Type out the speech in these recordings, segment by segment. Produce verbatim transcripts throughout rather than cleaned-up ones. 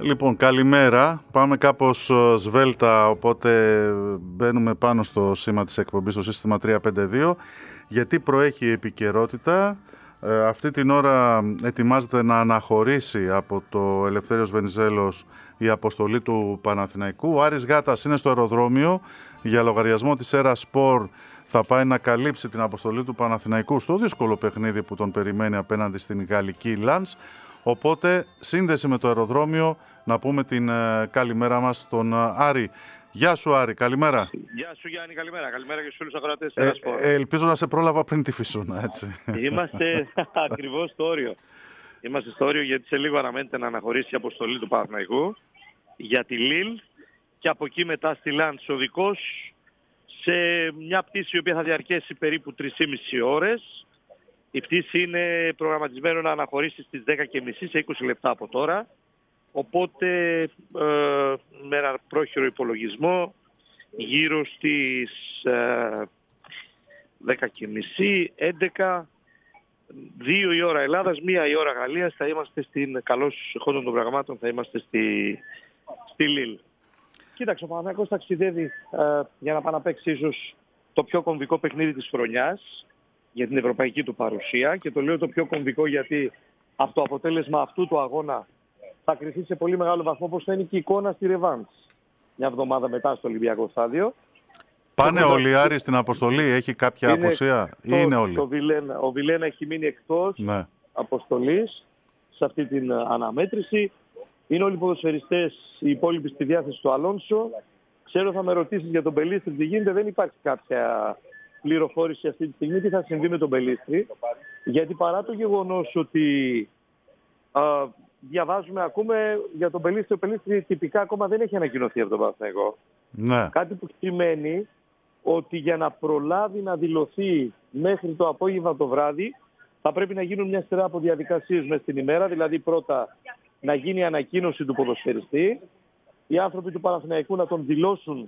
Λοιπόν, καλημέρα. Πάμε κάπως σβέλτα, οπότε μπαίνουμε πάνω στο σήμα της εκπομπής, στο σύστημα τρία πέντε δύο, γιατί προέχει η επικαιρότητα. Ε, αυτή την ώρα ετοιμάζεται να αναχωρήσει από το Ελευθέριος Βενιζέλος η αποστολή του Παναθηναϊκού. Ο Άρης Γάτας είναι στο αεροδρόμιο για λογαριασμό της Έρα Σπορ. Θα πάει να καλύψει την αποστολή του Παναθηναϊκού στο δύσκολο παιχνίδι που τον περιμένει απέναντι στην γαλλική Λανς. Οπότε, σύνδεση με το αεροδρόμιο, να πούμε την ε, καλημέρα μας στον ε, Άρη. Γεια σου Άρη, καλημέρα. Γεια σου Γιάννη, καλημέρα. Καλημέρα και στους φίλους ακροατές. Ε, ε, ελπίζω να σε πρόλαβα πριν τη Φυσούνα, έτσι. Είμαστε ακριβώς στο όριο. Είμαστε στο όριο γιατί σε λίγο αναμένεται να αναχωρήσει η αποστολή του Παναθηναϊκού για τη Λίλ και από εκεί μετά στη Λανς οδικός σε μια πτήση η οποία θα διαρκέσει περίπου τρεις και μισή ώρες. Η πτήση είναι προγραμματισμένο να αναχωρήσει στις δέκα και μισή, σε είκοσι λεπτά από τώρα. Οπότε ε, με ένα πρόχειρο υπολογισμό γύρω στις ε, δέκα και μισή, έντεκα, δύο η ώρα Ελλάδας, μία η ώρα Γαλλίας, θα είμαστε στην, καλώς χόντων των πραγμάτων, θα είμαστε στη, στη Λίλ. Κοίταξε, ο Παναθηναϊκός ταξιδεύει ε, για να πάει να παίξει ίσως το πιο κομβικό παιχνίδι της χρονιάς για την ευρωπαϊκή του παρουσία, και το λέω το πιο κομβικό γιατί από το αποτέλεσμα αυτού του αγώνα θα κριθεί σε πολύ μεγάλο βαθμό πώς θα είναι και η εικόνα στη ρεβάνς μια εβδομάδα μετά στο Ολυμπιακό στάδιο. Πάνε το όλοι οι Άρη στην αποστολή, έχει κάποια είναι απουσία ή είναι όλοι? Το Βιλένα, ο Βιλένα έχει μείνει εκτός ναι. αποστολής σε αυτή την αναμέτρηση. Είναι όλοι οι ποδοσφαιριστές, οι υπόλοιποι στη διάθεση του Αλόνσο. Ξέρω θα με ρωτήσεις για τον Πελίστρη τι γίνεται, δεν υπάρχει κάποια πληροφόρηση αυτή τη στιγμή τι θα συμβεί με τον Πελίστρη. Γιατί παρά το γεγονός ότι α, διαβάζουμε, ακούμε για τον Πελίστρη, ο Πελίστρη τυπικά ακόμα δεν έχει ανακοινωθεί από τον Παναθηναϊκό. Ναι. Κάτι που σημαίνει ότι για να προλάβει να δηλωθεί μέχρι το απόγευμα το βράδυ θα πρέπει να γίνουν μια σειρά από διαδικασίες μέσα στην ημέρα. Δηλαδή πρώτα να γίνει η ανακοίνωση του ποδοσφαιριστή, οι άνθρωποι του Παναθηναϊκού να τον δηλώσουν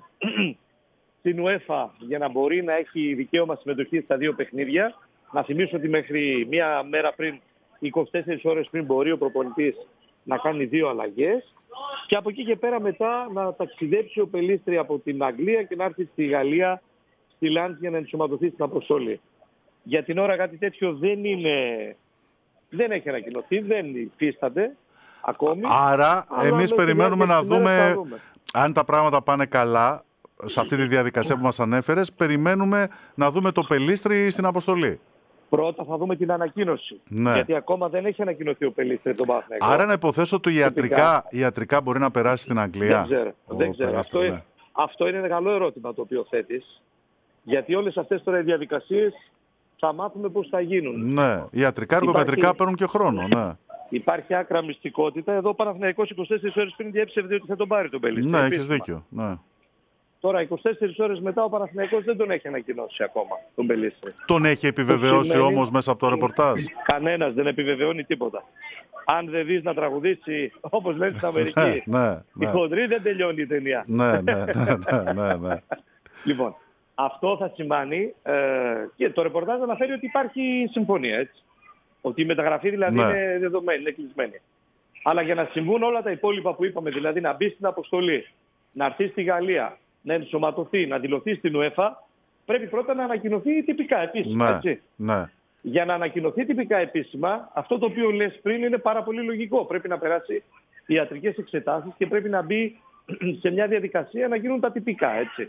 στην UEFA για να μπορεί να έχει δικαίωμα συμμετοχή στα δύο παιχνίδια. Να θυμίσω ότι μέχρι μία μέρα πριν, είκοσι τέσσερις ώρες πριν, μπορεί ο προπονητής να κάνει δύο αλλαγές. Και από εκεί και πέρα μετά να ταξιδέψει ο Πελίστρη από την Αγγλία και να έρθει στη Γαλλία, στη Λανς, για να ενσωματωθεί στην αποστολή. Για την ώρα κάτι τέτοιο δεν είναι, δεν έχει ανακοινωθεί, δεν υφίσταται ακόμη. Άρα εμείς περιμένουμε να δούμε, δούμε αν τα πράγματα πάνε καλά σε αυτή τη διαδικασία που μας ανέφερες. Περιμένουμε να δούμε το Πελίστρη στην αποστολή. Πρώτα θα δούμε την ανακοίνωση. Ναι. Γιατί ακόμα δεν έχει ανακοινωθεί ο Πελίστρη τον Παναθηναϊκό. Άρα να υποθέσω ότι ιατρικά, ιατρικά μπορεί να περάσει στην Αγγλία. Δεν ξέρω. Ο, δεν ξέρω. Αυτό, ναι. είναι, αυτό είναι ένα καλό ερώτημα το οποίο θέτεις. Γιατί όλες αυτές τώρα οι διαδικασίες θα μάθουμε πώς θα γίνουν. Ναι. Ιατρικά, εργομετρικά υπάρχει... παίρνουν και χρόνο. Ναι. Υπάρχει άκρα μυστικότητα. Εδώ ο Παναθηναϊκός είκοσι τέσσερις ώρες πριν διέψευδε ότι θα τον πάρει τον Πελίστρη. Ναι, έχεις δίκιο. Ναι. Τώρα, είκοσι τέσσερις ώρες μετά, ο Παναθηναϊκός δεν τον έχει ανακοινώσει ακόμα, τον Πελίστρη. Τον έχει επιβεβαιώσει σημαίνει... όμως μέσα από το ρεπορτάζ? Κανένας δεν επιβεβαιώνει τίποτα. Αν δεν δεις να τραγουδήσει, όπως λένε στην Αμερική, ναι, ναι. η χοντρή δεν τελειώνει η ταινία. ναι, ναι, ναι, ναι, ναι. Λοιπόν, αυτό θα σημαίνει, ε, και το ρεπορτάζ αναφέρει ότι υπάρχει συμφωνία, έτσι. Ότι η μεταγραφή δηλαδή ναι. είναι δεδομένη, είναι κλεισμένη. Αλλά για να συμβούν όλα τα υπόλοιπα που είπαμε, δηλαδή να μπει στην αποστολή, να έρθει στη Γαλλία, να ενσωματωθεί, να δηλωθεί στην UEFA, πρέπει πρώτα να ανακοινωθεί τυπικά επίσημα. Ναι, έτσι. Ναι. Για να ανακοινωθεί τυπικά επίσημα, αυτό το οποίο λες πριν είναι πάρα πολύ λογικό. Πρέπει να περάσει ιατρικές εξετάσεις και πρέπει να μπει σε μια διαδικασία να γίνουν τα τυπικά. Έτσι.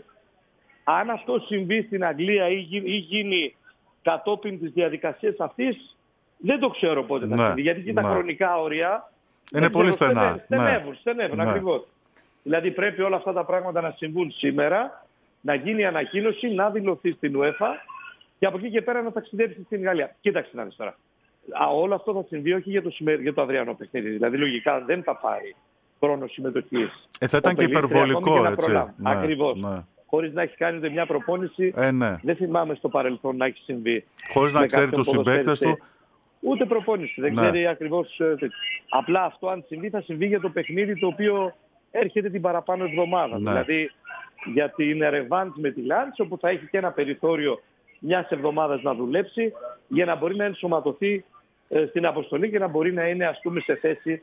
Αν αυτό συμβεί στην Αγγλία ή γίνει κατόπιν της διαδικασίας αυτής, δεν το ξέρω πότε θα ναι, συμβεί. Γιατί και τα ναι. χρονικά όρια είναι πολύ στενά. Στενεύουν, ναι. στενεύουν ναι. ακριβώς. Δηλαδή πρέπει όλα αυτά τα πράγματα να συμβούν σήμερα, να γίνει η ανακοίνωση, να δηλωθεί στην UEFA και από εκεί και πέρα να ταξιδέψει στην Γαλλία. Κοίταξε να δεις τώρα. Α, όλο αυτό θα συμβεί όχι για το, σημερι... για το αυριανό παιχνίδι. Δηλαδή λογικά δεν θα πάρει χρόνο συμμετοχής. Ε, θα ήταν και υπερβολικό, έτσι. Ναι, ακριβώς. Ναι. Χωρίς να έχει κάνει μια προπόνηση. Ε, ναι. Δεν θυμάμαι στο παρελθόν να έχει συμβεί. Χωρίς να ξέρει τους συμπαίκτες του. Ούτε προπόνηση. Δεν ναι. ξέρει ακριβώς. Απλά αυτό αν συμβεί θα συμβεί για το παιχνίδι το οποίο έρχεται την παραπάνω εβδομάδα. Ναι. Δηλαδή για την ρεβάνς με τη Λανς, όπου θα έχει και ένα περιθώριο μιας εβδομάδας να δουλέψει για να μπορεί να ενσωματωθεί ε, στην αποστολή και να μπορεί να είναι, ας πούμε, σε θέση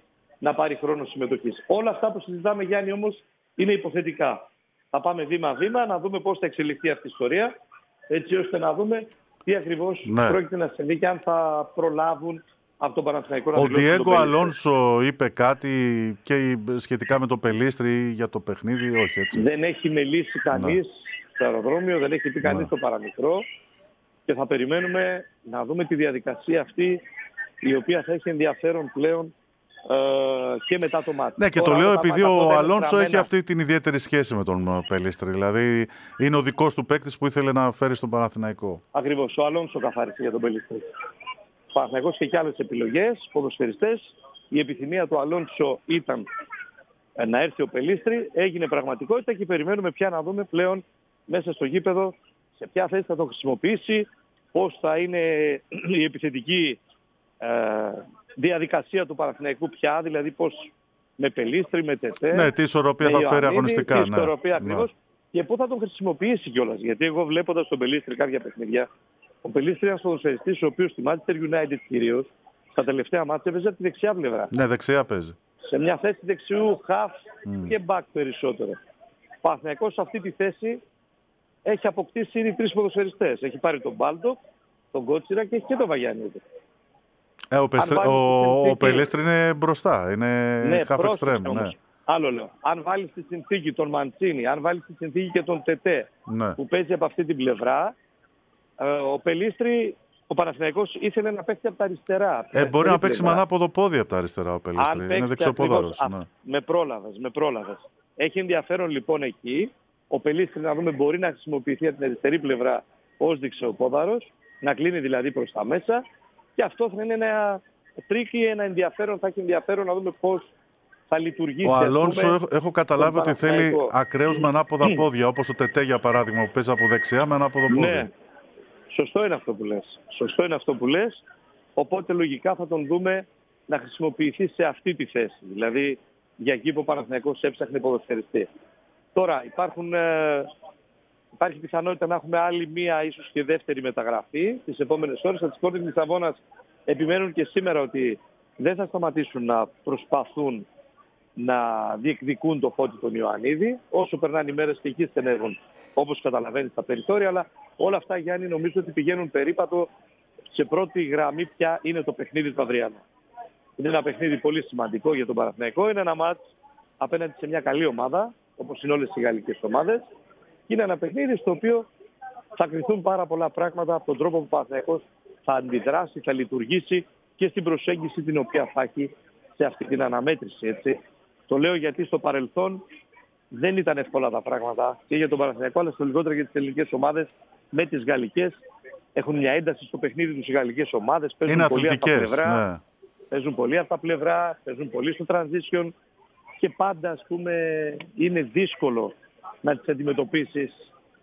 να πάρει χρόνο συμμετοχής. Όλα αυτά που συζητάμε, Γιάννη, όμως είναι υποθετικά. Θα πάμε βήμα-βήμα να δούμε πώς θα εξελιχθεί αυτή η ιστορία, έτσι ώστε να δούμε τι ακριβώς ναι. πρόκειται να συμβεί και αν θα προλάβουν από τον Παναθηναϊκό να δηλώσουν. Ο Ντιέγκο Αλόνσο είπε κάτι και σχετικά με το Πελίστρι για το παιχνίδι, όχι έτσι? Δεν έχει μιλήσει κανείς ναι. στο αεροδρόμιο, δεν έχει πει κανείς ναι. στο παραμικρό και θα περιμένουμε να δούμε τη διαδικασία αυτή, η οποία θα έχει ενδιαφέρον πλέον ε, και μετά το μάτι. Ναι, και τώρα, το λέω επειδή ο Αλόνσο έχει αυτή την ιδιαίτερη σχέση με τον Πελίστρι. Δηλαδή είναι ο δικός του παίκτης που ήθελε να φέρει στον Παναθηναϊκό. Ακριβώς, ο Αλόνσο καθάρισε για τον Πελίστρι. Ο Παναθηναϊκός είχε και άλλες επιλογές, ποδοσφαιριστές. Η επιθυμία του Αλόνσο ήταν να έρθει ο Πελίστρι. Έγινε πραγματικότητα και περιμένουμε πια να δούμε πλέον μέσα στο γήπεδο σε ποια θέση θα το χρησιμοποιήσει, πώς θα είναι η επιθετική ε, διαδικασία του Παναθηναϊκού πια, δηλαδή πώς με Πελίστρι, με Τετέ. Ναι, τι ισορροπία θα φέρει αγωνιστικά. Τι ισορροπία ναι. ακριβώς ναι. και πού θα τον χρησιμοποιήσει κιόλας. Γιατί εγώ βλέποντας τον Πελίστρι κάποια παιχνίδια, ο Πελίστρι είναι ένας ποδοσφαιριστής ο οποίος στη Manchester United κυρίως στα τελευταία μάτια έπαιζε από τη δεξιά πλευρά. Ναι, δεξιά παίζει. Σε μια θέση δεξιού, half mm. και back περισσότερο. Ο Παναθηναϊκός σε αυτή τη θέση έχει αποκτήσει ήδη τρεις ποδοσφαιριστές. Έχει πάρει τον Μπάλντο, τον Κότσιρα και έχει και τον Βαγιανίδη. Ε, ο Πεστρι... ο... ο Πελίστρι είναι μπροστά, είναι ναι, half extreme. Ναι. Άλλο λέω. Αν βάλει στη συνθήκη τον Μαντσίνη, αν βάλει στη συνθήκη και τον Τετέ ναι. που παίζει από αυτή την πλευρά, ο Πελίστρι, ο Παναθηναϊκός ήθελε να παίξει από τα αριστερά. Ε, μπορεί να παίξει με ανάποδο πόδι από τα αριστερά ο Πελίστρι. Είναι δεξιοπόδαρος. Ναι. Με πρόλαβες, με πρόλαβες. Έχει ενδιαφέρον λοιπόν εκεί. Ο Πελίστρι να δούμε μπορεί να χρησιμοποιηθεί από την αριστερή πλευρά ως δεξιοπόδαρος, να κλείνει δηλαδή προς τα μέσα. Και αυτό θα είναι ένα τρίκι, ένα ενδιαφέρον, θα έχει ενδιαφέρον να δούμε πώς θα λειτουργήσει. Ο Αλόνσο έχω, έχω καταλάβει ότι θέλει ακραίους με ανάποδα πόδια, όπως ο Τετέ για παράδειγμα που παίζει από δεξιά με ανάποδο πόδι. Ναι. Σωστό είναι αυτό που λες. Σωστό είναι αυτό που λες. Οπότε λογικά θα τον δούμε να χρησιμοποιηθεί σε αυτή τη θέση. Δηλαδή για εκεί που ο Παναθηναϊκός έψαχνε ποδοσφαιριστή. Τώρα υπάρχουν, ε, υπάρχει πιθανότητα να έχουμε άλλη μία ίσως και δεύτερη μεταγραφή τις επόμενες ώρες. Από τη Sporting Λισαβόνας επιμένουν και σήμερα ότι δεν θα σταματήσουν να προσπαθούν να διεκδικούν το Φώτη τον Ιωαννίδη. Όσο περνάνε οι μέρες και εκεί στενεύουν, όπως καταλαβαίνεις, στα περιθώρια. Αλλά όλα αυτά, Γιάννη, νομίζω ότι πηγαίνουν περίπατο. Σε πρώτη γραμμή πια είναι το παιχνίδι του Αδριάνου. Είναι ένα παιχνίδι πολύ σημαντικό για τον Παναθηναϊκό. Είναι ένα μάτς απέναντι σε μια καλή ομάδα, όπως είναι όλες οι γαλλικές ομάδες. Και είναι ένα παιχνίδι στο οποίο θα κριθούν πάρα πολλά πράγματα από τον τρόπο που ο Παναθηναϊκός θα αντιδράσει, θα λειτουργήσει και στην προσέγγιση την οποία θα έχει σε αυτή την αναμέτρηση. Έτσι. Το λέω γιατί στο παρελθόν δεν ήταν εύκολα τα πράγματα και για τον Παναθηναϊκό, αλλά στο λιγότερο για τις ελληνικές ομάδες με τις γαλλικές. Έχουν μια ένταση στο παιχνίδι τους οι γαλλικές ομάδες. Παίζουν είναι πολύ αθλητικές, από τα πλευρά. Ναι. Παίζουν πολύ από τα πλευρά, παίζουν πολύ στο transition και πάντα, ας πούμε, είναι δύσκολο να τις αντιμετωπίσεις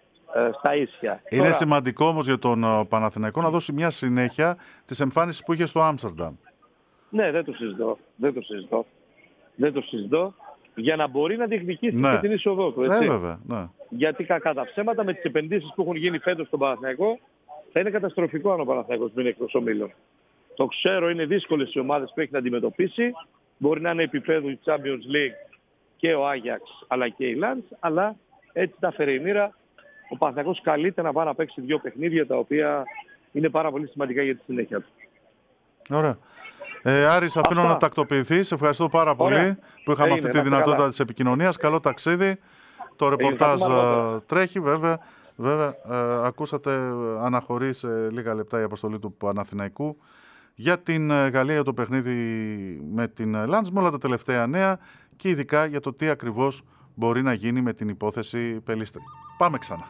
ε, στα ίσια. Είναι Τώρα... σημαντικό όμως για τον uh, Παναθηναϊκό να δώσει μια συνέχεια της εμφάνισης που είχε στο Άμστερνταμ. Ναι, δεν το συζητώ. Δεν το συζητώ. Δεν το συζητώ. Για να μπορεί να διεκδικήσει ναι. και την είσοδό του. Έτσι. Ναι, βέβαια. Ναι. Γιατί κακά τα ψέματα με τις επενδύσεις που έχουν γίνει φέτος στον Παναθηναϊκό θα είναι καταστροφικό αν ο Παναθηναϊκός μείνει εκτός ομίλων. Το ξέρω, είναι δύσκολες οι ομάδες που έχει να αντιμετωπίσει. Μπορεί να είναι επίπεδου η Champions League και ο Άγιαξ αλλά και η Λαντς. Αλλά έτσι τα φέρε η μοίρα. Ο Παναθηναϊκός καλείται να πάει να παίξει δύο παιχνίδια τα οποία είναι πάρα πολύ σημαντικά για τη συνέχεια του. Ωραία. Ε, Άρη, αφήνω να τακτοποιηθείς. Ευχαριστώ πάρα πολύ Ωραία. που είχαμε Έγινε, αυτή τη δυνατότητα καλά. της επικοινωνίας. Καλό ταξίδι. Το ρεπορτάζ Έγινε, τρέχει βέβαια. Βέβαια, ε, ακούσατε αναχωρεί σε λίγα λεπτά η αποστολή του Παναθηναϊκού για την Γαλλία, για το παιχνίδι με την Λαντς, με όλα τα τελευταία νέα και ειδικά για το τι ακριβώς μπορεί να γίνει με την υπόθεση Πελίστρι. Πάμε ξανά.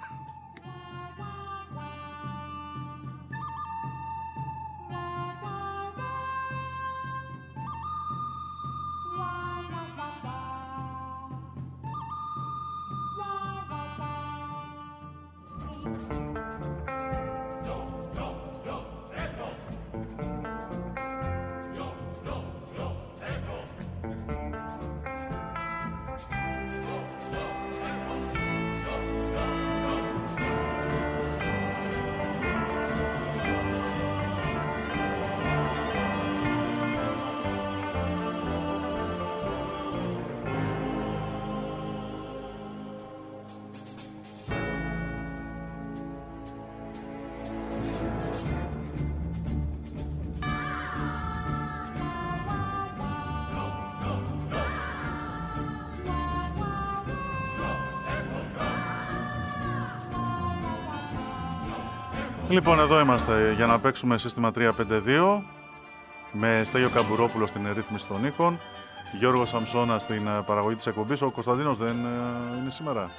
Λοιπόν, εδώ είμαστε για να παίξουμε σύστημα τρία πέντε δύο με Στέλιο Καμπουρόπουλο στην ρύθμιση των ήχων, Γιώργο Σαμψώνα στην παραγωγή της εκπομπής. Ο Κωνσταντίνος δεν είναι σήμερα.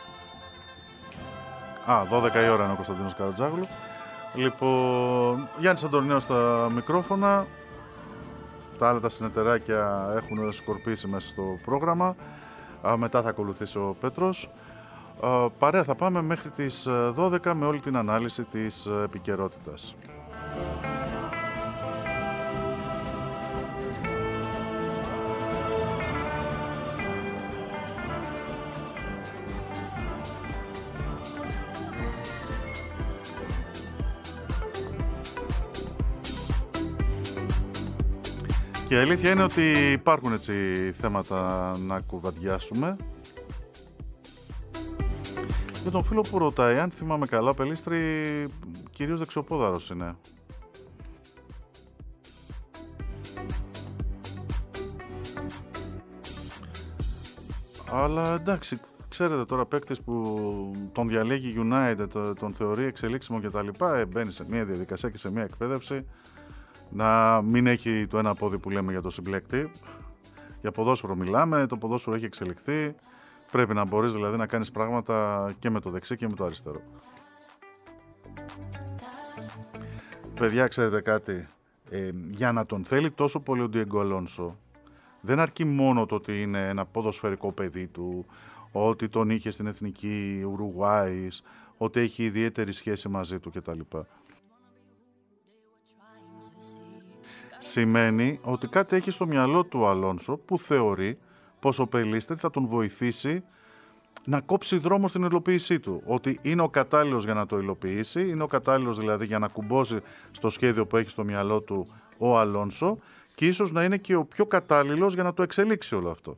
Α, δώδεκα η ώρα είναι ο Κωνσταντίνος Καρατζάγλου. Λοιπόν, Γιάννης Αντωνίος στα μικρόφωνα. Τα άλλα τα συνεταιράκια έχουν σκορπίσει μέσα στο πρόγραμμα. Α, μετά θα ακολουθήσει ο Πέτρος. Α, παρέα θα πάμε μέχρι τις δώδεκα με όλη την ανάλυση της επικαιρότητας. Και η αλήθεια είναι ότι υπάρχουν έτσι θέματα να κουβαντιάσουμε. Για τον φίλο που ρωτάει, αν θυμάμαι καλά, ο Πελίστρη κυρίως δεξιοπόδαρος είναι. Αλλά εντάξει, ξέρετε τώρα παίκτης που τον διαλέγει United, τον θεωρεί εξελίξιμο κτλ. Μπαίνει σε μια διαδικασία και σε μια εκπαίδευση. Να μην έχει το ένα πόδι που λέμε για το συμπλέκτη. Για ποδόσφαιρο μιλάμε, το ποδόσφαιρο έχει εξελιχθεί. Πρέπει να μπορείς δηλαδή να κάνεις πράγματα και με το δεξί και με το αριστερό. Παιδιά, ξέρετε κάτι, ε, για να τον θέλει τόσο πολύ ο Ντιέγκο Αλόνσο, δεν αρκεί μόνο το ότι είναι ένα ποδοσφαιρικό παιδί του, ότι τον είχε στην εθνική Ουρουγουάης, ότι έχει ιδιαίτερη σχέση μαζί του κτλ. Σημαίνει ότι κάτι έχει στο μυαλό του ο Αλόνσο που θεωρεί πως ο Πελίστρη θα τον βοηθήσει να κόψει δρόμο στην υλοποίησή του. Ότι είναι ο κατάλληλος για να το υλοποιήσει, είναι ο κατάλληλος δηλαδή για να κουμπώσει στο σχέδιο που έχει στο μυαλό του ο Αλόνσο και ίσως να είναι και ο πιο κατάλληλος για να το εξελίξει όλο αυτό.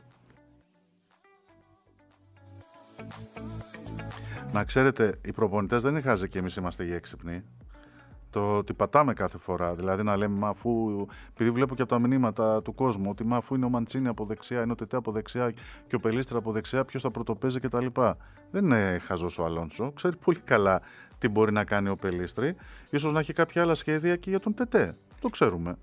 Να ξέρετε, οι προπονητές δεν είναι χάζοι και εμείς είμαστε οι έξυπνοι. Το ότι πατάμε κάθε φορά, δηλαδή να λέμε μα αφού, επειδή βλέπω και από τα μηνύματα του κόσμου, ότι μα αφού είναι ο Μαντσίνη από δεξιά, είναι ο Τετέ από δεξιά και ο Πελίστρη από δεξιά, ποιος θα πρωτοπαίζει κτλ. Δεν είναι χαζός ο Αλόνσο, ξέρει πολύ καλά τι μπορεί να κάνει ο Πελίστρη, ίσως να έχει κάποια άλλα σχέδια και για τον Τετέ, το ξέρουμε.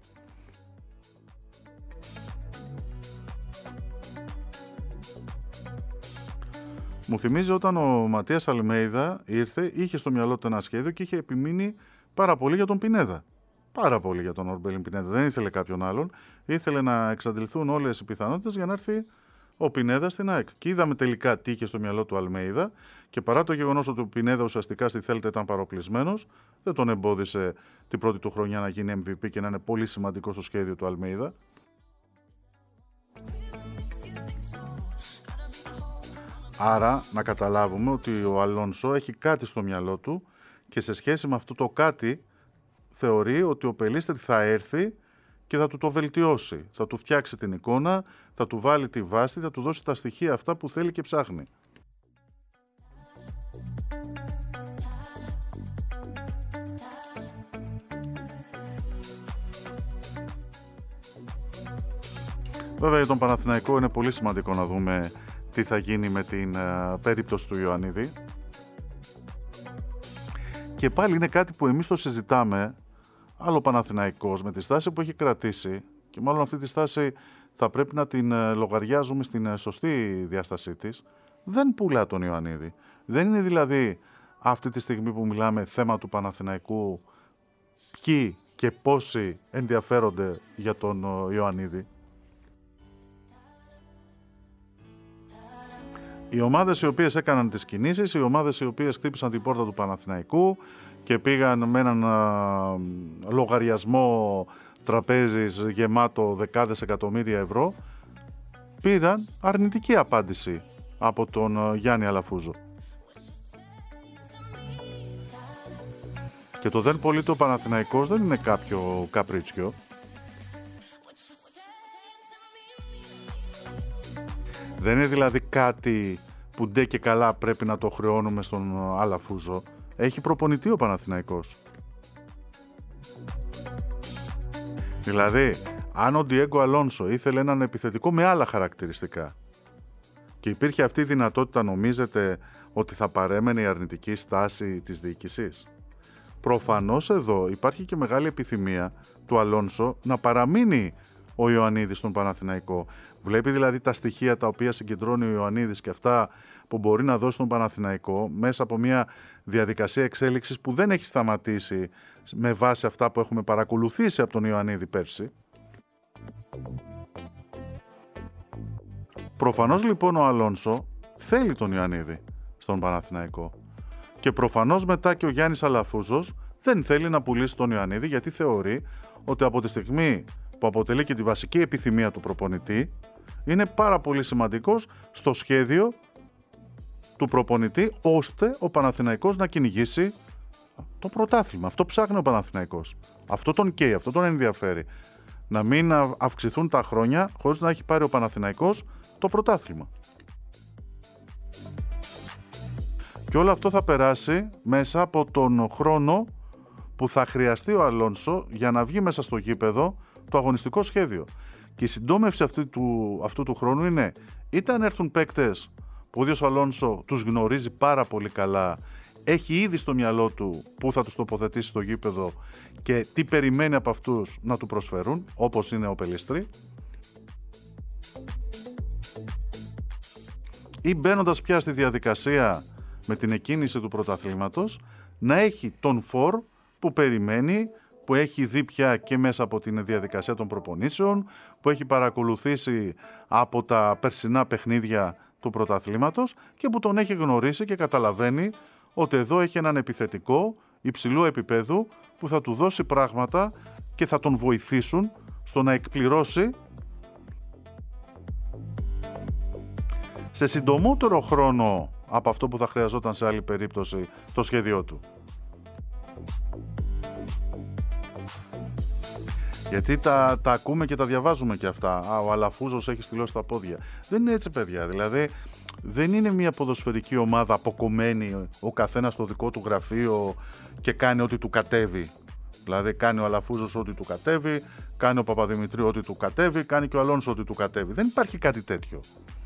Μου θυμίζει όταν ο Ματίας Αλμέιδα ήρθε, είχε στο μυαλό του ένα σχέδιο και είχε επιμείνει πάρα πολύ για τον Πινέδα. Πάρα πολύ για τον Ορμπέλιν Πινέδα. Δεν ήθελε κάποιον άλλον. Ήθελε να εξαντληθούν όλες οι πιθανότητες για να έρθει ο Πινέδα στην ΑΕΚ. Και είδαμε τελικά τι είχε στο μυαλό του Αλμέιδα. Και παρά το γεγονός ότι ο Πινέδα ουσιαστικά στη Θέλτα ήταν παροπλισμένος, δεν τον εμπόδισε την πρώτη του χρονιά να γίνει εμ βι πι και να είναι πολύ σημαντικό στο σχέδιο του Αλμέιδα. Άρα να καταλάβουμε ότι ο Αλόνσο έχει κάτι στο μυαλό του και σε σχέση με αυτό το κάτι θεωρεί ότι ο Πελίστρη θα έρθει και θα του το βελτιώσει. Θα του φτιάξει την εικόνα, θα του βάλει τη βάση, θα του δώσει τα στοιχεία αυτά που θέλει και ψάχνει. Βέβαια για τον Παναθηναϊκό είναι πολύ σημαντικό να δούμε τι θα γίνει με την uh, περίπτωση του Ιωαννίδη. Και πάλι είναι κάτι που εμείς το συζητάμε, άλλο Παναθηναϊκός, με τη στάση που έχει κρατήσει και μάλλον αυτή τη στάση θα πρέπει να την uh, λογαριάζουμε στην uh, σωστή διάστασή της. Δεν πουλά τον Ιωαννίδη. Δεν είναι δηλαδή αυτή τη στιγμή που μιλάμε θέμα του Παναθηναϊκού ποιοι και πόσοι ενδιαφέρονται για τον uh, Ιωαννίδη. Οι ομάδες οι οποίες έκαναν τις κινήσεις, οι ομάδες οι οποίες χτύπησαν την πόρτα του Παναθηναϊκού και πήγαν με έναν α, λογαριασμό τραπέζης γεμάτο δεκάδες εκατομμύρια ευρώ, πήραν αρνητική απάντηση από τον α, Γιάννη Αλαφούζο. Και το δεν πωλείται ο Παναθηναϊκός δεν είναι κάποιο καπρίτσιο. Δεν είναι δηλαδή κάτι που ντε και καλά πρέπει να το χρεώνουμε στον Αλαφούζο. Έχει προπονητή ο Παναθηναϊκός. Δηλαδή, αν ο Ντιέγκο Αλόνσο ήθελε έναν επιθετικό με άλλα χαρακτηριστικά και υπήρχε αυτή η δυνατότητα, νομίζετε ότι θα παρέμενε η αρνητική στάση της διοίκησης? Προφανώς εδώ υπάρχει και μεγάλη επιθυμία του Αλόνσο να παραμείνει ο Ιωαννίδης στον Παναθηναϊκό. Βλέπει δηλαδή τα στοιχεία τα οποία συγκεντρώνει ο Ιωαννίδης και αυτά που μπορεί να δώσει στον Παναθηναϊκό μέσα από μια διαδικασία εξέλιξης που δεν έχει σταματήσει με βάση αυτά που έχουμε παρακολουθήσει από τον Ιωαννίδη πέρσι. Προφανώς λοιπόν ο Αλόνσο θέλει τον Ιωαννίδη στον Παναθηναϊκό. Και προφανώς μετά και ο Γιάννης Αλαφούζος δεν θέλει να πουλήσει τον Ιωαννίδη, γιατί θεωρεί ότι από τη στιγμή που αποτελεί και τη βασική επιθυμία του προπονητή, είναι πάρα πολύ σημαντικός στο σχέδιο του προπονητή, ώστε ο Παναθηναϊκός να κυνηγήσει το πρωτάθλημα. Αυτό ψάχνει ο Παναθηναϊκός. Αυτό τον καίει, αυτό τον ενδιαφέρει. Να μην αυξηθούν τα χρόνια χωρίς να έχει πάρει ο Παναθηναϊκός το πρωτάθλημα. Και όλο αυτό θα περάσει μέσα από τον χρόνο που θα χρειαστεί ο Αλόνσο για να βγει μέσα στο γήπεδο το αγωνιστικό σχέδιο. Και η συντόμευση αυτή του, αυτού του χρόνου είναι είτε αν έρθουν παίκτες που ο ίδιος ο Αλόνσο τους γνωρίζει πάρα πολύ καλά, έχει ήδη στο μυαλό του που θα τους τοποθετήσει στο γήπεδο και τι περιμένει από αυτούς να του προσφέρουν, όπως είναι ο Πελίστρη, ή μπαίνοντας πια στη διαδικασία με την εκκίνηση του πρωταθλήματος, να έχει τον φορ που περιμένει, που έχει δει πια και μέσα από την διαδικασία των προπονήσεων, που έχει παρακολουθήσει από τα περσινά παιχνίδια του πρωταθλήματος και που τον έχει γνωρίσει και καταλαβαίνει ότι εδώ έχει έναν επιθετικό υψηλού επίπεδου που θα του δώσει πράγματα και θα τον βοηθήσουν στο να εκπληρώσει σε συντομότερο χρόνο από αυτό που θα χρειαζόταν σε άλλη περίπτωση το σχέδιό του. Γιατί τα, τα ακούμε και τα διαβάζουμε και αυτά. Α, ο Αλαφούζος έχει στυλώσει τα πόδια. Δεν είναι έτσι, παιδιά. Δηλαδή, δεν είναι μια ποδοσφαιρική ομάδα αποκομμένη ο καθένας στο δικό του γραφείο και κάνει ό,τι του κατέβει. Δηλαδή, κάνει ο Αλαφούζος ό,τι του κατέβει, κάνει ο Παπαδημητρίου ό,τι του κατέβει, κάνει και ο Αλόνσο ό,τι του κατέβει. Δεν υπάρχει κάτι τέτοιο.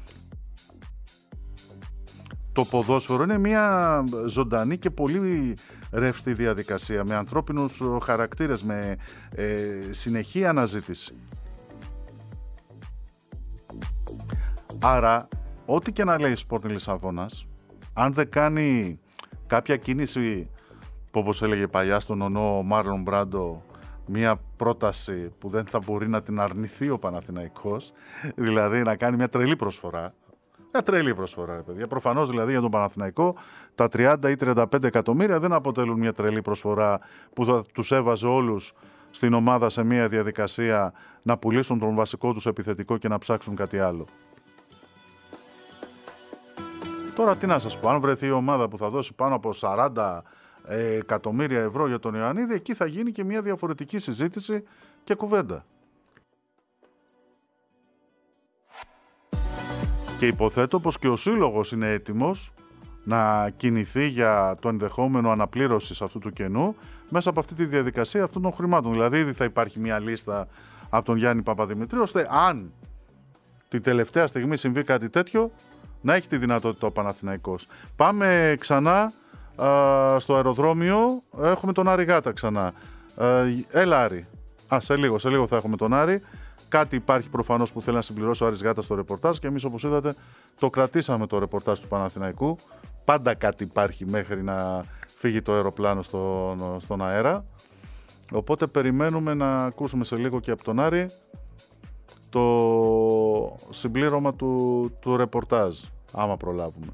Το ποδόσφαιρο είναι μια ζωντανή και πολύ ρεύστη διαδικασία, με ανθρώπινους χαρακτήρες, με ε, συνεχή αναζήτηση. Άρα, ό,τι και να λέει η Sporting Λισαβόνας, αν δεν κάνει κάποια κίνηση, που όπως έλεγε παλιά στον ονό Μάρλον Μπράντο, μια πρόταση που δεν θα μπορεί να την αρνηθεί ο Παναθηναϊκός, δηλαδή να κάνει μια τρελή προσφορά, μια τρελή προσφορά, παιδιά. Προφανώς δηλαδή για τον Παναθηναϊκό τα τριάντα ή τριάντα πέντε εκατομμύρια δεν αποτελούν μια τρελή προσφορά που θα τους έβαζε όλους στην ομάδα σε μια διαδικασία να πουλήσουν τον βασικό τους επιθετικό και να ψάξουν κάτι άλλο. Τώρα τι να σας πω, αν βρεθεί η ομάδα που θα δώσει πάνω από σαράντα εκατομμύρια ευρώ για τον Ιωαννίδη, εκεί θα γίνει και μια διαφορετική συζήτηση και κουβέντα. Και υποθέτω πως και ο σύλλογος είναι έτοιμος να κινηθεί για το ενδεχόμενο αναπλήρωσης αυτού του κενού μέσα από αυτή τη διαδικασία αυτών των χρημάτων. Δηλαδή ήδη θα υπάρχει μια λίστα από τον Γιάννη Παπαδημητρίου, ώστε αν την τελευταία στιγμή συμβεί κάτι τέτοιο, να έχει τη δυνατότητα ο Παναθηναϊκός. Πάμε ξανά α, στο αεροδρόμιο, έχουμε τον Άρη Γάτα ξανά. Α, έλα Άρη. Α, σε λίγο, σε λίγο θα έχουμε τον Άρη. Κάτι υπάρχει προφανώς που θέλει να συμπληρώσει ο Άρης Γάτας στο ρεπορτάζ και εμείς, όπως είδατε, το κρατήσαμε το ρεπορτάζ του Παναθηναϊκού. Πάντα κάτι υπάρχει μέχρι να φύγει το αεροπλάνο στον, στον αέρα. Οπότε περιμένουμε να ακούσουμε σε λίγο και από τον Άρη το συμπλήρωμα του, του ρεπορτάζ, άμα προλάβουμε.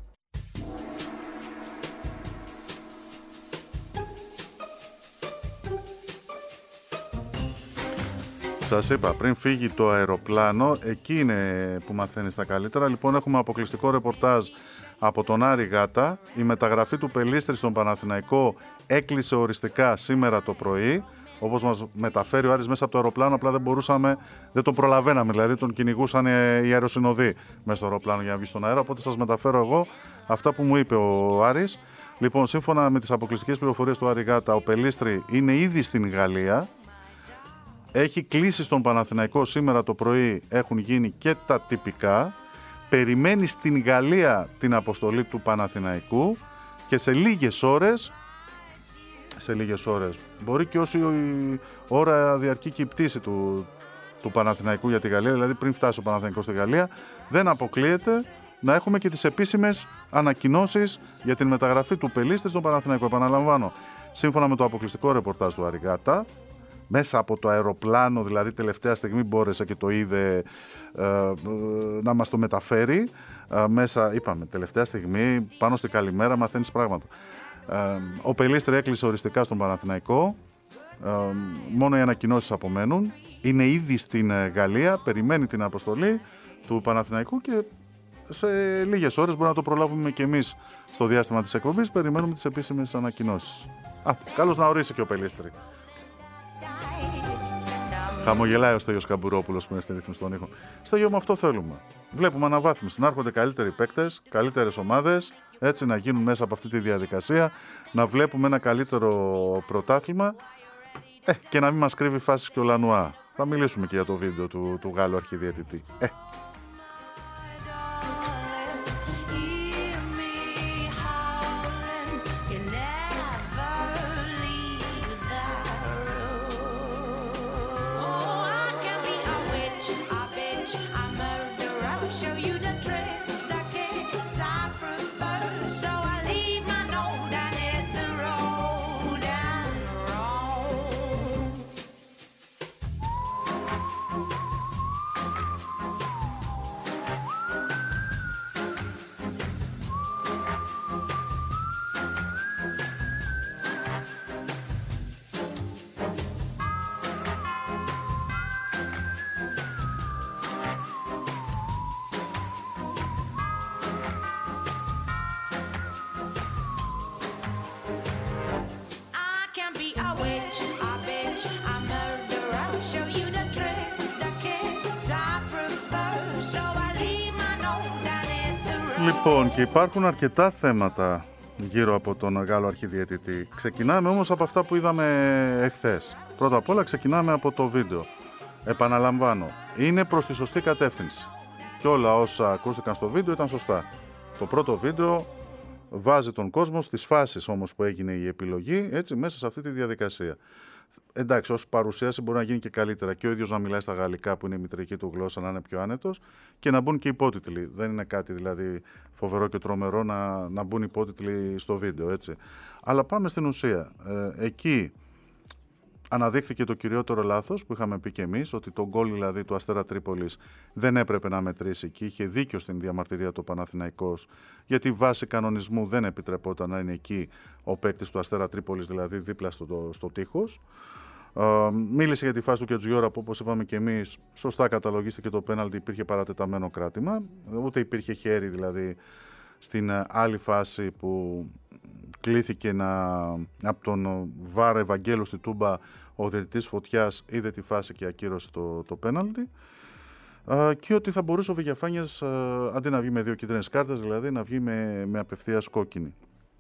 Σας είπα, πριν φύγει το αεροπλάνο, εκεί είναι που μαθαίνεις τα καλύτερα. Λοιπόν, έχουμε αποκλειστικό ρεπορτάζ από τον Άρη Γάτα. Η μεταγραφή του Πελίστρη στον Παναθηναϊκό έκλεισε οριστικά σήμερα το πρωί. Όπως μας μεταφέρει ο Άρης μέσα από το αεροπλάνο, απλά δεν μπορούσαμε, δεν τον προλαβαίναμε. Δηλαδή τον κυνηγούσαν οι αεροσυνοδοί μέσα στο αεροπλάνο για να βγει στον αέρα. Οπότε σας μεταφέρω εγώ αυτά που μου είπε ο Άρης. Λοιπόν, σύμφωνα με τις αποκλειστικές πληροφορίες του Άρη Γάτα, ο Πελίστρη είναι ήδη στην Γαλλία. Έχει κλείσει στον Παναθηναϊκό σήμερα το πρωί, έχουν γίνει και τα τυπικά. Περιμένει στην Γαλλία την αποστολή του Παναθηναϊκού και σε λίγες ώρες σε λίγες ώρες. Μπορεί και όση ώρα διαρκεί και η πτήση του, του Παναθηναϊκού για τη Γαλλία, δηλαδή πριν φτάσει ο Παναθηναϊκός στη Γαλλία, δεν αποκλείεται να έχουμε και τις επίσημες ανακοινώσεις για την μεταγραφή του Πελίστρη στον Παναθηναϊκό. Επαναλαμβάνω, σύμφωνα με το αποκλειστικό ρεπορτάζ του Αριγάτα, μέσα από το αεροπλάνο, δηλαδή τελευταία στιγμή μπόρεσε και το είδε ε, ε, να μας το μεταφέρει. Ε, μέσα, είπαμε, τελευταία στιγμή, πάνω στη καλημέρα μαθαίνεις πράγματα. Ε, ο Πελίστρη έκλεισε οριστικά στον Παναθηναϊκό. Ε, μόνο οι ανακοινώσεις απομένουν. Είναι ήδη στην Γαλλία, περιμένει την αποστολή του Παναθηναϊκού και σε λίγες ώρες μπορεί να το προλάβουμε και εμείς στο διάστημα της εκπομπής. Περιμένουμε τις επίσημες ανακοινώσεις. Α, καλώς να ορίσει και ο Πελίστρη. Χαμογελάει ο Στέλιος Καμπουρόπουλος που είναι στη ρύθμιση των ήχων. Στέλιο, με αυτό θέλουμε. Βλέπουμε αναβάθμιση, να έρχονται καλύτεροι παίκτες, καλύτερες ομάδες, έτσι να γίνουν μέσα από αυτή τη διαδικασία, να βλέπουμε ένα καλύτερο πρωτάθλημα ε, και να μην μας κρύβει φάσεις και ο Λανουά. Θα μιλήσουμε και για το βίντεο του, του Γάλλου αρχιδιαιτητή. Ε. Λοιπόν, και υπάρχουν αρκετά θέματα γύρω από τον Γάλλο αρχιδιαιτητή. Ξεκινάμε όμως από αυτά που είδαμε εχθές. Πρώτα απ' όλα ξεκινάμε από το βίντεο. Επαναλαμβάνω, είναι προς τη σωστή κατεύθυνση. Και όλα όσα ακούστηκαν στο βίντεο ήταν σωστά. Το πρώτο βίντεο βάζει τον κόσμο στις φάσεις όμως που έγινε η επιλογή, έτσι, μέσα σε αυτή τη διαδικασία. Εντάξει, ως παρουσίαση μπορεί να γίνει και καλύτερα και ο ίδιος να μιλάει στα γαλλικά που είναι η μητρική του γλώσσα, να είναι πιο άνετος και να μπουν και υπότιτλοι. Δεν είναι κάτι δηλαδή φοβερό και τρομερό να, να μπουν υπότιτλοι στο βίντεο, έτσι. Αλλά πάμε στην ουσία. Ε, εκεί αναδείχθηκε το κυριότερο λάθος που είχαμε πει και εμείς, ότι το γκολ δηλαδή του Αστέρα Τρίπολης δεν έπρεπε να μετρήσει και είχε δίκιο στην διαμαρτυρία του Παναθηναϊκός, γιατί βάσει κανονισμού δεν επιτρεπόταν να είναι εκεί ο παίκτης του Αστέρα Τρίπολης, δηλαδή δίπλα στο, στο τείχος. Uh, μίλησε για τη φάση του Κετζιόρα που, όπως είπαμε και εμείς, σωστά καταλογίστηκε το πέναλτι, υπήρχε παρατεταμένο κράτημα, ούτε υπήρχε χέρι δηλαδή στην άλλη φάση που κλήθηκε να, από τον Βάρ Ευαγγέλου στη Τούμπα, ο διαιτητής Φωτιάς είδε τη φάση και ακύρωσε το, το πέναλτι. Uh, και ότι θα μπορούσε ο Βηγιαφάνιας uh, αντί να βγει με δύο κίτρινες κάρτες, δηλαδή να βγει με, με απευθείας κόκκινη.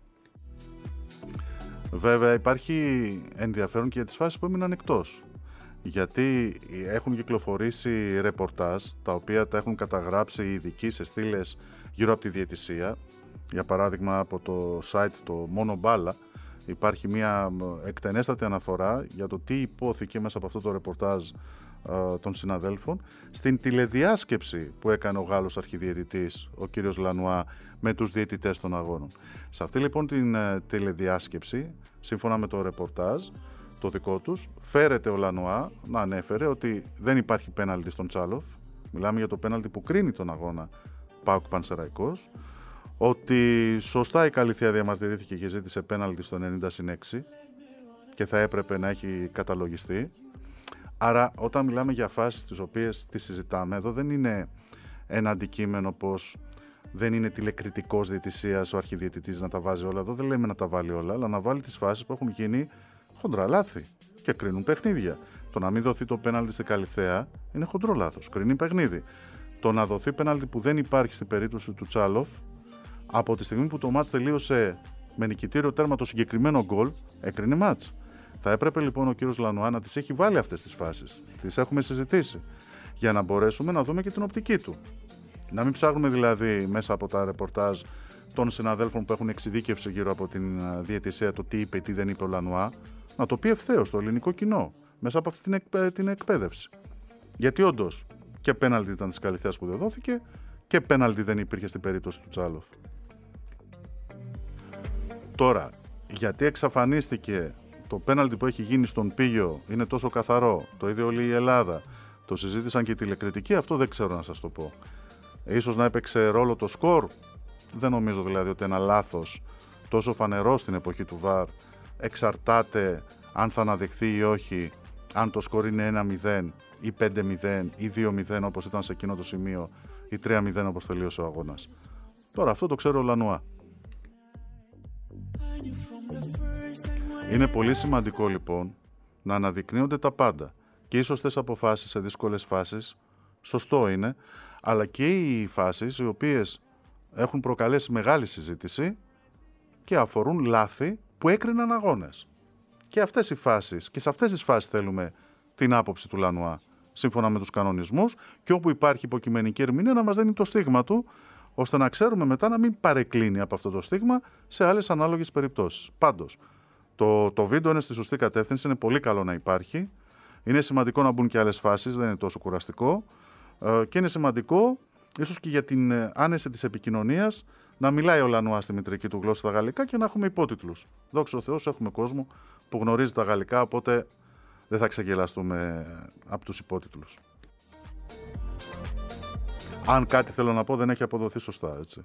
Βέβαια υπάρχει ενδιαφέρον και για τις φάσεις που έμειναν εκτός, γιατί έχουν κυκλοφορήσει ρεπορτάζ τα οποία τα έχουν καταγράψει οι ειδικοί σε στήλες γύρω από τη διαιτησία. Για παράδειγμα από το site το Μόνο Μπάλα υπάρχει μια εκτενέστατη αναφορά για το τι υπόθηκε μέσα από αυτό το ρεπορτάζ uh, των συναδέλφων στην τηλεδιάσκεψη που έκανε ο Γάλλος αρχιδιαιτητής, ο κύριος Λανουά, με τους διαιτητές των αγώνων. Σε αυτή λοιπόν την uh, τηλεδιάσκεψη, σύμφωνα με το ρεπορτάζ το δικό τους, φέρεται ο Λανουά να ανέφερε ότι δεν υπάρχει πέναλτι στον Τσάλοφ, μιλάμε για το πέναλτι που κρίνει τον αγώνα ΠΑΟΚ Πανσεραϊκός, ότι σωστά η Καλυθία διαμαρτυρήθηκε και ζήτησε πέναλτι στο ενενήντα συν έξι και θα έπρεπε να έχει καταλογιστεί. Άρα όταν μιλάμε για φάσεις τις οποίες τις συζητάμε, εδώ δεν είναι ένα αντικείμενο πως δεν είναι τηλεκριτικός διαιτησίας ο αρχιδιαιτητής να τα βάζει όλα. Εδώ δεν λέμε να τα βάλει όλα, αλλά να βάλει τις φάσεις που έχουν γίνει χοντρά λάθη και κρίνουν παιχνίδια. Το να μην δοθεί το πέναλτι στην Καλυθέα είναι χοντρό λάθος, κρίνει παιχνίδι. Το να δοθεί πέναλτι που δεν υπάρχει στην περίπτωση του Τσάλοφ, από τη στιγμή που το μάτς τελείωσε με νικητήριο τέρμα το συγκεκριμένο γκολ, έκρινε μάτς. Θα έπρεπε λοιπόν ο κύριος Λανουά να τις έχει βάλει αυτές τις φάσεις. Τις έχουμε συζητήσει. Για να μπορέσουμε να δούμε και την οπτική του. Να μην ψάχνουμε δηλαδή μέσα από τα ρεπορτάζ των συναδέλφων που έχουν εξειδίκευση γύρω από την διαιτησία, το τι είπε, τι δεν είπε ο Λανουά, να το πει ευθέως στο ελληνικό κοινό, μέσα από αυτή την, εκ, την εκπαίδευση. Γιατί όντως και πέναλτι ήταν της Καλυθέας που δεν δόθηκε και πέναλτι δεν υπήρχε στην περίπτωση του Τσάλοφ. Τώρα, γιατί εξαφανίστηκε το πέναλτι που έχει γίνει στον Πίγιο, είναι τόσο καθαρό, το είδε όλη η Ελλάδα, το συζήτησαν και οι τηλεκριτικοί, αυτό δεν ξέρω να σας το πω. Ίσως να έπαιξε ρόλο το σκορ, δεν νομίζω δηλαδή ότι ένα λάθος τόσο φανερό στην εποχή του βαρ εξαρτάται αν θα αναδειχθεί ή όχι, αν το σκορ είναι ένα μηδέν ή πέντε μηδέν ή δύο μηδέν όπως ήταν σε εκείνο το σημείο ή τρία μηδέν όπως τελείωσε ο αγώνας. Τώρα αυτό το ξέρω ο Λανουά. Είναι πολύ σημαντικό λοιπόν να αναδεικνύονται τα πάντα και οι σωστές αποφάσεις σε δύσκολες φάσεις, σωστό είναι, αλλά και οι φάσεις οι οποίες έχουν προκαλέσει μεγάλη συζήτηση και αφορούν λάθη που έκριναν αγώνες. Και αυτές οι φάσεις, και σε αυτές τις φάσεις θέλουμε την άποψη του Λανουά, σύμφωνα με τους κανονισμούς, και όπου υπάρχει υποκειμενική ερμηνεία να μας δίνει το στίγμα του, ώστε να ξέρουμε μετά να μην παρεκκλίνει από αυτό το στίγμα σε άλλες ανάλογες περιπτώσεις. Πάντως, το, το βίντεο είναι στη σωστή κατεύθυνση, είναι πολύ καλό να υπάρχει. Είναι σημαντικό να μπουν και άλλες φάσεις, δεν είναι τόσο κουραστικό. Ε, και είναι σημαντικό, ίσως και για την άνεση της επικοινωνίας, να μιλάει ο Λανουά στη μητρική του γλώσσα τα γαλλικά και να έχουμε υπότιτλους. Δόξα τω Θεώ, έχουμε κόσμο που γνωρίζει τα γαλλικά, οπότε δεν θα ξεγελαστούμε από τους υπότιτλους. Αν κάτι θέλω να πω δεν έχει αποδοθεί σωστά, έτσι.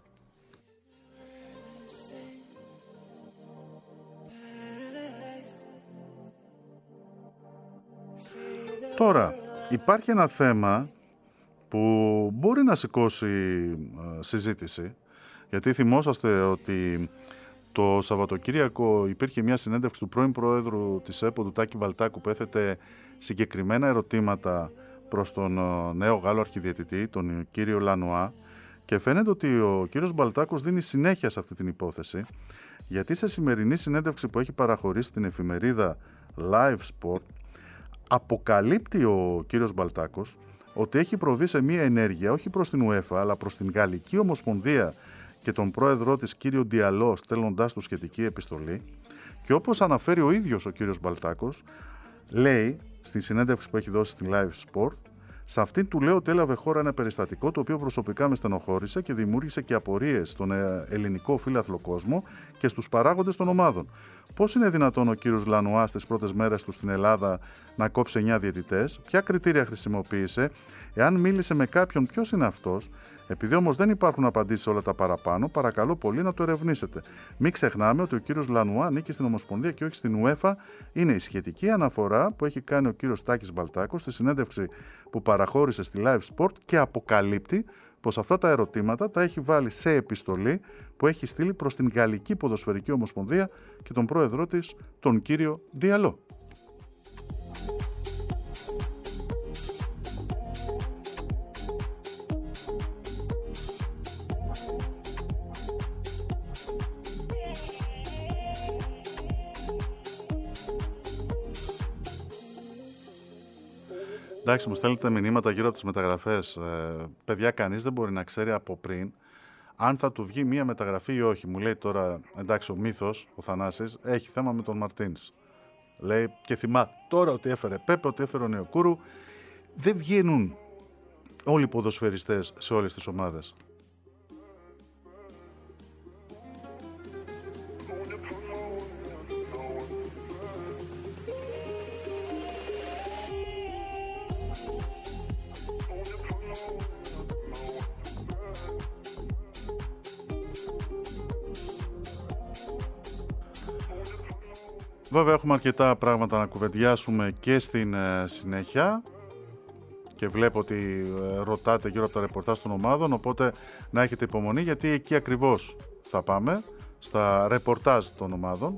Τώρα, υπάρχει ένα θέμα που μπορεί να σηκώσει ε, συζήτηση, γιατί θυμόσαστε ότι το Σαββατοκύριακο υπήρχε μια συνέντευξη του πρώην Προέδρου της ΕΠΟ, του Τάκη Βαλτάκου, που έθετε συγκεκριμένα ερωτήματα προς τον νέο Γάλλο αρχιδιαιτητή, τον κύριο Λανουά, και φαίνεται ότι ο κύριος Μπαλτάκος δίνει συνέχεια σε αυτή την υπόθεση, γιατί σε σημερινή συνέντευξη που έχει παραχωρήσει στην εφημερίδα Live Sport, αποκαλύπτει ο κύριος Μπαλτάκος ότι έχει προβεί σε μία ενέργεια όχι προς την UEFA αλλά προς την Γαλλική Ομοσπονδία και τον πρόεδρό της κύριο Διαλό, στέλνοντάς του σχετική επιστολή, και όπως αναφέρει ο ίδιος ο κύριος Μπαλτάκος, λέει στη συνέντευξη που έχει δώσει στην Live Sport, σε αυτήν του λέω ότι έλαβε χώρα ένα περιστατικό το οποίο προσωπικά με στενοχώρησε και δημιούργησε και απορίες στον ελληνικό φύλαθλο κόσμο και στους παράγοντες των ομάδων. Πώς είναι δυνατόν ο κύριος Λανουά στις πρώτες μέρες του στην Ελλάδα να κόψει εννιά διαιτητές, ποια κριτήρια χρησιμοποίησε, εάν μίλησε με κάποιον, ποιος είναι αυτός? Επειδή όμως δεν υπάρχουν απαντήσεις σε όλα τα παραπάνω, παρακαλώ πολύ να το ερευνήσετε. Μην ξεχνάμε ότι ο κύριος Λανουά ανήκει στην Ομοσπονδία και όχι στην UEFA. Είναι η σχετική αναφορά που έχει κάνει ο κύριος Τάκης Μπαλτάκος στη συνέντευξη που παραχώρησε στη Live Sport και αποκαλύπτει πως αυτά τα ερωτήματα τα έχει βάλει σε επιστολή που έχει στείλει προς την Γαλλική Ποδοσφαιρική Ομοσπονδία και τον πρόεδρό της, τον κύριο Διαλό. Εντάξει, μου στέλνετε μηνύματα γύρω από τις μεταγραφές. Ε, παιδιά, κανείς δεν μπορεί να ξέρει από πριν αν θα του βγει μία μεταγραφή ή όχι. Μου λέει τώρα, εντάξει, ο Μύθος, ο Θανάσης, έχει θέμα με τον Μαρτίνς. Λέει και θυμά τώρα ότι έφερε Πέπε, ότι έφερε ο Νεοκούρου. Δεν βγαίνουν όλοι οι ποδοσφαιριστές σε όλες τις ομάδες. Βέβαια έχουμε αρκετά πράγματα να κουβεντιάσουμε και στην ε, συνέχεια και βλέπω ότι ε, ρωτάτε γύρω από τα ρεπορτάζ των ομάδων, οπότε να έχετε υπομονή γιατί εκεί ακριβώς θα πάμε, στα ρεπορτάζ των ομάδων.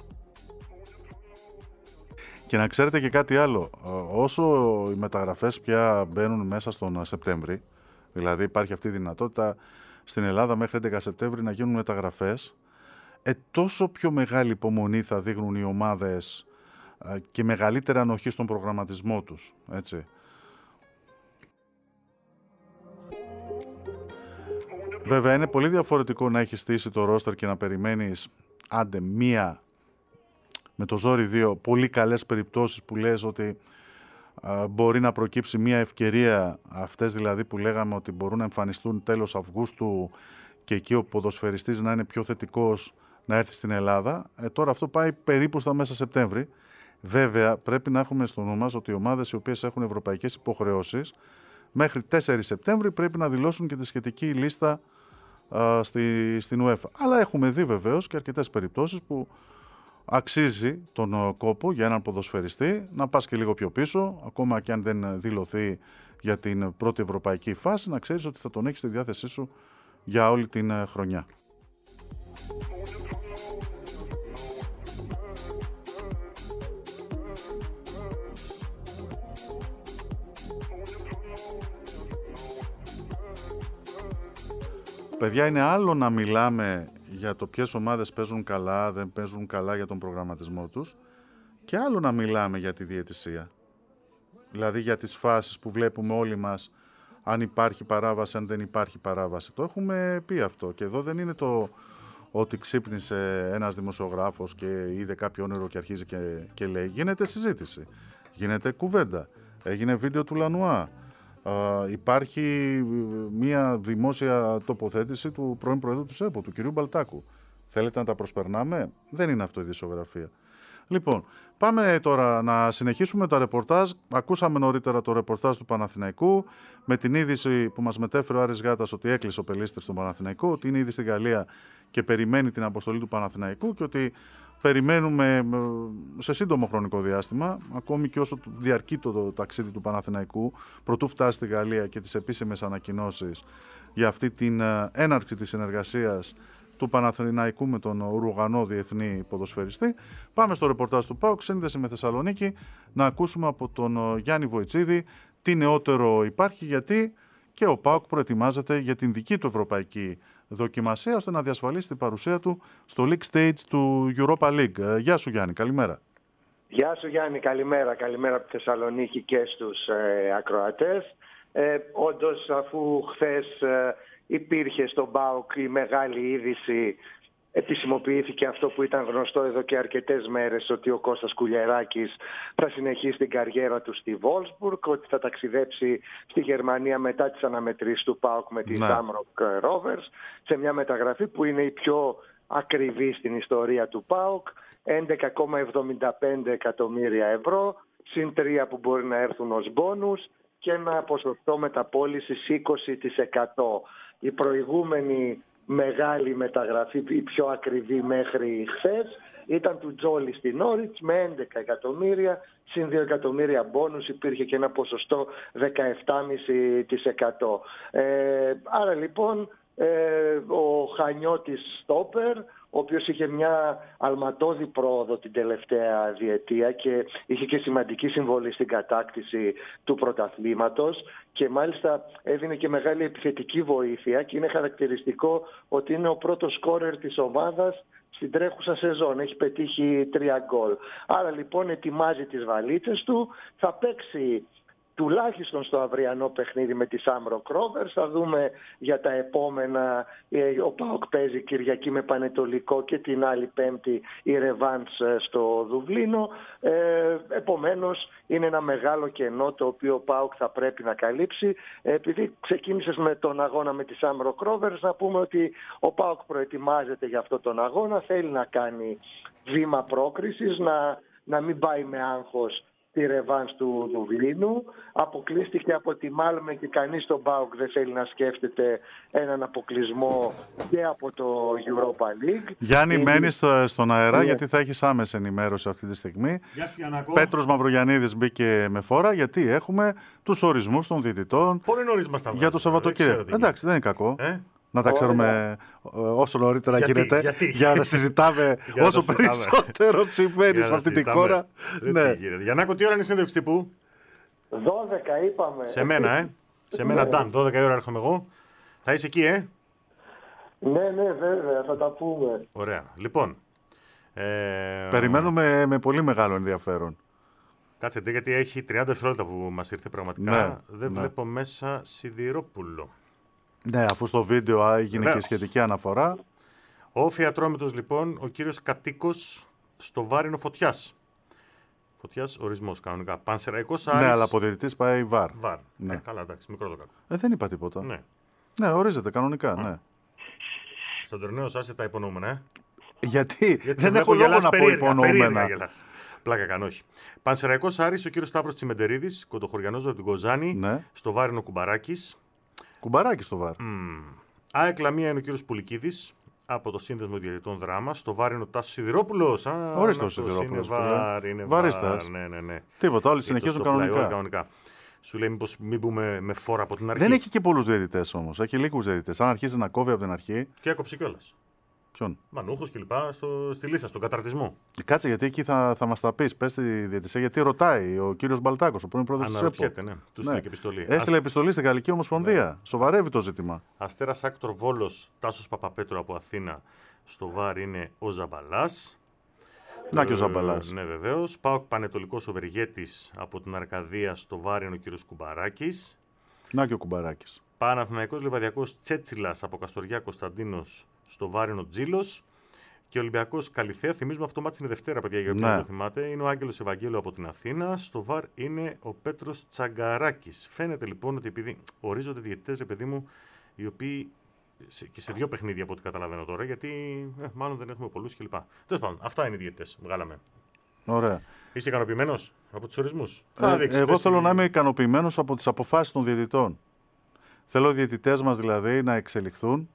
Και να ξέρετε και κάτι άλλο, όσο οι μεταγραφές πια μπαίνουν μέσα στον Σεπτέμβρη, δηλαδή υπάρχει αυτή η δυνατότητα στην Ελλάδα μέχρι έντεκα Σεπτέμβρη να γίνουν μεταγραφές, Ε, τόσο πιο μεγάλη υπομονή θα δείχνουν οι ομάδες ε, και μεγαλύτερη ανοχή στον προγραμματισμό τους, έτσι. Βέβαια είναι πολύ διαφορετικό να έχεις στήσει το ρόστερ και να περιμένεις άντε μία, με το ζόρι δύο, πολύ καλές περιπτώσεις που λες ότι α, μπορεί να προκύψει μία ευκαιρία, αυτές δηλαδή που λέγαμε ότι μπορούν να εμφανιστούν τέλος Αυγούστου και εκεί ο ποδοσφαιριστής να είναι πιο θετικός να έρθει στην Ελλάδα. Ε, τώρα αυτό πάει περίπου στα μέσα Σεπτέμβρη. Βέβαια πρέπει να έχουμε στο νου μας ότι οι ομάδες οι οποίες έχουν ευρωπαϊκές υποχρεώσεις μέχρι τέσσερις Σεπτέμβρη πρέπει να δηλώσουν και τη σχετική λίστα α, στη, στην UEFA. Αλλά έχουμε δει βεβαίως και αρκετές περιπτώσεις που αξίζει τον κόπο για έναν ποδοσφαιριστή να πας και λίγο πιο πίσω, ακόμα και αν δεν δηλωθεί για την πρώτη ευρωπαϊκή φάση, να ξέρεις ότι θα τον έχεις στη διάθεσή σου για όλη την χρονιά. Παιδιά, είναι άλλο να μιλάμε για το ποιες ομάδες παίζουν καλά, δεν παίζουν καλά για τον προγραμματισμό τους και άλλο να μιλάμε για τη διαιτησία. Δηλαδή για τις φάσεις που βλέπουμε όλοι μας, αν υπάρχει παράβαση, αν δεν υπάρχει παράβαση. Το έχουμε πει αυτό και εδώ δεν είναι το ότι ξύπνησε ένας δημοσιογράφος και είδε κάποιο όνειρο και αρχίζει και, και λέει. Γίνεται συζήτηση, γίνεται κουβέντα, έγινε βίντεο του Λανουά. Uh, υπάρχει μια δημόσια τοποθέτηση του πρώην Προέδρου του ΣΕΠΟ, του κυρίου Μπαλτάκου. Θέλετε να τα προσπερνάμε? Δεν είναι αυτό η δισογραφία. Λοιπόν, πάμε τώρα να συνεχίσουμε τα ρεπορτάζ. Ακούσαμε νωρίτερα το ρεπορτάζ του Παναθηναϊκού με την είδηση που μας μετέφερε ο Άρης Γάτας ότι έκλεισε ο Πελίστρης στον Παναθηναϊκό, ότι είναι ήδη στην Γαλλία και περιμένει την αποστολή του Παναθηναϊκού και ότι περιμένουμε σε σύντομο χρονικό διάστημα, ακόμη και όσο διαρκεί το, το ταξίδι του Παναθηναϊκού, προτού φτάσει στη Γαλλία και τις επίσημες ανακοινώσεις για αυτή την έναρξη της συνεργασίας του Παναθηναϊκού με τον Ουρουγανό διεθνή ποδοσφαιριστή. Πάμε στο ρεπορτάζ του ΠΑΟΚ, σύνδεση με Θεσσαλονίκη, να ακούσουμε από τον Γιάννη Βοητσίδη τι νεότερο υπάρχει, γιατί και ο ΠΑΟΚ προετοιμάζεται για την δική του ευρωπαϊκή δοκιμασία ώστε να διασφαλίσει την παρουσία του στο League Stage του Europa League. Γεια σου Γιάννη, καλημέρα. Γεια σου Γιάννη, καλημέρα. Καλημέρα από τη Θεσσαλονίκη και στους ε, ακροατές. Ε, όντως, αφού χθες ε, υπήρχε στον ΠΑΟΚ η μεγάλη είδηση, επισημοποιήθηκε αυτό που ήταν γνωστό εδώ και αρκετές μέρες, ότι ο Κώστας Κουλιεράκης θα συνεχίσει την καριέρα του στη Wolfsburg, ότι θα ταξιδέψει στη Γερμανία μετά τις αναμετρήσεις του ΠΑΟΚ με τη Shamrock Rovers, σε μια μεταγραφή που είναι η πιο ακριβή στην ιστορία του ΠΑΟΚ, έντεκα κόμμα εβδομήντα πέντε εκατομμύρια ευρώ, συν τρία που μπορεί να έρθουν ως μπόνους και ένα ποσοστό μεταπώλησης είκοσι τοις εκατό. Η προηγούμενη μεγάλη μεταγραφή, η πιο ακριβή μέχρι χθες, ήταν του Τζόλι στη Νόριτς με έντεκα εκατομμύρια, συν δύο εκατομμύρια μπόνους, υπήρχε και ένα ποσοστό δεκαεπτά κόμμα πέντε τοις εκατό. Ε, άρα λοιπόν ε, ο Χανιώτης Στόπερ, ο οποίος είχε μια αλματώδη πρόοδο την τελευταία διετία και είχε και σημαντική συμβολή στην κατάκτηση του πρωταθλήματος και μάλιστα έδινε και μεγάλη επιθετική βοήθεια και είναι χαρακτηριστικό ότι είναι ο πρώτος σκόρερ της ομάδας στην τρέχουσα σεζόν. Έχει πετύχει τρία γκολ. Άρα λοιπόν ετοιμάζει τις βαλίτσες του, θα παίξει τουλάχιστον στο αυριανό παιχνίδι με τη Shamrock Rovers. Θα δούμε για τα επόμενα. Ο ΠΑΟΚ παίζει Κυριακή με Πανετολικό και την άλλη Πέμπτη η ρεβάνς στο Δουβλίνο. Ε, επομένως είναι ένα μεγάλο κενό το οποίο ο ΠΑΟΚ θα πρέπει να καλύψει. Επειδή ξεκίνησες με τον αγώνα με τη Shamrock Rovers, να πούμε ότι ο ΠΑΟΚ προετοιμάζεται για αυτόν τον αγώνα. Θέλει να κάνει βήμα πρόκρισης, να, να μην πάει με άγχος τη ρεβάνς του Δουβλίνου. Αποκλείστηκε από τη Μάλμε και κανείς στον ΠΑΟΚ δεν θέλει να σκέφτεται έναν αποκλεισμό και από το Europa League. Γιάννη, είναι... μένεις στον αέρα, yeah. γιατί θα έχεις άμεση ενημέρωση αυτή τη στιγμή. Γεια σου, Γιαννάκο. Πέτρος Μαυρογιαννίδης μπήκε με φόρα, γιατί έχουμε τους ορισμούς των διαιτητών για το Σαββατοκύριακο. Εντάξει, δεν είναι κακό. Ε? Να τα ξέρουμε όσο νωρίτερα γιατί, γίνεται, γιατί. για να τα συζητάμε για να όσο τα περισσότερο συμβαίνει σε αυτή την χώρα. Ναι. Γιαννάκο, τι ώρα είναι η συνέντευξη τύπου? δώδεκα είπαμε. Σε μένα, ε. Σε μένα, Νταν. δώδεκα η ώρα έρχομαι εγώ. Θα είσαι εκεί, ε. Ναι, ναι, βέβαια, θα τα πούμε. Ωραία. Λοιπόν. Ε... Περιμένουμε με πολύ μεγάλο ενδιαφέρον. Κάτσε, γιατί έχει τριάντα δευτερόλεπτα που μας ήρθε πραγματικά. Ναι, δεν ναι. βλέπω μέσα Σιδηρόπουλο. Ναι, αφού στο βίντεο έγινε Βεβαίως. και σχετική αναφορά. Ο Φιατρόμητος, λοιπόν, ο κύριος κατοίκος στο Βάρινο Φωτιάς. Φωτιάς, ορισμός κανονικά. Πανσεραϊκός Άρης. Ναι, αλλά από διαιτητής πάει βαρ. Βαρ. Ναι. Ε, καλά, εντάξει, μικρό το κάτω. Ε, δεν είπα τίποτα. Ναι. Ναι, ορίζεται κανονικά. Ναι. Σαν τορνέο άσε τα υπονοούμενα, ε. Γιατί, Γιατί δεν σε έχω βλέπω λόγο γελάς να πω περίεργα, περίεργα υπονοούμενα. γελάς. Πλάκα κάνω, όχι. Πανσεραϊκός Άρης, ο κύριος Σταύρος Τσιμεντερίδης, κοντοχωριανός από την Κοζάνη, Ναι. στο Βάρινο Κουμπαράκης. Κουμπαράκι στο βαρ. ΑΕΚ Λαμία είναι ο κύριος Πουλικίδης, από το Σύνδεσμο Διαιτητών Δράμα, στο Βάρινο Τάσος Σιδηρόπουλος. Α, Ορίστε ο αυτός Σιδηρόπουλος, Είναι φίλε. βάρ, είναι Βαρίστας. βάρ, ναι, ναι, ναι. Τίποτα, όλοι Και συνεχίζουν το στο πλάι, κανονικά. όλα κανονικά. Σου λέει μήπως μην μπούμε με φόρα από την αρχή. Δεν έχει και πολλούς διαιτητές όμως. Έχει λίγους διαιτητές. Αν αρχίζει να κόβει από την αρχή. Και έκοψε κιόλας. Ποιον. Μανούχος και λοιπά στο, στη λίστα, στον καταρτισμό. Κάτσε, γιατί εκεί θα, θα μας τα πεις. Πες τη διαιτησία, γιατί ρωτάει ο κύριος Μπαλτάκος, ο πρώην πρόεδρος της ΕΠΟ. Αναρωτιέται, ναι. Του στείλε και επιστολή. Έστειλε επιστολή στην Γαλλική Ομοσπονδία. Σοβαρεύει το ζήτημα. Αστέρας Άκτορ Βόλος, Τάσος Παπαπέτρου από Αθήνα. Στο Βάρ είναι ο Ζαμπαλάς. Να και ο Ε, Ζαμπαλάς. Ναι, βεβαίως. ΠΑΟΚ Πανετολικός ο Βεργέτης από την Αρκαδία. Στο Βάρ είναι ο κύριος Κουμπαράκης. Να και ο Κουμπαράκης. Παναθηναϊκός Λιβαδιακός Τσέτσιλας από Καστοριά Κωνσταντίνος. Στο Βάρ είναι ο Τζίλος. Και Ολυμπιακός Καλυθέα. Θυμίζουμε αυτό το μάτι είναι Δευτέρα, παιδιά, για όποιον Ναι. το θυμάται. Είναι ο Άγγελος Ευαγγέλου από την Αθήνα. Στο Βάρ είναι ο Πέτρος Τσαγκαράκης. Φαίνεται λοιπόν ότι επειδή ορίζονται διαιτητές, ρε παιδί μου, οι οποίοι σε, και σε δύο παιχνίδια από ό,τι καταλαβαίνω τώρα, γιατί ε, μάλλον δεν έχουμε πολλούς κλπ. Τέλος πάντων, αυτά είναι οι διαιτητές. Βγάλαμε. Ωραία. Είσαι ικανοποιημένος από τους ορισμούς? Ε, εγώ θέλω να είμαι ικανοποιημένος από τις αποφάσεις των διαιτητών. Θέλω οι διαιτητές μας δηλαδή να εξελιχθούν,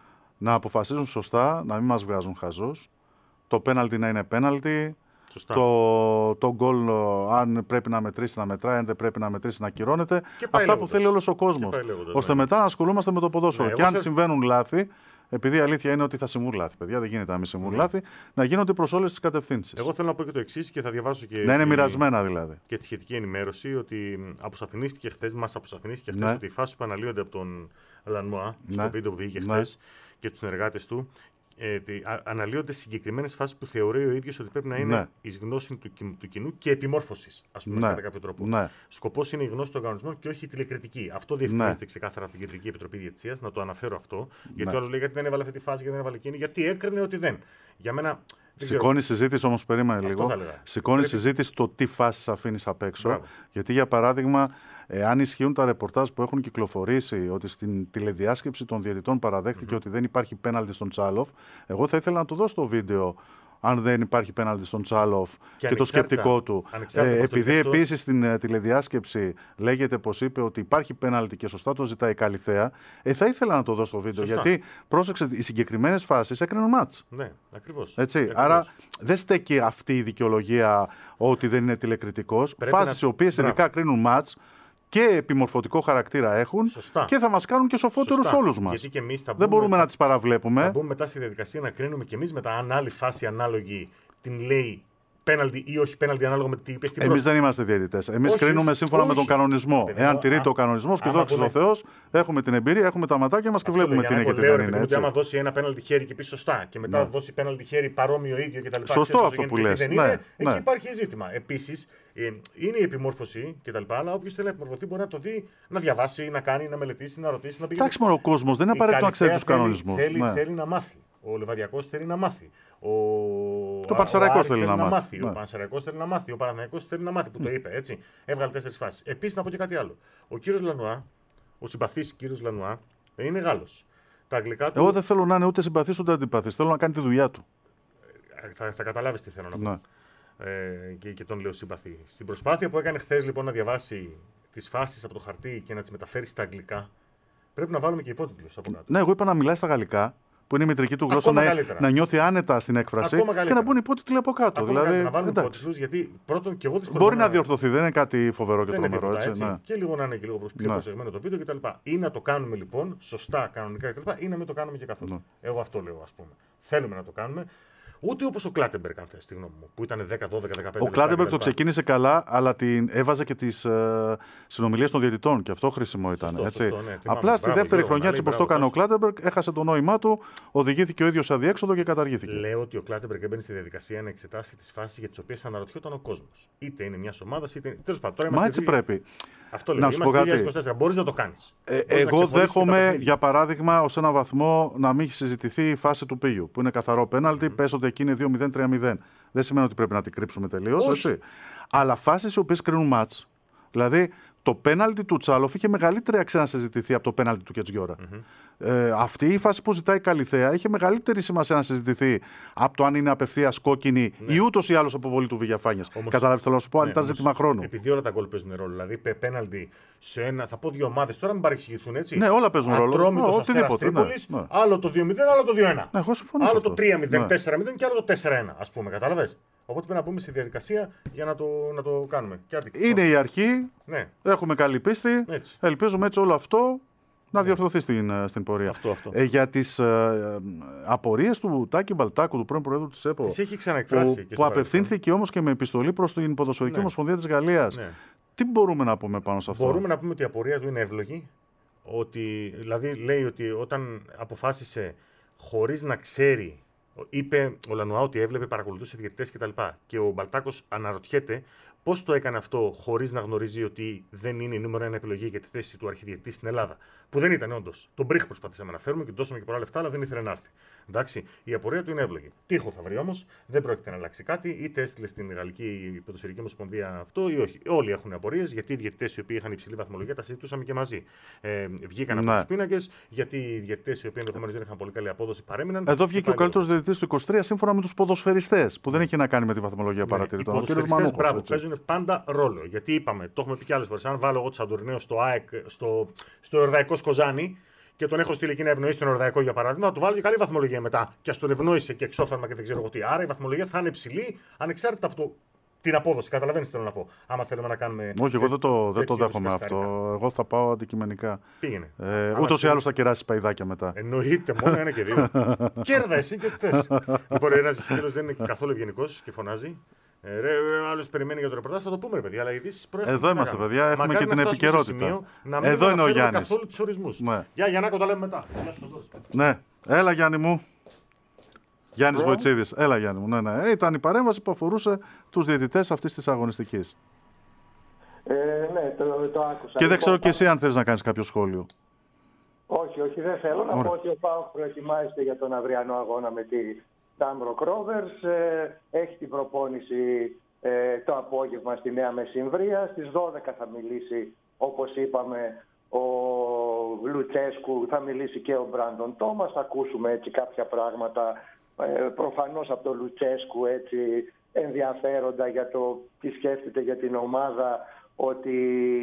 να αποφασίζουν σωστά, να μην μας βγάζουν χαζούς. Το πέναλτι να είναι πέναλτι. Σωστά. Το, το γκολ, αν πρέπει να μετρήσει, να μετράει, αν δεν πρέπει να μετρήσει, να ακυρώνεται. Και πάει Αυτά λέγοντας. που θέλει όλος ο κόσμος. Και πάει λέγοντας, Ώστε ναι. μετά να ασχολούμαστε με το ποδόσφαιρο. Ναι, και εγώ αν θε- συμβαίνουν λάθη, επειδή η αλήθεια είναι ότι θα συμβούν λάθη, παιδιά, δεν γίνεται να μην συμβούν Ναι. λάθη, να γίνονται προς όλες τις κατευθύνσεις. Εγώ θέλω να πω και το εξής και θα διαβάσω και. Να είναι τη- μοιρασμένα δηλαδή. Και τη σχετική ενημέρωση ότι μ, αποσαφηνίστηκε χθε, μα αποσαφηνίστηκε χθε Ναι. ότι οι φάσεις που αναλύονται από τον Λανουά, στο Ναι. βίντεο που βγήκε Ναι. χθε και του συνεργάτε του, ε, ότι α- αναλύονται συγκεκριμένες φάσεις που θεωρεί ο ίδιος ότι πρέπει να είναι Ναι. εις γνώση του, κοι- του κοινού και επιμόρφωσης, ας πούμε, Ναι. κατά κάποιο τρόπο. Ναι. Σκοπός είναι η γνώση των κανονισμών και όχι η τηλεκριτική. Αυτό διευκρινίζεται ξεκάθαρα από την Κεντρική Επιτροπή Διαιτησίας, να το αναφέρω αυτό. Γιατί Ναι. ο άλλος λέει γιατί δεν έβαλε αυτή τη φάση, γιατί δεν έβαλε εκείνη, γιατί έκρινε ότι δεν. Για μένα. δεν ξέρω. Σηκώνει συζήτηση όμως, περίμενε Αυτό λίγο. θα έλεγα. Σηκώνει Πρέπει- συζήτηση το τι φάσεις αφήνεις απ' έξω. Μπράβο. Γιατί για παράδειγμα, εάν ισχύουν τα ρεπορτάζ που έχουν κυκλοφορήσει ότι στην τηλεδιάσκεψη των διαιτητών παραδέχτηκε ότι δεν υπάρχει πέναλτι στον Τσάλοφ, εγώ θα ήθελα να του δώσω το βίντεο. Αν δεν υπάρχει πέναλτι στον Τσάλοφ και, το ανεξάρτητα- σκεπτικό του. ανεξάρτητα από αυτό επειδή και αυτό- επίσης στην ε, τηλεδιάσκεψη λέγεται πως είπε ότι υπάρχει πέναλτι και σωστά το ζητάει η Καλυθέα, ε, θα ήθελα να το δώσω το βίντεο. Σωστά. Γιατί πρόσεξε, οι συγκεκριμένες φάσεις έκριναν μάτς. Ναι, ακριβώς. Έτσι. Ακριβώς. Άρα δεν στέκει αυτή η δικαιολογία ότι δεν είναι τηλεκριτικός. Πρέπει Φάσεις να- οι οποίες Μπράβο. ειδικά κρίνουν μάτς και επιμορφωτικό χαρακτήρα έχουν Σωστά. και θα μας κάνουν και σοφότερους Σωστά. όλους μας. Γιατί και εμείς θα Δεν μπούμε- μπορούμε να τις Θα παραβλέπουμε. μπούμε μετά στη διαδικασία να κρίνουμε και εμείς μετά αν άλλη φάση ανάλογη την λέει πέναλτι ή όχι πέναλτι ανάλογα με τι είπε στην Εμείς πρώτη. δεν είμαστε διαιτητές. Εμείς Όχι, κρίνουμε σύμφωνα με τον όχι. κανονισμό. Παιδιά, Εάν α- τηρείται ο κανονισμός και άμα δόξα τω δούμε- Θεώς, έχουμε την εμπειρία, έχουμε τα ματάκια μας και Αυτό βλέπουμε λέω, τι είναι για και να τι πω, δεν λέω, είναι. ρε παιδί μου, ότι Έτσι. άμα δώσει ένα πέναλτι χέρι και πει σωστά και μετά Ναι. δώσει πέναλτι χέρι παρόμοιο ίδιο κτλ. Σωστό αυτό που λες. Δεν Ναι, είναι, ναι. εκεί υπάρχει ζήτημα. Επίσης, ε, είναι η επιμόρφωση κτλ. Αλλά όποιος θέλει να επιμορφωθεί μπορεί να το δει, να διαβάσει, να κάνει, να μελετήσει, να ρωτήσει, να πει. Εντάξει, μόνο ο κόσμος δεν είναι Η απαραίτητο να ξέρει Καλυθέα τους θέλει- κανονισμούς. Θέλει, Ναι. θέλει να μάθει. Ο Λεβαδιακός θέλει να μάθει. Ο, Το ο Πανσεραϊκός Άρης θέλει να μάθει. Ο Ναι. Πανσεραϊκός θέλει να μάθει. Ο Παναθηναϊκός θέλει να μάθει. Που το είπε έτσι. Έβγαλε τέσσερις φάσεις. Επίσης να πω και κάτι άλλο. Ο κύριος Λανουά, ο συμπαθής κύριος Λανουά, είναι Γάλλος. Τα αγγλικά του. Εγώ δεν θέλω να είναι ούτε συμπαθής ούτε αντιπαθής. Θέλω να κάνει τη δουλειά του. Θα, θα καταλάβεις τι θέλω να πω. Ναι. Ε, και, και τον λέω συμπαθή. Στην προσπάθεια που έκανε χθες λοιπόν να διαβάσει τις φάσεις από το χαρτί και να τις μεταφέρει στα αγγλικά, πρέπει να βάλουμε και υπότιτλους από κάτω. Ναι, εγώ είπα να μιλάει στα γαλλικά, που είναι η μητρική του γλώσσα, Ακόμα να, καλύτερα. να νιώθει άνετα στην έκφραση Ακόμα και καλύτερα. να μπουν υπότιτλοι από κάτω. Ακόμα Δηλαδή, καλύτερα, να βάλουμε εντάξει. υπότιτλους, γιατί πρώτον και εγώ δυσκολεύομαι. Μπορεί να διορθωθεί, δεν είναι κάτι φοβερό και Δεν είναι τρομερό. τίποτα, Έτσι, έτσι. ναι. Και λίγο να είναι και λίγο προς- πιο Ναι. προσεγμένο το βίντεο κτλ. Ή να το κάνουμε λοιπόν σωστά, κανονικά κτλ. Ή να μην το κάνουμε και καθόλου. Ναι. Εγώ αυτό λέω, ας πούμε. Θέλουμε να το κάνουμε. Ούτε όπως ο Κλάτεμπεργκ, αν θες, τη γνώμη μου, που ήταν δέκα, δώδεκα, δεκαπέντε. Ο Κλάτεμπεργκ το ξεκίνησε καλά, αλλά την έβαζε και τις ε, συνομιλίες των διαιτητών και αυτό χρήσιμο ήταν. Σωστό, έτσι. σωστό, ναι, Απλά στη μπράβο, δεύτερη Γιώργο, χρονιά, έτσι όπως το έκανε ο Κλάτεμπεργκ, έχασε το νόημά του, οδηγήθηκε ο ίδιος αδιέξοδο και καταργήθηκε. Λέω ότι ο Κλάτεμπεργκ έμπαινε στη διαδικασία να εξετάσει τις φάσεις για τις οποίες αναρωτιόταν ο κόσμος. Είτε είναι μια ομάδα, είτε. Τέλος πάντων, Μα έτσι πρέπει. Αυτό λέω. Να σου πω κάτι. Μπορείς να το κάνεις. Ε, εγώ δέχομαι, για παράδειγμα, ως ένα βαθμό να μην έχει συζητηθεί η φάση του Πίγιου, που είναι καθαρό πέναλτι, mm. πες ότι εκείνη δύο μηδέν τρία μηδέν. Δεν σημαίνει ότι πρέπει να την κρύψουμε τελείως, έτσι. Αλλά φάσεις οι οποίες κρίνουν μάτς. Δηλαδή, το πέναλτι του Τσάλοφ είχε μεγαλύτερη αξία να συζητηθεί από το πέναλτι του Κετζιόρα. Mm-hmm. Ε, αυτή η φάση που ζητάει η Καλιθέα είχε μεγαλύτερη σημασία να συζητηθεί από το αν είναι απευθείας κόκκινη ναι. ή ούτως ή άλλως αποβολή του Βηγιαφάνιας. Κατάλαβες, θέλω να σου πω, αν ναι, ήταν όμως, ζήτημα χρόνου. Επειδή όλα τα γκολ παίζουν ρόλο. Δηλαδή, πέναλτι σε ένα, θα πω δύο ομάδες τώρα, μην παρεξηγηθούν έτσι. Ναι, όλα παίζουν ρόλο. Ατρόμητος, Αστέρας Τρίπολης, ναι, ναι. άλλο το δύο μηδέν, άλλο το δύο ένα. Ναι, άλλο το τρία μηδέν, τέσσερα μηδέν και άλλο το τέσσερα ένα, ας πούμε. Κατάλαβες. Οπότε πρέπει να μπούμε στη διαδικασία για να το, να το κάνουμε. Είναι η αρχή. Ναι. Έχουμε καλή πίστη. Έτσι. Ελπίζουμε έτσι όλο αυτό να διορθωθεί στην, στην πορεία. Αυτό, αυτό. Ε, για τις ε, απορίες του Τάκη Μπαλτάκου, του πρώην Προέδρου της ΕΠΟ, τις έχει ξαναεκφράσει που, και που απευθύνθηκε όμως και με επιστολή προς την Ποδοσφαιρική ναι. Ομοσπονδία της Γαλλίας. Ναι. Τι μπορούμε να πούμε πάνω σε αυτό? Μπορούμε να πούμε ότι η απορία του είναι εύλογη. Ότι, δηλαδή λέει ότι όταν αποφάσισε χωρίς να ξέρει, είπε ο Λανουά ότι έβλεπε, παρακολουθούσε διαιτητές κτλ. Και ο Μπαλτάκος αναρωτιέται πώς το έκανε αυτό χωρίς να γνωρίζει ότι δεν είναι η νούμερο ένα επιλογή για τη θέση του αρχιδιαιτητή στην Ελλάδα. Που δεν ήταν όντως. Τον Μπρίχ προσπαθήσαμε να φέρουμε και του δώσαμε και πολλά λεφτά, αλλά δεν ήθελε να έρθει. Εντάξει, η απορία του είναι εύλογη. Τείχο θα βρει όμως, δεν πρόκειται να αλλάξει κάτι, είτε έστειλε στην Γαλλική Ποδοσφαιρική Ομοσπονδία αυτό ή όχι. Όλοι έχουν απορίες, γιατί οι διαιτητές οι οποίοι είχαν υψηλή βαθμολογία τα συζητούσαμε και μαζί. Ε, βγήκαν ναι. από τους πίνακες, γιατί οι διαιτητές οι οποίοι ενδεχομένως δεν είχαν πολύ καλή απόδοση παρέμειναν. Εδώ βγήκε ο καλύτερος διαιτητής του είκοσι τρία σύμφωνα με τους ποδοσφαιριστές, που δεν έχει να κάνει με τη βαθμολογία ναι, παρατηρητών. Οι ποδοσφαιριστές, μπράβο, παίζουν πάντα ρόλο. Γιατί είπαμε, το έχουμε πει και άλλες φορές, αν βάλω εγώ το Σαντουρνέο στο ΑΕΚ, στο, στο Εορδαϊκό Σκοζάνι, και τον έχω στείλει εκεί να ευνοήσει τον Ορδαϊκό για παράδειγμα, θα του βάλω και καλή βαθμολογία μετά. Και α τον ευνόησε και εξώθαρμα και δεν ξέρω εγώ τι. Άρα η βαθμολογία θα είναι υψηλή ανεξάρτητα από το, την απόδοση. Καταλαβαίνεις τι θέλω να πω. Άμα θέλουμε να κάνουμε. Όχι, εγώ δεν το, δεν το δέχομαι αυτό. Εγώ θα πάω αντικειμενικά. Πήγαινε. Ε, Ούτως ή άλλως θα κεράσει παϊδάκια μετά. Εννοείται, μόνο ένα και δύο. Κέρδα εσύ και τι θες. Λοιπόν, ένα φίλο δεν είναι καθόλου ευγενικό και φωνάζει. Ε, ρε, άλλος περιμένει για το ρεπορτάζ, θα το πούμε, ρε παιδιά. Αλλά ειδήσεις προέρχονται. Εδώ είμαστε, παιδιά. Έχουμε μακάρι και την επικαιρότητα. Εδώ είναι ο Γιάννης. Καθόλου τους ορισμούς. Ναι. Γεια, Γιάννακο, τα λέμε μετά. Ναι, έλα Γιάννη μου. Γιάννης Βοητσίδης. Έλα Γιάννη μου. Ναι, ναι. Ήταν η παρέμβαση που αφορούσε τους διαιτητές αυτής της αγωνιστικής. Ε, ναι, το, το άκουσα. Και δεν ξέρω και εσύ αν θες να κάνεις κάποιο σχόλιο. Όχι, όχι, δεν θέλω. Ωραία. Να πω ότι ο ΠΑΟΚ προετοιμάζεται για τον αυριανό αγώνα με τη Τάμπρο Κρόβερς, ε, έχει την προπόνηση ε, το απόγευμα στη Νέα Μεσημβρία. Στις δώδεκα θα μιλήσει, όπως είπαμε, ο Λουτσέσκου, θα μιλήσει και ο Μπράντον Τόμας. Θα ακούσουμε έτσι κάποια πράγματα ε, προφανώς από τον Λουτσέσκου, έτσι ενδιαφέροντα για το τι σκέφτεται για την ομάδα, ότι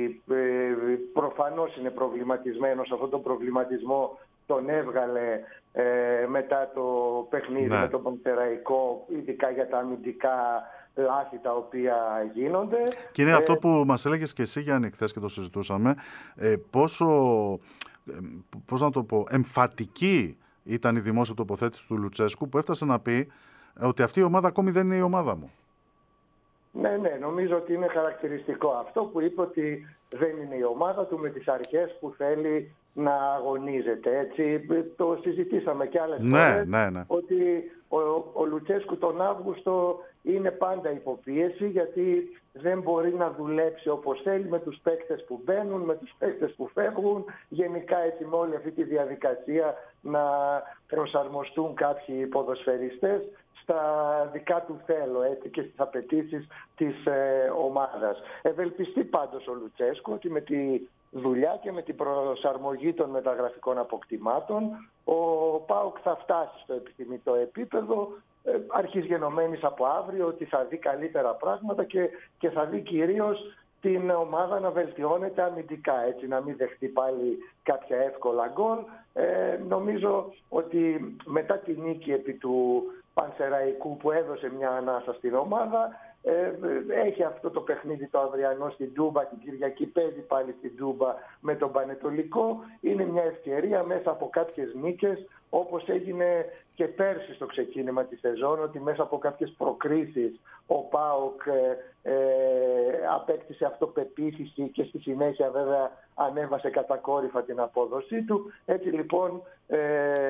ε, προφανώς είναι προβληματισμένος. Αυτόν τον προβληματισμό τον έβγαλε ε, μετά το παιχνίδι ναι. με τον Πανσεραϊκό, ειδικά για τα αμυντικά λάθη τα οποία γίνονται. Και είναι ε, αυτό που μας έλεγες και εσύ, Γιάννη, χθες και το συζητούσαμε, ε, πόσο, ε, πώς να το πω, εμφατική ήταν η δημόσια τοποθέτηση του Λουτσέσκου, που έφτασε να πει ότι αυτή η ομάδα ακόμη δεν είναι η ομάδα μου. Ναι, ναι, νομίζω ότι είναι χαρακτηριστικό αυτό που είπε, ότι δεν είναι η ομάδα του με τις αρχές που θέλει να αγωνίζεται. Έτσι, το συζητήσαμε και άλλες ναι, φορές, ναι, ναι. ότι ο, ο Λουτσέσκου τον Αύγουστο είναι πάντα υποπίεση, γιατί δεν μπορεί να δουλέψει όπως θέλει με τους παίκτες που μπαίνουν, με τους παίκτες που φεύγουν, γενικά έτσι με όλη αυτή τη διαδικασία να προσαρμοστούν κάποιοι ποδοσφαιριστές στα δικά του θέλω, έτσι, και στις απαιτήσεις της ε, ομάδας. Ευελπιστεί πάντως ο Λουτσέσκου ότι με τη δουλειά και με την προσαρμογή των μεταγραφικών αποκτημάτων ο ΠΑΟΚ θα φτάσει στο επιθυμητό επίπεδο, ε, αρχής γενομένης από αύριο, ότι θα δει καλύτερα πράγματα και, και θα δει κυρίως την ομάδα να βελτιώνεται αμυντικά, έτσι, να μην δεχτεί πάλι κάποια εύκολα γκολ. Ε, νομίζω ότι μετά τη νίκη επί του Πανσεραϊκού, που έδωσε μια ανάσα στην ομάδα, Ε, έχει αυτό το παιχνίδι το αυριανό στην Τούμπα, την Κυριακή παίζει πάλι στην Τούμπα με τον Πανετολικό. Είναι μια ευκαιρία μέσα από κάποιες νίκες, όπως έγινε και πέρσι στο ξεκίνημα της σεζόν, ότι μέσα από κάποιες προκρίσεις ο ΠΑΟΚ ε, ε, απέκτησε αυτοπεποίθηση και στη συνέχεια βέβαια ανέβασε κατακόρυφα την απόδοσή του. Έτσι λοιπόν ε,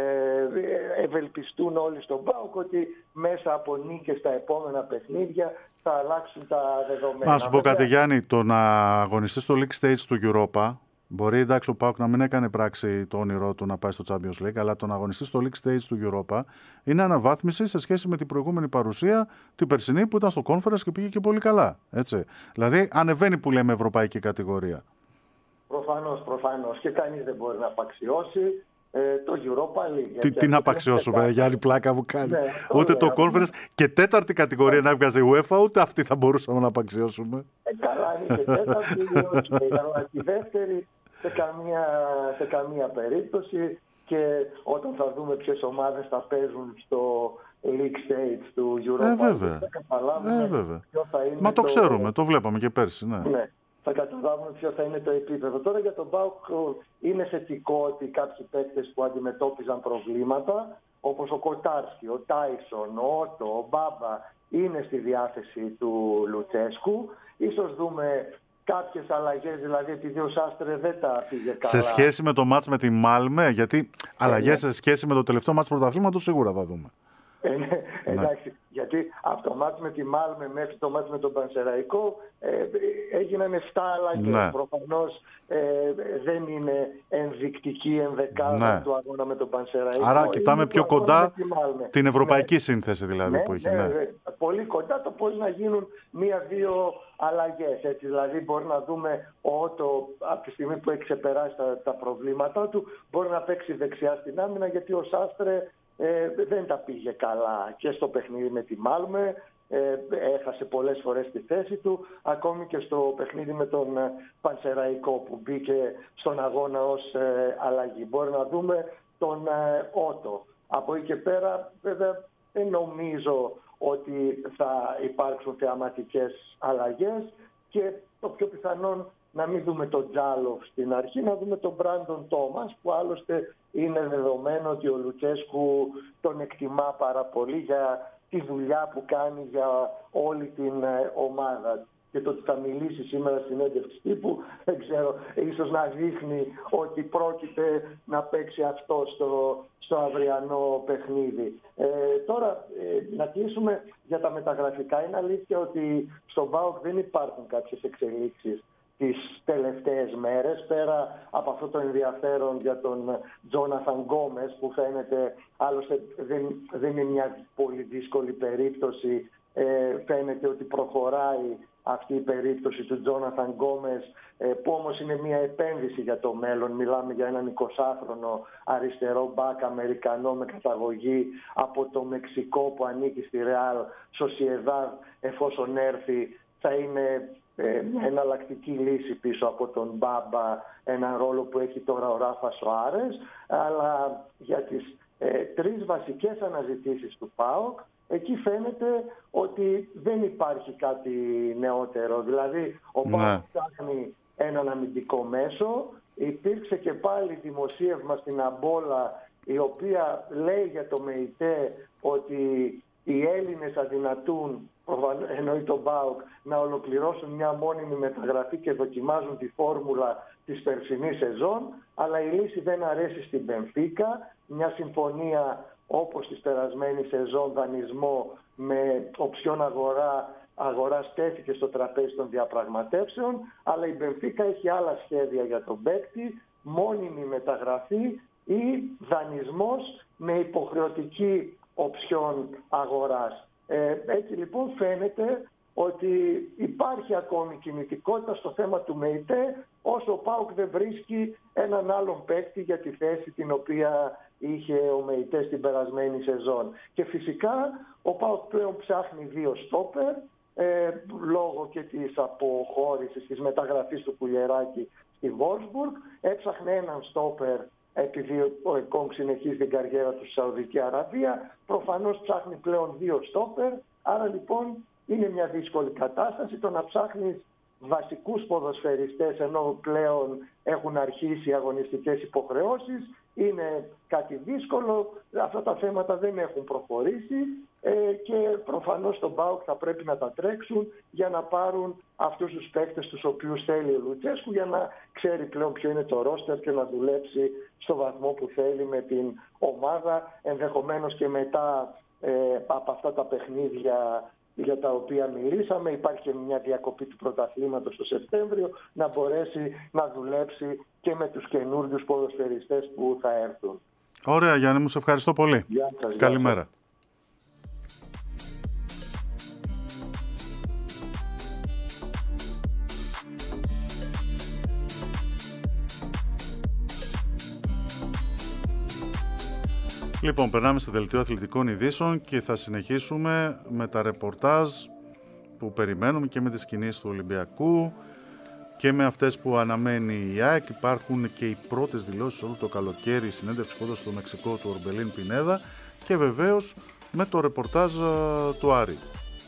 ευελπιστούν όλοι στον ΠΑΟΚ ότι μέσα από νίκες στα επόμενα παιχνίδια θα αλλάξουν τα δεδομένα. Να σου πω κάτι, Γιάννη, το να αγωνιστεί στο League Stage του Europa, μπορεί εντάξει ο ΠΑΟΚ να μην έκανε πράξη το όνειρό του να πάει στο Champions League, αλλά το να αγωνιστεί στο League Stage του Europa είναι αναβάθμιση σε σχέση με την προηγούμενη παρουσία, την περσινή που ήταν στο Conference και πήγε και πολύ καλά. Έτσι. Δηλαδή ανεβαίνει που λέμε ευρωπαϊκή κατηγορία. Προφανώς, προφανώς. Και κανείς δεν μπορεί να απαξιώσει ε, το Europa League. Τι, τι να απαξιώσουμε, για άλλη πλάκα μου κάνει. Ναι, ούτε το Conference και τέταρτη κατηγορία να έβγαζε η UEFA, ούτε αυτή θα μπορούσαμε να απαξιώσουμε. Ε, καλά, είναι και τέταρτη, όχι, αλλά και δεύτερη σε καμία, σε καμία περίπτωση. Και όταν θα δούμε ποιες ομάδες θα παίζουν στο League Stage του Europa, ε, βέβαια. θα καταλάβουμε ε, βέβαια. ποιο θα είναι. Μα το, το ξέρουμε, το βλέπαμε και πέρσι, ναι. ναι. Θα καταλάβουμε ποιο θα είναι το επίπεδο. Τώρα για τον ΠΑΟΚ είναι θετικό ότι κάποιοι παίκτες που αντιμετώπιζαν προβλήματα, όπως ο Κοτάρσκι, ο Τάισον, ο Ότο, ο Μπάμπα, είναι στη διάθεση του Λουτσέσκου. Ίσως δούμε κάποιες αλλαγές, δηλαδή επειδή ο Σάστρε δεν τα πήγε καλά. Σε σχέση με το μάτς με τη Μάλμε, γιατί αλλαγές σε σχέση με το τελευταίο μάτς πρωταθλήματος σίγουρα θα δούμε. Ε, ναι, εντάξει, ναι. Γιατί από το μάτς με τη Μάλμε μέχρι το μάτς με τον Πανσεραϊκό ε, έγιναν εφτά αλλαγές. Ναι. Προφανώς ε, δεν είναι ενδεικτική ενδεκάδα ναι. του αγώνα με τον Πανσεραϊκό. Άρα κοιτάμε πιο κοντά την ευρωπαϊκή ναι. σύνθεση δηλαδή ναι, που είχε. Ναι. Ναι. Πολύ κοντά το πώς να γίνουν μία-δύο αλλαγές. Έτσι, δηλαδή μπορεί να δούμε ο Ότο από τη στιγμή που έχει ξεπεράσει τα, τα προβλήματά του μπορεί να παίξει δεξιά στην άμυνα, γιατί ο Σάστρε Ε, δεν τα πήγε καλά και στο παιχνίδι με τη Μάλμε, ε, έχασε πολλές φορές τη θέση του, ακόμη και στο παιχνίδι με τον ε, Πανσεραϊκό που μπήκε στον αγώνα ως ε, αλλαγή. Μπορεί να δούμε τον ε, Ότο. Από εκεί και πέρα βέβαια δεν νομίζω ότι θα υπάρξουν θεαματικές αλλαγές και το πιο πιθανόν να μην δούμε τον Τζάλοφ στην αρχή, να δούμε τον Μπράντον Τόμας, που άλλωστε είναι δεδομένο ότι ο Λουτσέσκου τον εκτιμά πάρα πολύ για τη δουλειά που κάνει για όλη την ομάδα. Και το ότι θα μιλήσει σήμερα στην έντευξη τύπου, δεν ξέρω, ίσως να δείχνει ότι πρόκειται να παίξει αυτό στο, στο αυριανό παιχνίδι. Ε, τώρα, ε, να κλείσουμε για τα μεταγραφικά. Είναι αλήθεια ότι στον ΠΑΟΚ δεν υπάρχουν κάποιες εξελίξεις τις τελευταίες μέρες, πέρα από αυτό το ενδιαφέρον για τον Τζόναθαν Γκόμες, που φαίνεται, άλλωστε δεν, δεν είναι μια πολύ δύσκολη περίπτωση, ε, φαίνεται ότι προχωράει αυτή η περίπτωση του Τζόναθαν Γκόμες, ε, που όμως είναι μια επένδυση για το μέλλον. Μιλάμε για έναν εικοσάχρονο αριστερό μπακ Αμερικανό με καταγωγή από το Μεξικό, που ανήκει στη Ρεάλ Σοσιεδάδ. Εφόσον έρθει θα είναι μια εναλλακτική λύση πίσω από τον Μπάμπα, έναν ρόλο που έχει τώρα ο Ράφα Σοάρες. Αλλά για τις ε, τρεις βασικές αναζητήσεις του ΠΑΟΚ, εκεί φαίνεται ότι δεν υπάρχει κάτι νεότερο. Δηλαδή ο ναι. ΠΑΟΚ ψάχνει έναν αμυντικό μέσο. Υπήρξε και πάλι δημοσίευμα στην Αμπόλα, η οποία λέει για το ΜΕΙΤΕ ότι οι Έλληνες αδυνατούν, εννοεί τον ΠΑΟΚ, να ολοκληρώσουν μια μόνιμη μεταγραφή και δοκιμάζουν τη φόρμουλα της περσινής σεζόν, αλλά η λύση δεν αρέσει στην Μπενφίκα. Μια συμφωνία όπως της περασμένης σεζόν, δανεισμό με οψιόν αγορά, αγορά στέθηκε στο τραπέζι των διαπραγματεύσεων, αλλά η Μπενφίκα έχει άλλα σχέδια για τον παίκτη, μόνιμη μεταγραφή ή δανεισμός με υποχρεωτική οψιόν αγοράς. Ε, έτσι λοιπόν φαίνεται ότι υπάρχει ακόμη κινητικότητα στο θέμα του ΜΕΙΤΕ, όσο ο ΠΑΟΚ δεν βρίσκει έναν άλλον παίκτη για τη θέση την οποία είχε ο ΜΕΙΤΕ στην περασμένη σεζόν. Και φυσικά ο ΠΑΟΚ πλέον ψάχνει δύο στόπερ, ε, λόγω και της αποχώρησης, της μεταγραφής του Κουλιεράκη στη Βόλσμπουργκ. Έψαχνε έναν στόπερ επειδή ο ΕΚΟΜ συνεχίζει την καριέρα του στη Σαουδική Αραβία. Προφανώς ψάχνει πλέον δύο στόπερ, άρα λοιπόν είναι μια δύσκολη κατάσταση. Το να ψάχνεις βασικούς ποδοσφαιριστές ενώ πλέον έχουν αρχίσει αγωνιστικές υποχρεώσεις είναι κάτι δύσκολο. Αυτά τα θέματα δεν έχουν προχωρήσει ε, και προφανώς στον ΠΑΟΚ θα πρέπει να τα τρέξουν για να πάρουν αυτούς τους παίκτες τους οποίους θέλει ο Λουτσέσκου, για να ξέρει πλέον ποιο είναι το ρόστερ και να δουλέψει στο βαθμό που θέλει με την ομάδα, ενδεχομένως και μετά ε, από αυτά τα παιχνίδια για τα οποία μιλήσαμε, υπάρχει και μια διακοπή του πρωταθλήματος το Σεπτέμβριο, να μπορέσει να δουλέψει και με τους καινούριους ποδοσφαιριστές που θα έρθουν. Ωραία Γιάννη μου, σε ευχαριστώ πολύ. Γεια σας, καλημέρα. Λοιπόν, περνάμε στο δελτίο αθλητικών ειδήσεων και θα συνεχίσουμε με τα ρεπορτάζ που περιμένουμε και με τις κινήσεις του Ολυμπιακού και με αυτές που αναμένει η ΑΕΚ. Υπάρχουν και οι πρώτες δηλώσεις όλο το καλοκαίρι, η συνέντευξη που στο Μεξικό του Ορμπελίν Πινέδα και βεβαίως με το ρεπορτάζ του Άρη.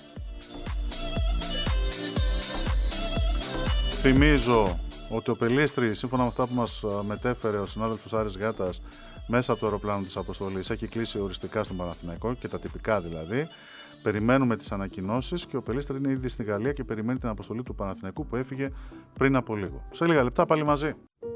Θυμίζω ότι ο Πελίστρης, σύμφωνα με αυτά που μας μετέφερε ο συνάδελφος Άρης Γάτας, μέσα από το αεροπλάνο της αποστολής έχει κλείσει οριστικά στον Παναθηναϊκό και τα τυπικά δηλαδή. Περιμένουμε τις ανακοινώσεις και ο Πελίστρη είναι ήδη στη Γαλλία και περιμένει την αποστολή του Παναθηναϊκού που έφυγε πριν από λίγο. Σε λίγα λεπτά πάλι μαζί.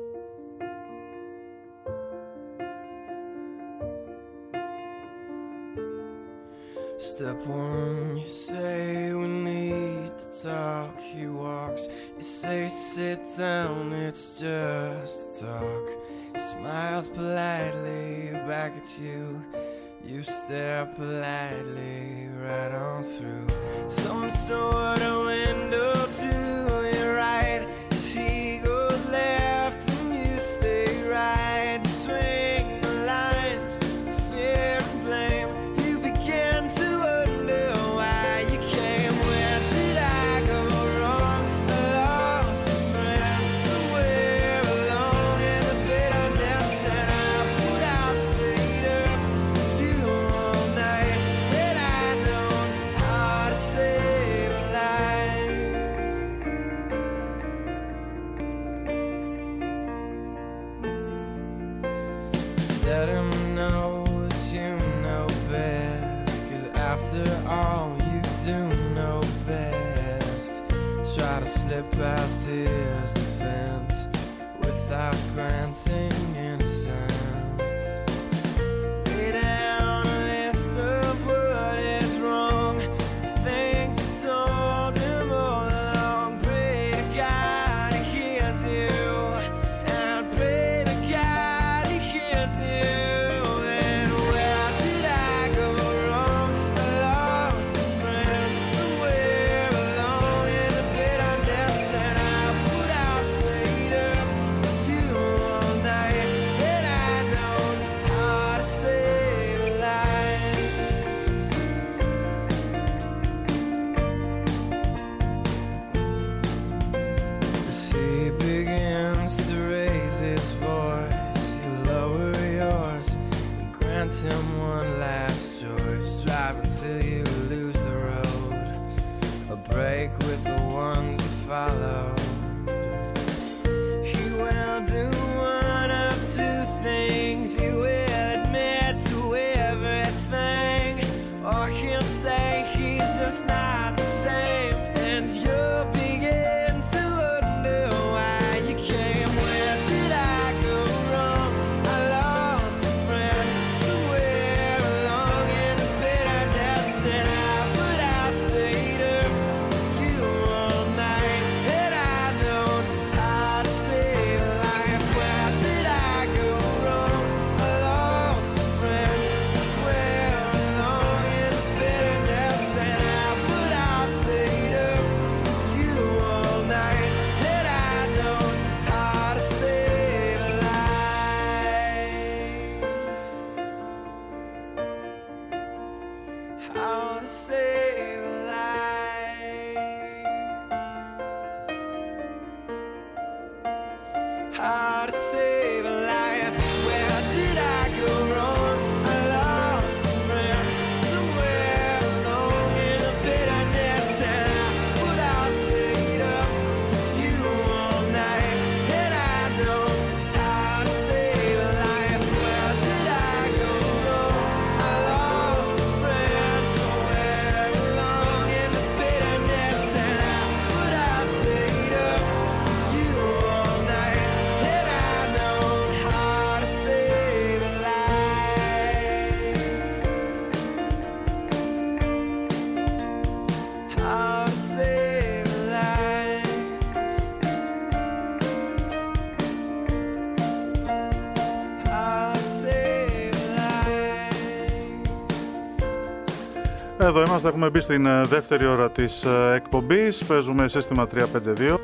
Step one, you say we need to talk. He walks, you say sit down, it's just talk. He smiles politely back at you. You stare politely right on through some sort of window to your right. As he goes left and you stay right between the lines, fear and blame. You begin to wonder why you came. Where did I go wrong? I lost a friend somewhere alone in the bitterness, and I put out, stayed up with you all night. Had I known how to save a life. Let him know that you know best, 'cause after all you do know best. Try to slip past his defense without granting innocence. Lay down a list of what is wrong, the things you told him all along. Pray to God he hears you, and pray to God he hears you. And where did I go wrong? I lost a friend somewhere alone in the bitterness, and I put out, stayed up with you all night. Had I known how to save a life. As he begins to raise his voice, you lower yours and grant him one last choice. Drive until you lose the road, a break with the ones you follow. He will do one of two things. He will admit to everything, or he'll say he's just not the same, and you'll begin to wonder why you came. Where did I go wrong? I lost a friend somewhere along in the bitterness, and I put out, stayed up with you all night. Had I Εδώ είμαστε, έχουμε μπει στην δεύτερη ώρα της εκπομπής. Παίζουμε σύστημα τρία πέντε δύο.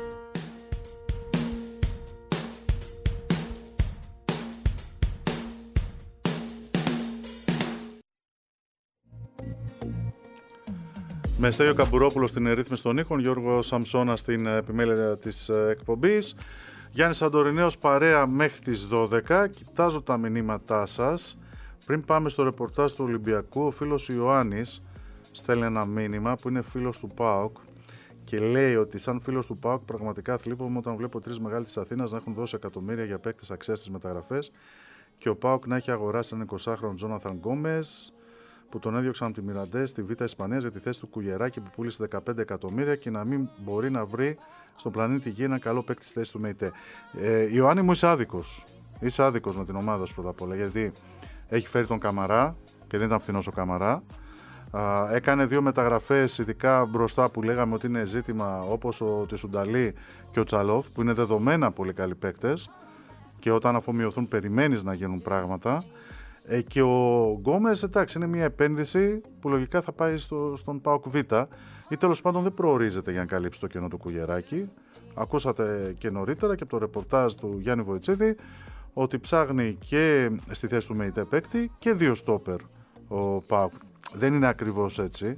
Με Στέλιο Καμπουρόπουλο στην ρύθμιση των ήχων, Γιώργο Σαμψώνα στην επιμέλεια της εκπομπής. Γιάννη Σαντορινέος παρέα μέχρι τις δώδεκα. Κοιτάζω τα μηνύματά σας. Πριν πάμε στο ρεπορτάζ του Ολυμπιακού, ο φίλος Ιωάννης στέλνει ένα μήνυμα που είναι φίλος του ΠΑΟΚ και λέει ότι σαν φίλος του ΠΑΟΚ πραγματικά θλίβομαι όταν βλέπω τρεις μεγάλοι της Αθήνας να έχουν δώσει εκατομμύρια για παίκτες αξίας στις μεταγραφές και ο ΠΑΟΚ να έχει αγοράσει έναν εικοσάχρονο Τζόναθαν Γκόμες που τον έδιωξαν από τη Μιραντές στη Β' Ισπανίας για τη θέση του Κουγεράκη που πούλησε δεκαπέντε εκατομμύρια και να μην μπορεί να βρει στον πλανήτη Γη ένα καλό παίκτη στη θέση του ΜΕΙΤΕ. Ε, Ιωάννη μου, είσαι άδικος. Είσαι άδικος με την ομάδα σου πρώτα απ' όλα, γιατί έχει φέρει τον Καμαρά και δεν ήταν φθηνός ο Καμαρά. Α, έκανε δύο μεταγραφές, ειδικά μπροστά που λέγαμε ότι είναι ζήτημα, όπως ο Τισουνταλή και ο Τσαλόφ, που είναι δεδομένα πολύ καλοί παίκτες και όταν αφομοιωθούν περιμένεις να γίνουν πράγματα. Ε, και ο Γκόμες, εντάξει, είναι μια επένδυση που λογικά θα πάει στο, στον ΠΑΟΚ Β ή τέλος πάντων δεν προορίζεται για να καλύψει το κενό του Κουγεράκη. Ακούσατε και νωρίτερα και από το ρεπορτάζ του Γιάννη Βοητσίδη ότι ψάχνει και στη θέση του ΜΕΙΤΕ παίκτη και δύο στόπερ ο ΠΑΟΚ. Δεν είναι ακριβώς έτσι.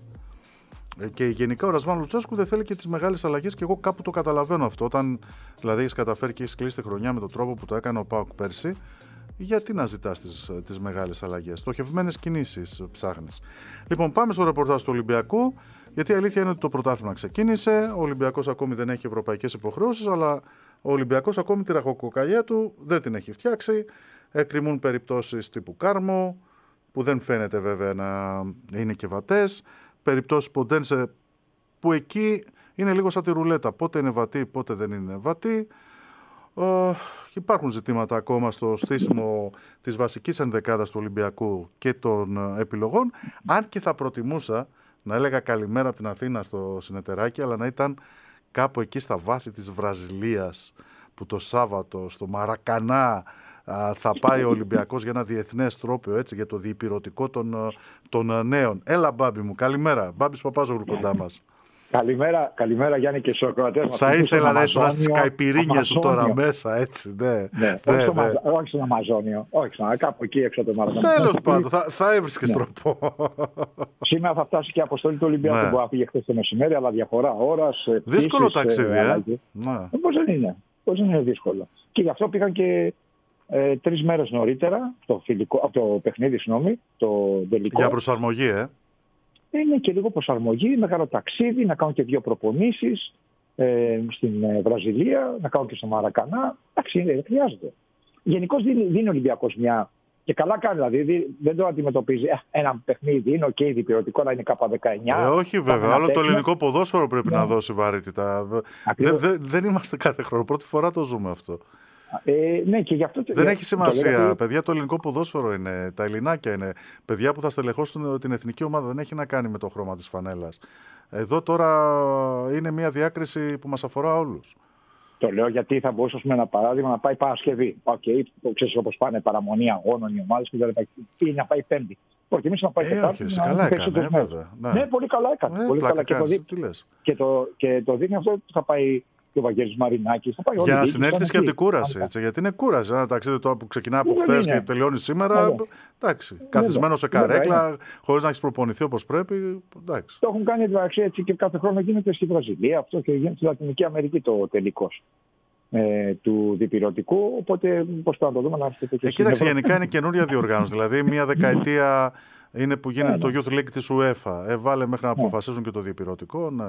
Και γενικά ο Ρασβάν Λουτσέσκου δεν θέλει και τις μεγάλες αλλαγές και εγώ κάπου το καταλαβαίνω αυτό. Όταν δηλαδή έχεις καταφέρει και έχεις κλείσει τη χρονιά με τον τρόπο που το έκανε ο ΠΑΟΚ πέρσι, γιατί να ζητάς τις, τις μεγάλες αλλαγές? Στοχευμένες κινήσεις ψάχνεις. Λοιπόν, πάμε στο ρεπορτάζ του Ολυμπιακού, γιατί η αλήθεια είναι ότι το πρωτάθλημα ξεκίνησε. Ο Ολυμπιακός ακόμη δεν έχει ευρωπαϊκές υποχρεώσεις, αλλά ο Ολυμπιακός ακόμη τη ραχοκοκαλιά του δεν την έχει φτιάξει. Εκκρεμούν περιπτώσεις τύπου Κάρμο, που δεν φαίνεται βέβαια να είναι και βατές. Περιπτώσεις Ποντένσε, που εκεί είναι λίγο σαν τη ρουλέτα. Πότε είναι βατή, πότε δεν είναι βατή. Uh, υπάρχουν ζητήματα ακόμα στο στήσιμο της βασικής ενδεκάδας του Ολυμπιακού και των uh, επιλογών, αν και θα προτιμούσα να έλεγα καλημέρα από την Αθήνα στο Συνεταιράκι, αλλά να ήταν κάπου εκεί στα βάθη της Βραζιλίας, που το Σάββατο στο Μαρακανά uh, θα πάει ο Ολυμπιακός για ένα διεθνές τρόπαιο, έτσι, για το διυπηρωτικό των, uh, των uh, νέων. Έλα Μπάμπη μου, καλημέρα. Μπάμπης Παπάζογλου κοντά μας. Καλημέρα, καλημέρα Γιάννη και στους ακροατές μας. Θα ήθελα να ήσουν στις καϊπηρίνιες σου τώρα μέσα, έτσι, ναι. ναι, δε, όχι, δε. Στο, όχι στον Αμαζόνιο, όχι στον, κάπου εκεί έξω από το Μαραθώνιο. Τέλος πάντων, θα, θα έβρισκες ναι. τρόπο. Σήμερα θα φτάσει και η αποστολή του Ολυμπιακού, ναι. που πήγε χθες το μεσημέρι, αλλά διαφορά ώρας. Δύσκολο πτήσεις, ταξίδι, ε, ε. Ναι. Πώς δεν είναι, πώς δεν είναι δύσκολο. Και γι' αυτό πήγαν και ε, τρεις μέρες νωρίτερα, το φιλικό, από το παιχνίδι, συγγνώμη, το τελικό. Για προσαρμογή, ε. Είναι και λίγο προσαρμογή, μεγάλο ταξίδι, να κάνουν και δύο προπονήσεις ε, στην ε, Βραζιλία, να κάνουν και στο Μαρακανά. Εντάξει, δεν χρειάζεται. Γενικώς δίνει, δίνει ο Ολυμπιακός μια. Και καλά κάνει, δηλαδή δεν το αντιμετωπίζει. Ένα παιχνίδι είναι, OK, διπυρωτικό, αλλά είναι κάπα δεκαεννιά. Ε, όχι βέβαια, άλλο το ελληνικό ποδόσφαιρο πρέπει ναι. να δώσει βαρύτητα. Δεν, δε, δεν είμαστε κάθε χρόνο. Πρώτη φορά το ζούμε αυτό. Ε, ναι, και γι' αυτό δεν ε, έχει σημασία. Το λέω... Παιδιά, το ελληνικό ποδόσφαιρο είναι. Τα ελληνάκια είναι. Παιδιά που θα στελεχώσουν την εθνική ομάδα. Δεν έχει να κάνει με το χρώμα της φανέλας. Εδώ τώρα είναι μια διάκριση που μας αφορά όλους. Το λέω γιατί θα μπορούσε με ένα παράδειγμα να πάει Παρασκευή. Οκ, okay, ξέρεις όπως πάνε παραμονή αγώνων οι ομάδες ή να πάει Πέμπτη. Όχι, εμείς να πάει Τετάρτη. Ε, όχι, καλά έκανε, ε, βέβαια. Ναι. ναι, πολύ καλά έκανε. Ε, πολύ καλά και, το δει... και, το, και το δείχνει αυτό ότι θα πάει και ο Βαγγέλης Μαρινάκης. Θα πάει για να συνέλθεις και από την κούραση. Έτσι, γιατί είναι κούραση. Ένα ταξίδι τώρα που ξεκινά από χθες και τελειώνει σήμερα. Εντάξει, καθισμένο σε καρέκλα, χωρίς να έχεις προπονηθεί όπως πρέπει. Εντάξει. Το έχουν κάνει έτσι και κάθε χρόνο γίνεται στη Βραζιλία αυτό και γίνεται στη Λατινική Αμερική το τελικός. Ε, του διπυρωτικού, οπότε πώς θα το δούμε να έρθετε και ε, κοίταξε, γενικά είναι καινούρια διοργάνωση. Δηλαδή, μία δεκαετία είναι που γίνεται το Youth League της UEFA. Έβαλε μέχρι να αποφασίζουν και το διπυρωτικό, ναι.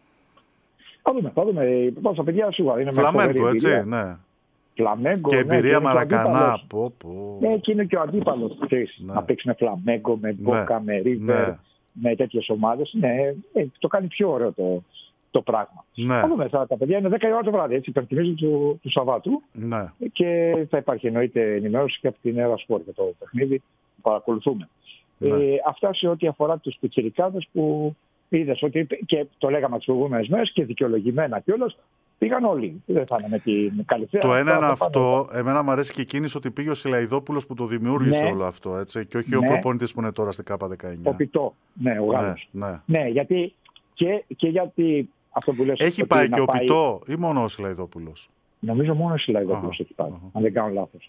Θα δούμε, θα δούμε. Πάω στα παιδιά σίγουρα. Είναι Φλαμέγκο, έτσι, ναι. Φλαμέγκο, και εμπειρία ναι, Μαρακανά. Πω, πω. Ναι, και είναι και ο αντίπαλος. Ναι. Να παίξει με Φλαμέγκο, με Μπόκα, ναι. με Ρίβερ, ναι. με τέτοιες ομάδες. Ναι, το κάνει πιο ωραίο το. Το πράγμα. Ναι. Θα δούμε, θα, τα παιδιά είναι δέκα η ώρα το βράδυ, έτσι, υπενθυμίζω του, του Σαββάτου. Ναι. Και θα υπάρχει εννοείται ενημέρωση και από την Έρα Σπορ για το παιχνίδι που παρακολουθούμε. Ναι. Ε, αυτά σε ό,τι αφορά τους πιτσιρικάδες που είδες ότι, και το λέγαμε τις προηγούμενες μέρες και δικαιολογημένα κιόλας, Πήγαν όλοι. Δεν θα είναι με την Καλυθέα. Το ένα είναι αυτό. Εμένα μου αρέσει και η κίνηση ότι πήγε ο Σιλαϊδόπουλος που το δημιούργησε ναι. όλο αυτό. Έτσι, και όχι ναι. ο προπονητής που είναι τώρα στην Κάπα δεκαεννιά. Ο Πιτό. Ναι, ο Γάλλος. Ναι, ναι. ναι, γιατί και, και γιατί αυτό που λες. Έχει πάει και ο πάει... Πιτό ή μόνο ο Σιλαϊδόπουλος? Νομίζω μόνο ο Σιλαϊδόπουλος έχει πάει. Uh-huh. Αν δεν κάνω λάθος.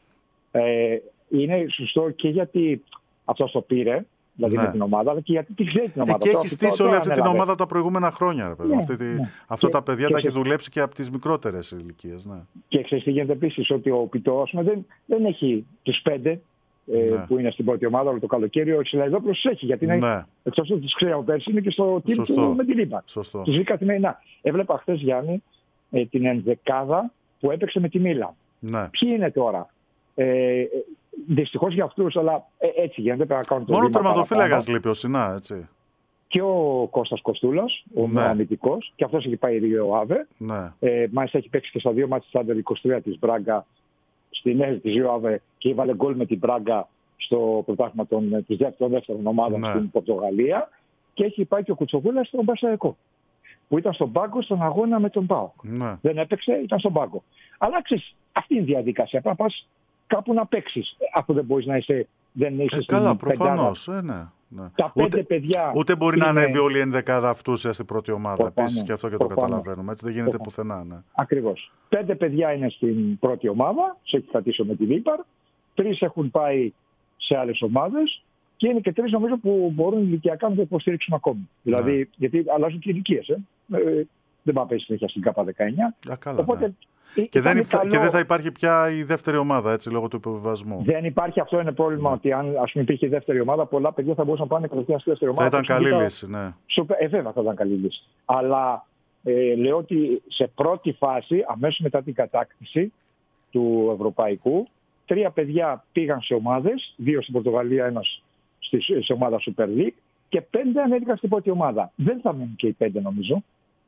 Ε, είναι σωστό και γιατί αυτό το πήρε. Δηλαδή ναι. με την ομάδα, αλλά και γιατί τη ξέρει την ομάδα. Και έχει στήσει όλη αυτή την ομάδα τα προηγούμενα χρόνια. Ρε, παιδί. Ναι, αυτή τη... ναι. Αυτά και, τα παιδιά και τα έχει ξε... δουλέψει και από τις μικρότερες ηλικίες. Ναι. Και ξέρεις τι γίνεται επίσης, ότι ο Πιτός δεν, δεν έχει τους πέντε ε, ναι. που είναι στην πρώτη ομάδα όλο το καλοκαίρι. Ο Σιλαϊδόπουλος τους έχει. Γιατί ναι. είναι, εκτός ότι τους ξέρει από πέρσι, είναι και στο team του με την Λίμπα. Τους βρει καθημερινά. Έβλεπα χθες, Γιάννη, ε, την ενδεκάδα που έπαιξε με τη Μίλαν. Ναι. Ποιοι είναι τώρα? Ε, Δυστυχώς για αυτούς, αλλά ε, έτσι γίνεται. Πρέπει να κάνουν το μόνο τερματοφύλακας λείπει ο Σινά, έτσι. Και ο Κώστας Κοστούλας, ο ναι. αμυντικός, και αυτός έχει πάει Ρίο Άβε. Ναι. Ε, μάλιστα έχει παίξει και στα δύο μάτια της Άντερ είκοσι τρία της Μπράγκα στην έδρα της Ρίο Άβε και έβαλε γκολ με την Μπράγκα στο πρωτάθλημα των δεύτερων ομάδων ναι. στην Πορτογαλία. Και έχει πάει και ο Κουτσογούλας στον Πασαϊκό, που ήταν στον πάγκο στον αγώνα με τον ΠΑΟΚ. Ναι. Δεν έπαιξε, ήταν στον πάγκο. Αλλά ξέρεις, αυτή είναι η διαδικασία. Πρέπει να πας κάπου να παίξεις, αφού δεν μπορείς να είσαι. Δεν είσαι ε, καλά, προφανώς. Ε, ναι, ναι. Τα πέντε ούτε, παιδιά. Ούτε μπορεί είναι... να ανέβει όλη η ενδεκάδα αυτούσια στην πρώτη ομάδα. Επίσης και αυτό και το καταλαβαίνουμε. Έτσι δεν γίνεται προφανώς. Πουθενά. Ναι. Ακριβώς. Πέντε παιδιά είναι στην πρώτη ομάδα, σε έχει κρατήσει με τη Βίπαρ. Τρεις έχουν πάει σε άλλες ομάδες και είναι και τρεις νομίζω που μπορούν ηλικιακά να το υποστηρίξουν ακόμη. Ναι. Δηλαδή, γιατί αλλάζουν και ηλικίες. Ε. Ε, δεν πάει να πέσει συνέχεια στην Κάπα δεκαεννιά. Α, καλά, οπότε. Ναι. Και δεν, και δεν θα υπάρχει πια η δεύτερη ομάδα, έτσι, λόγω του υποβιβασμού. Δεν υπάρχει, αυτό είναι πρόβλημα. Ναι. Ότι αν ας πούμε, υπήρχε η δεύτερη ομάδα, πολλά παιδιά θα μπορούσαν να πάνε κατευθείαν στη δεύτερη ομάδα. Θα ήταν καλή λύση, ναι. Ε, βέβαια θα ήταν καλή λύση. Αλλά ε, λέω ότι σε πρώτη φάση, αμέσως μετά την κατάκτηση του Ευρωπαϊκού, τρία παιδιά πήγαν σε ομάδες, δύο στην Πορτογαλία, ένας σε ομάδα Super League και πέντε ανέβηκαν στην πρώτη ομάδα. Δεν θα μείνουν και οι πέντε, νομίζω.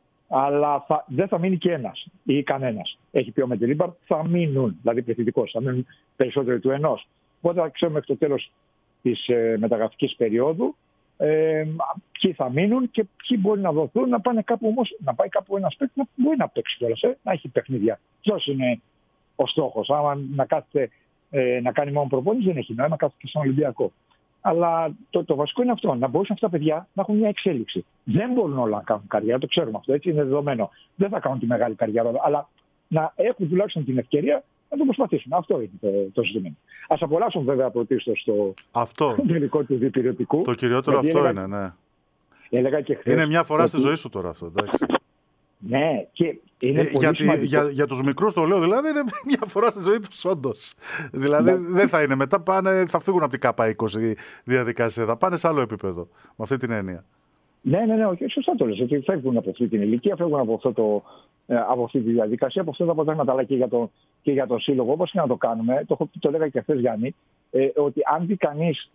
Αλλά θα, δεν θα μείνει και ένας ή κανένας. Έχει πει ο Μεντελίμπαρ, θα μείνουν, δηλαδή πληθυντικός, θα μείνουν περισσότεροι του ενός. Οπότε θα ξέρουμε μέχρι το τέλος της ε, μεταγραφικής περίοδου ε, ποιοι θα μείνουν και ποιοι μπορεί να δοθούν, να, πάνε κάπου όμως, να πάει κάπου ένας παίκτης να μπορεί να παίξει κιόλας, ε, να έχει παιχνίδια. Ποιος είναι ο στόχος? Άμα να, κάθεται, ε, να κάνει μόνο προπόνηση δεν έχει νόημα, να κάθεται και στον Ολυμπιακό. Αλλά το, το βασικό είναι αυτό, να μπορούν αυτά τα παιδιά να έχουν μια εξέλιξη. Δεν μπορούν όλα να κάνουν καριέρα, το ξέρουμε αυτό, έτσι είναι δεδομένο. Δεν θα κάνουν τη μεγάλη καριέρα, αλλά να έχουν τουλάχιστον την ευκαιρία να το προσπαθήσουν. Αυτό είναι το, το ζητούμενο. Ας απολαύσουν βέβαια πρωτίστως το τελικό του διπηρετικού. Το κυριότερο αυτό έλεγα, είναι, ναι. Έλεγα και χθες, είναι μια φορά ότι... στη ζωή σου τώρα αυτό, εντάξει. Ναι, και είναι ε, πολύ γιατί, σημαντικό. Για, για τους μικρούς το λέω, δηλαδή είναι μια φορά στη ζωή τους όντως. Δηλαδή ναι. δεν θα είναι μετά, πάνε, θα φύγουν από την ΚΑΠΑ είκοσι διαδικασία, θα πάνε σε άλλο επίπεδο, με αυτή την έννοια. Ναι, ναι, ναι, όχι, σωστά το λες, ότι φεύγουν από αυτή την ηλικία, φεύγουν από, αυτό το, από αυτή τη διαδικασία, από αυτά τα αποτέλεσματα, αλλά και για, το, και για τον σύλλογο, όπως και να το κάνουμε, το, το έλεγα και χθες, Γιάννη, ε, ότι αν δει κανείς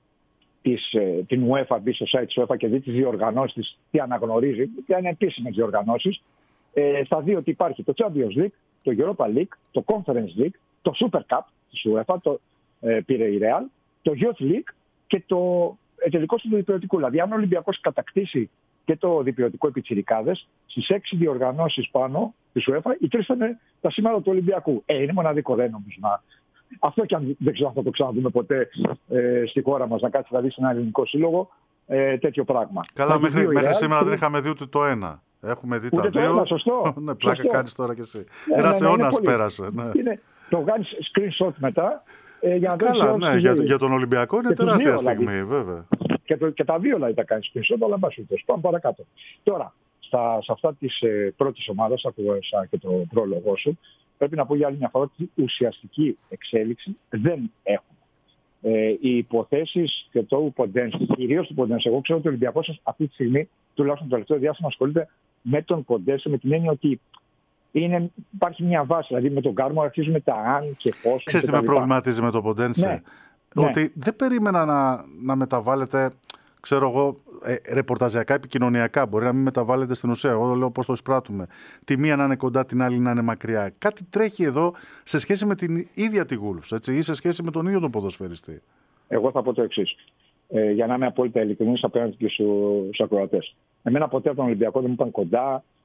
την UEFA, μπει στο site της UEFA και δει τις διοργανώσεις, τι αναγνωρίζει, ποια είναι επίσημες διοργανώσεις, ε, θα δει ότι υπάρχει το Champions League, το Europa League, το Conference League, το Super Cup της UEFA, το ε, πήρε η Real, το Youth League και το τελικό του διπηρετικού. Δηλαδή, αν ο Ολυμπιακός κατακτήσει και το διπηρετικό επί τσιρικάδες, στις έξι διοργανώσεις πάνω της UEFA, οι τρεις θα είναι τα σήματα του Ολυμπιακού. Ε, είναι μοναδικό, δεν νομίζω να. Αυτό και αν δεν ξέρω αν θα το ξαναδούμε ποτέ ε, στη χώρα μας, να κάτσει δηλαδή σε ένα ελληνικό σύλλογο ε, τέτοιο πράγμα. Καλά, μέχρι, μέχρι σήμερα δεν είχαμε δει ούτε το ένα. Έχουμε δει τα δύο. Ένα, σωστό. Ναι, πλάκα σωστό. κάνεις τώρα κι εσύ. Ναι, Ένας ναι, ναι, αιώνας πολύ... πέρασε. Ναι. Είναι... Το κάνεις screenshot μετά. Ε, για να Καλά, ναι, για, για τον Ολυμπιακό είναι και τεράστια δύο, στιγμή, δηλαδή. Βέβαια. Και, το, και τα δύο δηλαδή τα κάνεις screenshot, αλλά μπας ούτε. Πάμε παρακάτω. Τώρα, στα, σε αυτά της ε, πρώτης ομάδας, ακούγα και το πρόλογο σου, πρέπει να πω για άλλη μια φορά ότι ουσιαστική εξέλιξη δεν έχουν. Ε, οι υποθέσεις και το Ποντένσε, κυρίως του Ποντένσε, εγώ ξέρω ότι ο Ολυμπιακός αυτή τη στιγμή, τουλάχιστον το τελευταίο διάστημα, ασχολείται με τον Ποντένσε με την έννοια ότι είναι, υπάρχει μια βάση. Δηλαδή με τον Κάρμο αρχίζουμε τα αν και πώς. Ξέρεις τι με προβληματίζει με τον Ποντένσε? Ναι. Ότι ναι. δεν περίμενα να, να μεταβάλλεται, ξέρω εγώ, ε, ρεπορταζιακά, επικοινωνιακά. Μπορεί να μην μεταβάλλεται στην ουσία. Εγώ λέω πώς το εισπράττουμε. Τη μία να είναι κοντά, την άλλη να είναι μακριά. Κάτι τρέχει εδώ σε σχέση με την ίδια τη Wolves, έτσι, ή σε σχέση με τον ίδιο τον ποδοσφαιριστή. Εγώ θα πω το εξής. Ε, για να είμαι απόλυτα ειλικρινής απέναντι και στους ακροατές. Εμένα ποτέ από τον Ολυμπιακό δεν μου ήταν κοντά.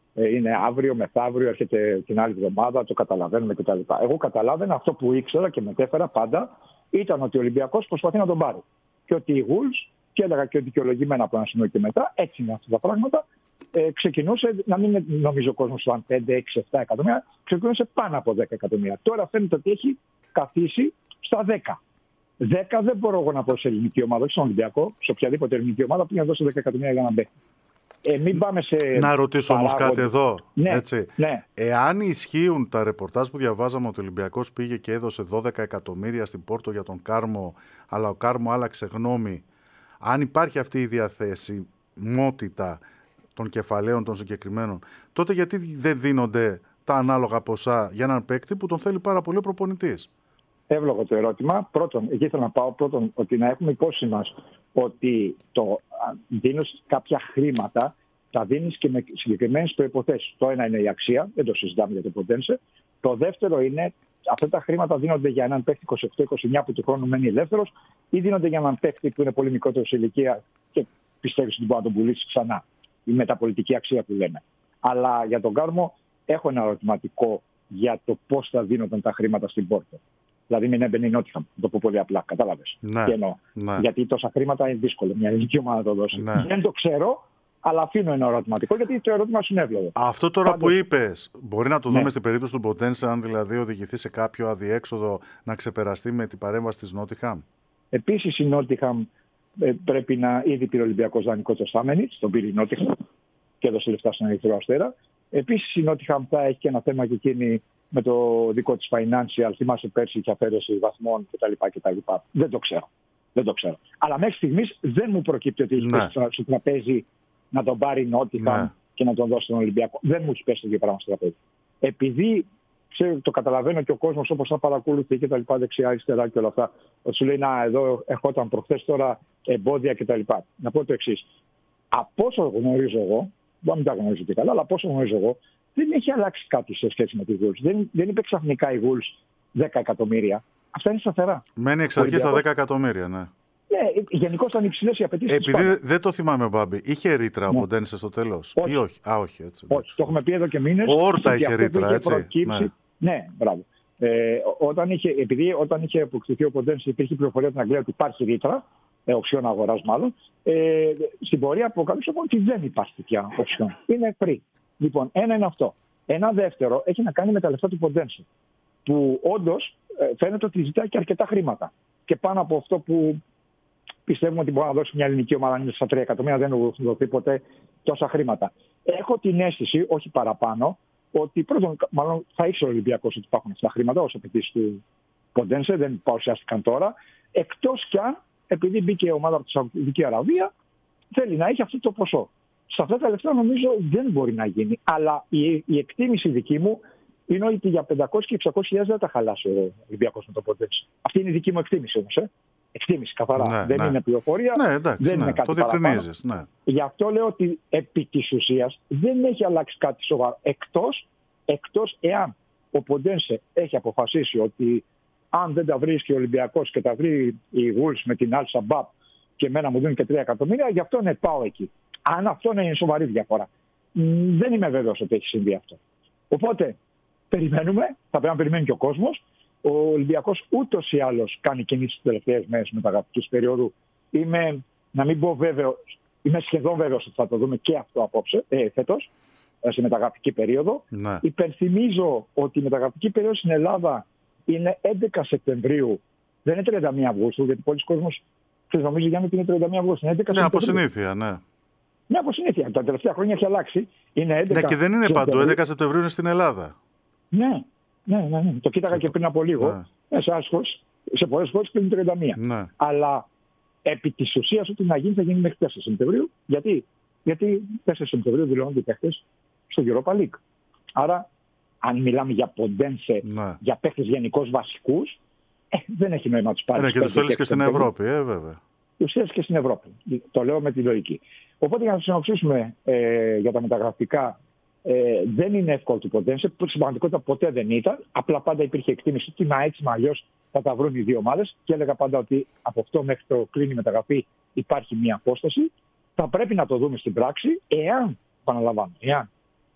είναι αύριο, μεθαύριο, έρχεται την άλλη εβδομάδα, το καταλαβαίνουμε κτλ. Εγώ καταλάβαινα αυτό που ήξερα και μετέφερα πάντα ήταν ότι ο Ολυμπιακός προσπαθεί να τον πάρει. Και ότι οι Wolves, και έλεγα και δικαιολογημένα από ένα σημείο και μετά, έτσι είναι αυτά τα πράγματα, ε, ξεκινούσε να μην νομίζω ο κόσμος ήταν πέντε, έξι, επτά εκατομμύρια, ξεκινούσε πάνω από δέκα εκατομμύρια. Τώρα φαίνεται ότι έχει καθίσει στα δέκα. δέκα δεν μπορώ εγώ να πω σε ελληνική ομάδα, όχι στον Ολυμπιακό, σε οποιαδήποτε ελληνική ομάδα που να δώσει δέκα εκατομμύρια για να μπει. Ε, μην πάμε σε να ρωτήσω όμως κάτι εδώ. Ναι, έτσι. Ναι. Εάν ισχύουν τα ρεπορτάζ που διαβάζαμε ότι ο Ολυμπιακός πήγε και έδωσε δώδεκα εκατομμύρια στην Πόρτο για τον Κάρμο, αλλά ο Κάρμο άλλαξε γνώμη, αν υπάρχει αυτή η διαθεσιμότητα των κεφαλαίων των συγκεκριμένων, τότε γιατί δεν δίνονται τα ανάλογα ποσά για έναν παίκτη που τον θέλει πάρα πολύ ο προπονητής? Εύλογο το ερώτημα. Πρώτον, εκεί ήθελα να πάω πρώτον ότι να έχουμε υπόψη μας ότι το δίνεις κάποια χρήματα, τα δίνεις και με συγκεκριμένες προϋποθέσεις. Το ένα είναι η αξία, δεν το συζητάμε για το Ποντένσε. Το δεύτερο είναι αυτά τα χρήματα δίνονται για έναν παίκτη είκοσι οκτώ είκοσι εννιά που του χρόνου μένει ελεύθερος ή δίνονται για έναν παίκτη που είναι πολύ μικρότερο σε ηλικία και πιστεύεις ότι μπορεί να τον πουλήσει ξανά. Η μεταπολιτική αξία που λέμε. Αλλά για τον Κάρμο έχω ένα ερωτηματικό για το πώς θα δίνονταν τα χρήματα στην Πόρτο. Δηλαδή μην έμπαινε η Νότιχαμ, το πω πολύ απλά, κατάλαβες. Ναι, τι εννοώ. Ναι. Γιατί τόσα χρήματα είναι δύσκολο μια ελληνική ομάδα να το δώσει. Ναι. Δεν το ξέρω, αλλά αφήνω ένα ερωτηματικό γιατί το ερώτημα σου είναι εύλογο. Αυτό τώρα Πάντως, που είπες, μπορεί να το ναι. δούμε στην περίπτωση του Ποντένσε, αν δηλαδή οδηγηθεί σε κάποιο αδιέξοδο να ξεπεραστεί με την παρέμβαση της Νότιχαμ. Επίσης η Νότιχαμ ε, πρέπει να ήδη πήρε ο Ολυμπιακός δανεικό το Στάμενιτς, τον πήρε η Νότιχαμ και έδωσε λεφτά στον Ερυθρό Αστέρα. Επίσης η Νότιχαμ θα έχει και ένα θέμα και εκείνη με το δικό της financial, θυμάσαι πέρσι και αφαίρεση βαθμών κτλ. Δεν το ξέρω. Δεν το ξέρω. Αλλά μέχρι στιγμής δεν μου προκύπτει ότι έχει ναι. πέσει στο τραπέζι να τον πάρει η Νότιχαμ ναι. και να τον δώσει στον Ολυμπιακό. Δεν μου έχει πέσει τέτοιο πράγμα στο τραπέζι. Επειδή ξέρω, το καταλαβαίνω και ο κόσμος όπως θα παρακολουθεί και τα λοιπά, δεξιά, αριστερά και όλα αυτά, ότι σου λέει να εδώ ερχόταν προχθές τώρα εμπόδια κτλ. Να πω το εξής. Από όσο γνωρίζω εγώ, δεν μην τα γνωρίζω και καλά, αλλά από όσο γνωρίζω εγώ, δεν έχει αλλάξει κάτι σε σχέση με τη Wolves. Δεν, δεν είπε ξαφνικά η Wolves δέκα εκατομμύρια. Αυτά είναι σταθερά. Μένει εξ αρχής στα δέκα εκατομμύρια, ναι. Ναι, γενικώς ήταν υψηλές οι απαιτήσεις. Επειδή δεν το θυμάμαι, Μπάμπη, είχε ρήτρα ναι. ο Ποντένσε στο τέλος ή όχι? Α, όχι, έτσι. Όχι, το έχουμε πει εδώ και μήνες. Ο Όρτα είχε ρήτρα, έτσι. Ναι, ναι, μπράβο. Ε, όταν είχε, επειδή όταν είχε αποκτηθεί ο Ποντένσε υπήρχε πληροφορία από την Αγγλία ότι υπάρχει ρήτρα, ε, οψιόν αγοράς μάλλον, ε, στην πορεία αποκαλύψαμε ότι δεν υπάρχει τέτοια οψιόν. Είναι free. Λοιπόν, ένα είναι αυτό. Ένα δεύτερο έχει να κάνει με τα λεφτά του Ποντένσε. Που όντως ε, φαίνεται ότι ζητάει και αρκετά χρήματα. Και πάνω από αυτό που πιστεύουμε ότι μπορεί να δώσει μια ελληνική ομάδα, αν είναι στα τρία εκατομμύρια, δεν έχουν δοθεί ποτέ τόσα χρήματα. Έχω την αίσθηση, όχι παραπάνω, ότι πρώτον, μάλλον θα ήξερε ο Ολυμπιακός ότι υπάρχουν αυτά τα χρήματα, όσο απαιτήσει του Ποντένσε, δεν παρουσιάστηκαν τώρα. Εκτός κι αν, επειδή μπήκε η ομάδα από τη Σαουδική Αραβία, θέλει να έχει αυτό το ποσό. Σε αυτά τα λεφτά νομίζω δεν μπορεί να γίνει. Αλλά η, η εκτίμηση δική μου είναι ότι για πεντακόσιες και εξακόσιες χιλιάδες δεν τα χαλάσει ο Ολυμπιακός με το Ποντένσε. Αυτή είναι η δική μου εκτίμηση όμως. Ε. Εκτίμηση καθαρά. Ναι, δεν ναι. είναι πληροφορία. Ναι, εντάξει, δεν ναι, είναι κάτι το διευκρινίζεις. Ναι. Γι' αυτό λέω ότι επί της ουσίας δεν έχει αλλάξει κάτι σοβαρό. Εκτός, εκτός εάν ο Ποντένσε έχει αποφασίσει ότι αν δεν τα βρίσκει ο Ολυμπιακός και τα βρει η Wolves με την Al Shabab και εμένα μου δίνουν και τρία εκατομμύρια, γι' αυτό ναι, πάω εκεί. Αν αυτό είναι σοβαρή διαφορά. Δεν είμαι βέβαιος ότι έχει συμβεί αυτό. Οπότε περιμένουμε, θα πρέπει να περιμένει και ο κόσμος. Ο Ολυμπιακός ούτως ή άλλως κάνει κινήσεις τις τελευταίες μέρες μεταγραφικής περίοδου. Είμαι, να μην πω βέβαιο, είμαι σχεδόν βέβαιος ότι θα το δούμε και αυτό απόψε, ε, φέτος, σε μεταγραφική περίοδο. Ναι. Υπενθυμίζω ότι η μεταγραφική περίοδο στην Ελλάδα είναι έντεκα Σεπτεμβρίου, δεν είναι τριάντα μία Αυγούστου, γιατί πολλοί κόσμος νομίζει Γιάννη ότι είναι τριάντα μία Αυγούστου. Είναι έντεκα ναι, από Σεπτεμβρίου. συνήθεια, ναι. Ναι, από συνήθεια. Τα τελευταία χρόνια έχει αλλάξει. Είναι έντεκα ναι, και δεν είναι Σεπτεμβρίου. παντού. έντεκα Σεπτεμβρίου είναι στην Ελλάδα. Ναι, ναι, ναι, ναι. Το κοίταγα και πριν από λίγο. Ναι. Σε, χώρες, σε πολλές χώρες πριν τριάντα μία. Ναι. Αλλά επί της ουσίας ό,τι να γίνει θα γίνει μέχρι τέσσερα Σεπτεμβρίου. Γιατί, γιατί τέσσερα Σεπτεμβρίου δηλώνονται οι παίχτες στο Europa League. Άρα, αν μιλάμε για Ποντένσε, ναι. για παίχτες γενικώς βασικούς, ε, δεν έχει νόημα να τους πάρεις. Ναι, και τους θέλεις και στην Ευρώπη, ε, βέβαια. Τους θέλεις και στην Ευρώπη. Το λέω με τη λογική. Οπότε για να συνοψίσουμε ε, για τα μεταγραφικά, ε, δεν είναι εύκολο του Ποντένσε. Στην πραγματικότητα ποτέ δεν ήταν. Απλά πάντα υπήρχε εκτίμηση ότι μα έτσι, μα αλλιώς θα τα βρουν οι δύο ομάδες. Και έλεγα πάντα ότι από αυτό μέχρι το κλείνει η μεταγραφή υπάρχει μια απόσταση. Θα πρέπει να το δούμε στην πράξη, εάν, επαναλαμβάνω, εάν η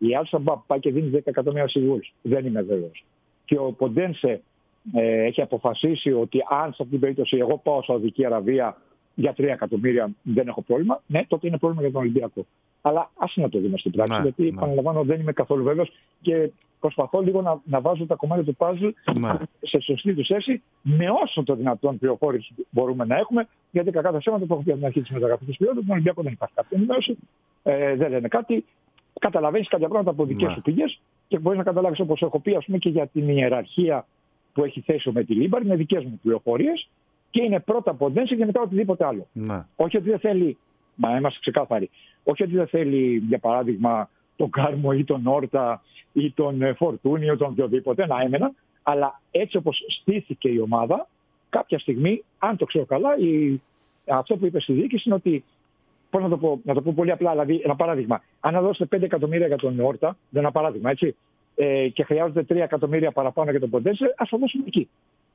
Η Al-Shabaab πάει και δίνει δέκα εκατομμύρια συμβούλους. Δεν είμαι βέβαιος. Και ο Ποντένσε ε, έχει αποφασίσει ότι αν σε αυτήν την περίπτωση εγώ πάω στη Σαουδική Αραβία για τρία εκατομμύρια δεν έχω πρόβλημα, ναι, τότε είναι πρόβλημα για τον Ολυμπιακό. Αλλά ας να το δούμε στην πράξη, ναι, γιατί ναι. επαναλαμβάνω δεν είμαι καθόλου βέβαιος και προσπαθώ λίγο να, να βάζω τα κομμάτια του παζλ ναι. σε σωστή του θέση με όσο το δυνατόν πληροφόρηση μπορούμε να έχουμε. Γιατί κακά τα ψέματα που έχω πει από την αρχή τη μεταγραφή τη ποιότητα, τον Ολυμπιακό δεν υπάρχει κάποια ενημέρωση, ε, δεν λένε κάτι. Καταλαβαίνει κάποια πράγματα από δικέ ναι. σου πηγές και μπορεί να καταλάβει, όπως έχω πει, ας πούμε, και για την ιεραρχία που έχει θέσει με τη Λίμπαρ, με δικές μου πληροφορίες και είναι πρώτα Ποντένσε και μετά οτιδήποτε άλλο. Ναι. Όχι ότι δεν θέλει, μα είμαστε ξεκάθαροι, όχι ότι δεν θέλει, για παράδειγμα, τον Κάρμο ή τον Όρτα ή τον Φορτούνι ή τον οποιοδήποτε, ένα έμενα, αλλά έτσι όπως στήθηκε η ομάδα, κάποια στιγμή, αν το ξέρω καλά, η... αυτό που είπε στη διοίκηση είναι ότι. Πώς να το πω, να το πω πολύ απλά, δηλαδή ένα παράδειγμα. Αν δώσετε πέντε εκατομμύρια για τον Όρτα, δεν είναι ένα παράδειγμα, έτσι, ε, και χρειάζονται τρία εκατομμύρια παραπάνω για τον Ποντένσε, ας το δώσουμε εκεί.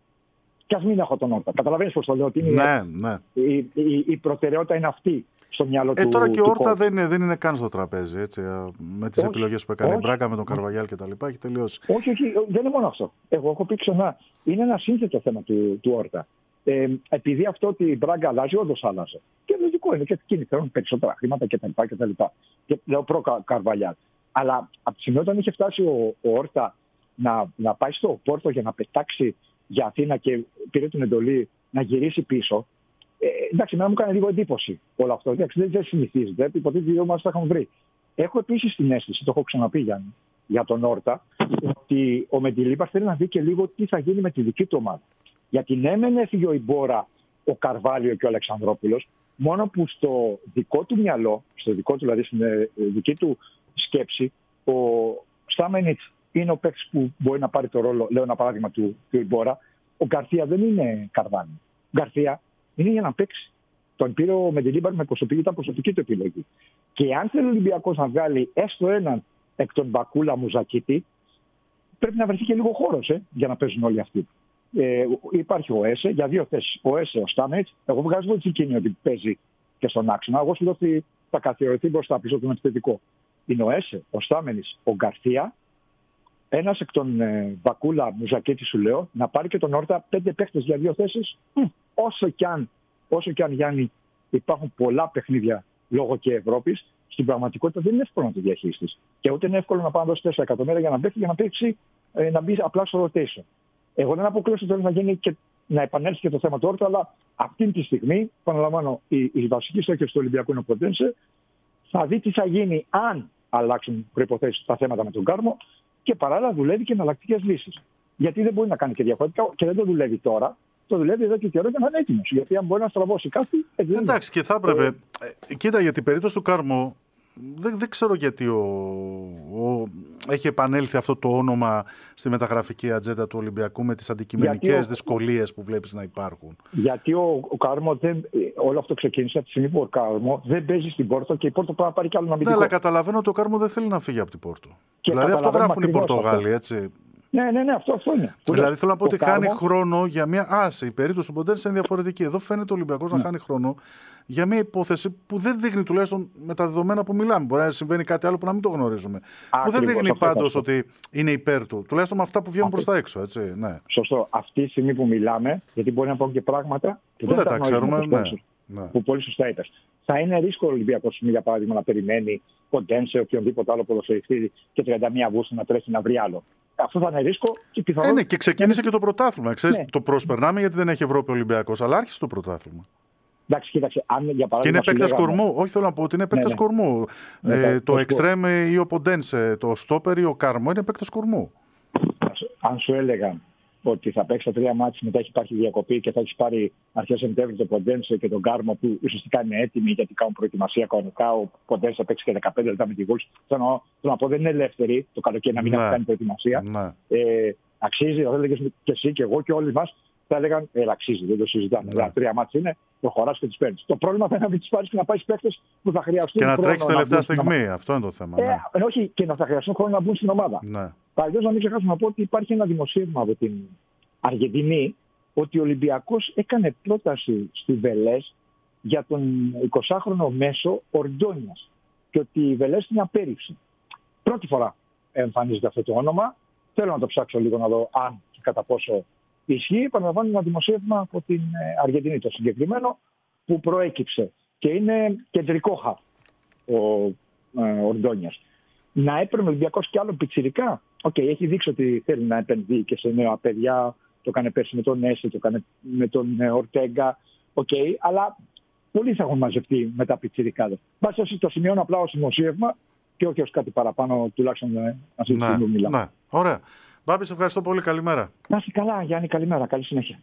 Και ας μην έχω τον Όρτα. Καταλαβαίνεις πώς το λέω, ότι είναι ναι, ναι. Η, η, η προτεραιότητα είναι αυτή στο μυαλό ε, του. Τώρα και ο Όρτα του δεν είναι, δεν είναι καν στο τραπέζι, έτσι, με τις επιλογές που έκανε η Μπράγκα, με τον Καρβαγιάλ κτλ. Έχει τελειώσει. Όχι, όχι, δεν είναι μόνο αυτό. Εγώ έχω πει ξανά, είναι ένα σύνθετο θέμα του, του Όρτα. Ε, επειδή αυτό ότι η Μπράγκα αλλάζει, όντως άλλαζε. Και λογικό είναι και εκείνοι θέλουν περισσότερα χρήματα κτλ. Και, και λέω προ Καρβαλιάλ. Αλλά από τη στιγμή όταν είχε φτάσει ο, ο Όρτα να, να πάει στο Πόρτο για να πετάξει για Αθήνα και πήρε την εντολή να γυρίσει πίσω. Ε, εντάξει, εμένα μου έκανε λίγο εντύπωση όλο αυτό. Εντάξει, δεν, δεν συνηθίζεται. Υποτίθεται ότι οι δύο μας τα είχαμε βρει. Έχω επίσης την αίσθηση, το έχω ξαναπεί Γιάννη, για τον Όρτα, ότι ο Μεντιλίμπαρ θέλει να δει και λίγο τι θα γίνει με τη δική του ομάδα. Γιατί ναι, μεν έφυγε ο Ιμπόρα, ο Καρβάλιο και ο Αλεξανδρόπουλος, μόνο που στο δικό του μυαλό, στο δικό του, δηλαδή στην δική του σκέψη, ο Στάμενιτς είναι ο παίκτης που μπορεί να πάρει το ρόλο, λέω ένα παράδειγμα του, του Ιμπόρα. Ο Γκαρθία δεν είναι Καρβάλιο. Ο Γκαρθία είναι για να παίξει. Τον πήρε ο Μεντιλίμπαρ με προσωπική, ήταν προσωπική του επιλογή. Και αν θέλει ο Ολυμπιακός να βγάλει έστω έναν εκ των Μπακούλα Μουζακίτη, πρέπει να βρεθεί και λίγο χώρος ε, για να παίζουν όλοι αυτοί. Ε, υπάρχει ο ΕΣΕ για δύο θέσεις. Ο ΕΣΕ, ο Στάμενιτς. Εγώ βγάζω τη εκείνη ότι παίζει και στον άξονα. Εγώ σου λέω ότι θα καθιερωθεί μπροστά πίσω τον επιθετικό. Είναι ο ΕΣΕ, ο Στάμενιτς, ο Γκαρθία. Ένας εκ των ε, Μπακούλα Μουζακίτη, σου λέω, να πάρει και τον Όρτα, πέντε παίχτες για δύο θέσεις. Όσο κι αν, όσο κι αν Γιάννη, υπάρχουν πολλά παιχνίδια λόγω και Ευρώπης, στην πραγματικότητα δεν είναι εύκολο να το διαχειριστεί. Και ούτε είναι εύκολο να πάει να δώσει τέσσερα εκατομμύρια για να παίξει, για να, παίξει, ε, να μπει απλά στο rotation. Εγώ δεν αποκλείω ότι θέλει να γίνει και να επανέλθει και το θέμα του Όρτα, αλλά αυτή τη στιγμή, επαναλαμβάνω, η, η βασική στόχευση του Ολυμπιακού είναι ο Ποντένσε. Θα δει τι θα γίνει αν αλλάξουν προϋποθέσεις τα θέματα με τον Κάρμο και παράλληλα δουλεύει και εναλλακτικές λύσεις. Γιατί δεν μπορεί να κάνει και διαφορετικά και δεν το δουλεύει τώρα. Το δουλεύει εδώ και καιρό για να είναι έτοιμο. Γιατί αν μπορεί να στραβώσει κάτι. Εντάξει, και θα έπρεπε. Ε, κοίτα, για την περίπτωση του Κάρμο, δεν, δεν ξέρω γιατί ο, ο, έχει επανέλθει αυτό το όνομα στη μεταγραφική ατζέντα του Ολυμπιακού με τις αντικειμενικές ο, δυσκολίες που βλέπεις να υπάρχουν. Γιατί ο, ο Κάρμο, δεν, όλο αυτό ξεκίνησε από τη στιγμή που ο Κάρμο δεν παίζει στην Πόρτο και η Πόρτο πρέπει να πάρει κι άλλο αμυντικό. Ναι, αλλά καταλαβαίνω ότι ο Κάρμο δεν θέλει να φύγει από την Πόρτο. Και δηλαδή αυτό γράφουν οι Πορτογάλοι, έτσι. Ναι, ναι, ναι, αυτό, αυτό είναι. Δηλαδή θέλω να πω ότι Κάρμο... χάνει χρόνο για μια. Άσε, η περίπτωση του Ποντένσε είναι διαφορετική. Εδώ φαίνεται ο Ολυμπιακός ναι. να χάνει χρόνο για μια υπόθεση που δεν δείχνει, τουλάχιστον με τα δεδομένα που μιλάμε. Μπορεί να συμβαίνει κάτι άλλο που να μην το γνωρίζουμε. Ακριβώς, που δεν δείχνει πάντως ότι είναι υπέρ του. Τουλάχιστον με αυτά που βγαίνουν προς τα έξω. Έτσι, ναι. Σωστό. Αυτή τη στιγμή που μιλάμε, γιατί μπορεί να πω και πράγματα που, που δεν τα ξέρουμε. Ναι. Ναι. Που πολύ σωστά είπες. Θα είναι ρίσκο ο Ολυμπιακός, για παράδειγμα, να περιμένει Ποντένσε, οποιονδήποτε άλλο ποδοσφαιριστή και τριάντα μία Αυγούστου να τρέχει να βρει άλλο. Αυτό θα είναι ρίσκο και πιθανόν. Ε, ναι, και ξεκίνησε ναι. και το πρωτάθλημα. Ξέρεις, ναι. Το προσπερνάμε γιατί δεν έχει Ευρώπη ο Ολυμπιακός, αλλά άρχισε το πρωτάθλημα. Εντάξει, κοίταξε. Αν, για παράδειγμα, και είναι παίκτες κορμού. Όχι, θέλω να πω ότι είναι παίκτες ναι, ναι. κορμού. Ναι, ε, ναι, το εξτρέμ ή ο Ποντένσε, το στόπερ ή ο Κάρμο είναι παίκτες κορμού. Αν σου έλεγαν ότι θα παίξει τα τρία μάτια, μετά έχει υπάρχει διακοπή και θα έχει πάρει αρχές Σεπτέμβρη τον Ποντένσε και τον Κάρμο που ουσιαστικά είναι έτοιμοι γιατί κάνουν προετοιμασία κανονικά. Ο Ποντένσε θα παίξει και δεκαπέντε λεπτά με τη Γούλς. Θέλω να πω δεν είναι ελεύθεροι το καλοκαίρι να μην έχουν κάνει προετοιμασία. Ναι. Ε, αξίζει, θα έλεγε και εσύ και εγώ και όλοι μας θα έλεγαν ε, αξίζει, δεν το συζητάμε. Ναι. Τρία μάτια είναι, προχωρά και τι παίρνει. Το πρόβλημα θα είναι να μην τι πάρει και να πάει παίχτες που θα χρειαστούν. Και να τρέξει τελευταία στιγμή. Αυτό είναι το θέμα. Ε, ναι. Όχι, και να θα χρειαστούν χρόνο να μπουν στην ομάδα. Ναι. Παλιώς να μην ξεχάσουμε να πω ότι υπάρχει ένα δημοσίευμα από την Αργεντινή ότι ο Ολυμπιακός έκανε πρόταση στη Βελές για τον εικοσάχρονο μέσο Ορντόνιας και ότι η Βελές την απέρριψε. Πρώτη φορά εμφανίζεται αυτό το όνομα. Θέλω να το ψάξω λίγο να δω αν και κατά πόσο ισχύει. Παραλαμβάνω ένα δημοσίευμα από την Αργεντινή, το συγκεκριμένο, που προέκυψε και είναι κεντρικό χαβ ο Ορντόνιας. Να έπαιρνε ο Ολυμπιακός και άλλο πιτσιρικά. Οκ, okay, έχει δείξει ότι θέλει να επενδύει και σε νέα παιδιά. Το έκανε πέρσι με τον Έσε, το έκανε με τον Ορτέγκα. Οκ, okay, αλλά πολλοί θα έχουν μαζευτεί με τα πιτσιρικάδες. Βάσει το σημειώνω απλά ως δημοσίευμα και όχι ως κάτι παραπάνω, τουλάχιστον αυτή τη στιγμή μιλάμε. Ναι, ωραία. Μπάμπη, σε ευχαριστώ πολύ. Καλημέρα. Να είσαι καλά, Γιάννη, καλημέρα. Καλή συνέχεια.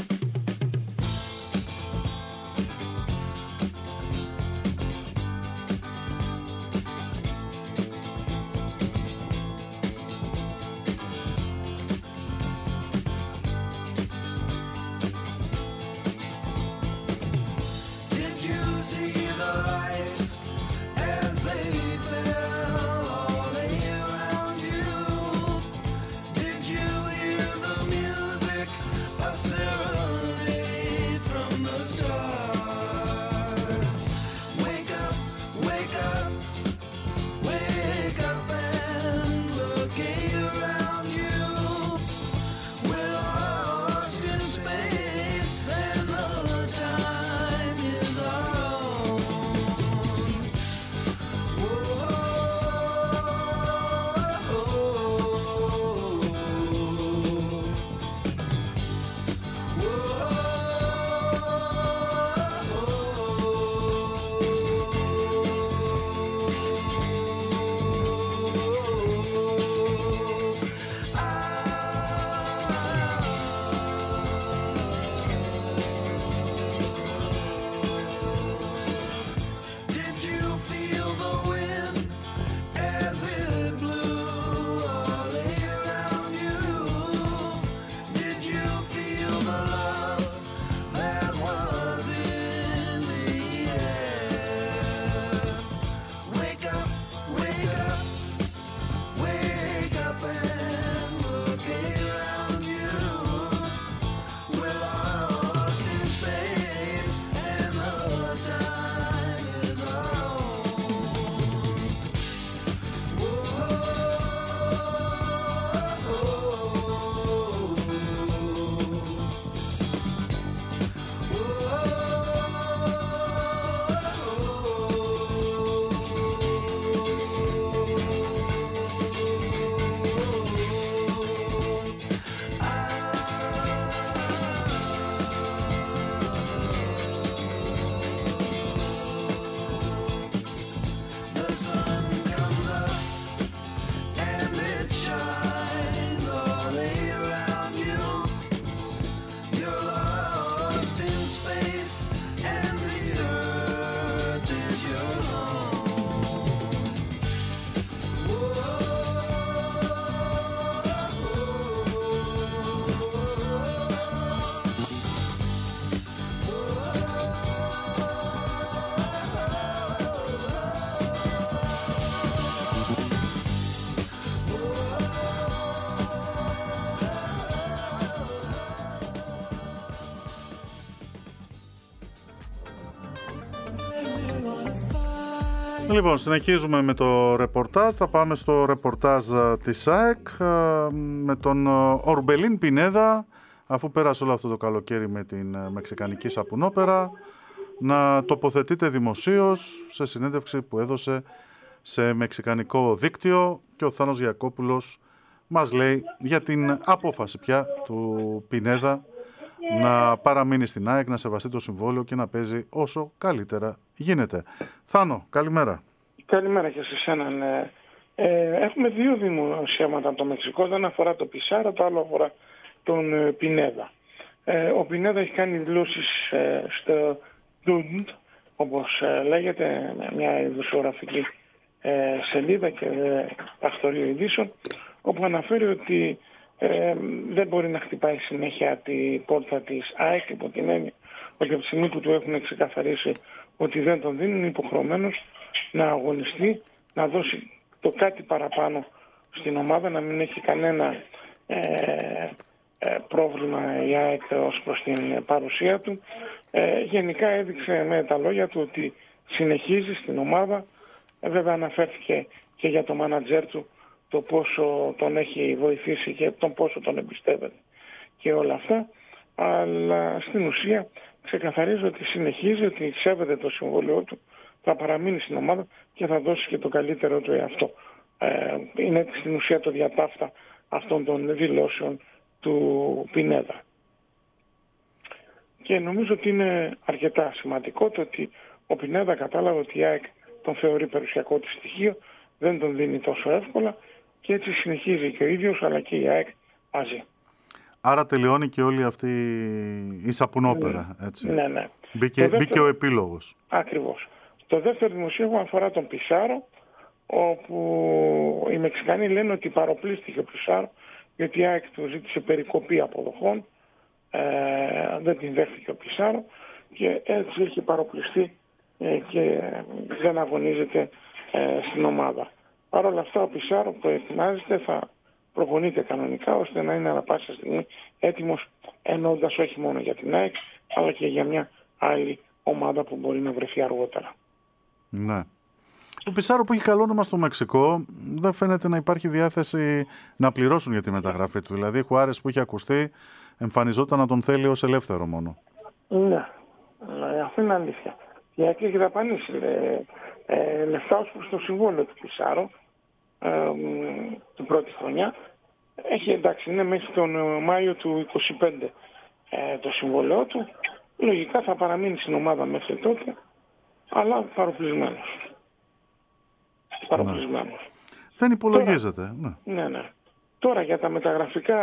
Λοιπόν, συνεχίζουμε με το ρεπορτάζ. Θα πάμε στο ρεπορτάζ της ΑΕΚ με τον Ορμπελίν Πινέδα, αφού πέρασε όλο αυτό το καλοκαίρι με την μεξικανική σαπουνόπερα, να τοποθετείται δημοσίως σε συνέντευξη που έδωσε σε μεξικανικό δίκτυο, και ο Θάνος Γιακόπουλος μας λέει για την απόφαση πια του Πινέδα να παραμείνει στην ΑΕΚ, να σεβαστεί το συμβόλαιο και να παίζει όσο καλύτερα γίνεται. Θάνο, καλημέρα. Καλημέρα και σε εσένα. Ναι. Ε, έχουμε δύο δημοσιεύματα από το Μεξικό. Το ένα αφορά το Πισάρα, το άλλο αφορά τον ε, Πινέδα. Ε, ο Πινέδα έχει κάνει δηλώσεις ε, στο Ντούντ, όπως ε, λέγεται, μια ειδησιογραφική ε, σελίδα και ε, πρακτορείο ειδήσεων, όπου αναφέρει ότι Ε, δεν μπορεί να χτυπάει συνέχεια την πόρτα της ΑΕΚ, υπό την έννοια ότι από τη στιγμή που του έχουν ξεκαθαρίσει ότι δεν τον δίνουν, είναι υποχρεωμένος να αγωνιστεί, να δώσει το κάτι παραπάνω στην ομάδα, να μην έχει κανένα ε, ε, πρόβλημα η ΑΕΚ ως προς την παρουσία του. Ε, γενικά έδειξε με τα λόγια του ότι συνεχίζει στην ομάδα Ε, βέβαια αναφέρθηκε και για το μάνατζέρ του, το πόσο τον έχει βοηθήσει και τον πόσο τον εμπιστεύεται και όλα αυτά. Αλλά στην ουσία ξεκαθαρίζει ότι συνεχίζει, ότι σέβεται το συμβόλαιό του, θα παραμείνει στην ομάδα και θα δώσει και το καλύτερο του εαυτό. Ε, είναι στην ουσία το διατάφτα αυτών των δηλώσεων του Πινέδα. Και νομίζω ότι είναι αρκετά σημαντικό το ότι ο Πινέδα κατάλαβε ότι η ΑΕΚ τον θεωρεί περιουσιακό του στοιχείο, δεν τον δίνει τόσο εύκολα και έτσι συνεχίζει και ο ίδιος αλλά και η ΑΕΚ μαζί. Άρα τελειώνει και όλη αυτή η σαπουνόπερα, έτσι. Ναι, ναι. Μπήκε, δεύτερο... μπήκε ο επίλογος. Ακριβώς. Το δεύτερο δημοσίευμα αφορά τον Πισάρο, όπου οι Μεξικανοί λένε ότι παροπλίστηκε ο Πισάρο, γιατί η ΑΕΚ του ζήτησε περικοπή αποδοχών, ε, δεν την δέχτηκε ο Πισάρο και έτσι έχει παροπλιστεί ε, και δεν αγωνίζεται ε, στην ομάδα. Παρ' όλα αυτά ο Πισάρο προετοιμάζεται, θα προπονείται κανονικά ώστε να είναι ανά πάσα στιγμή έτοιμος, εννοώντας όχι μόνο για την ΑΕΚ αλλά και για μια άλλη ομάδα που μπορεί να βρεθεί αργότερα. Ναι. Ο Πισάρο που έχει καλό όνομα στο Μεξικό, δεν φαίνεται να υπάρχει διάθεση να πληρώσουν για τη μεταγραφή του. Δηλαδή, Χουάρες που είχε ακουστεί, εμφανιζόταν να τον θέλει ως ελεύθερο μόνο. Ναι, αυτό είναι αλήθεια. Η ΑΕΚ έχει δαπανίσει ε, ε, λεφτά ως προς το συμβόλαιο του Πισάρο ε, την πρώτη χρονιά. Έχει, εντάξει, είναι μέχρι τον Μάιο του είκοσι πέντε ε, το συμβόλαιό του. Λογικά θα παραμείνει στην ομάδα μέχρι τότε, αλλά παροπλισμένος. Παροπλισμένος. Ναι. Δεν υπολογίζεται. Τώρα, ναι. ναι, ναι. Τώρα για τα μεταγραφικά,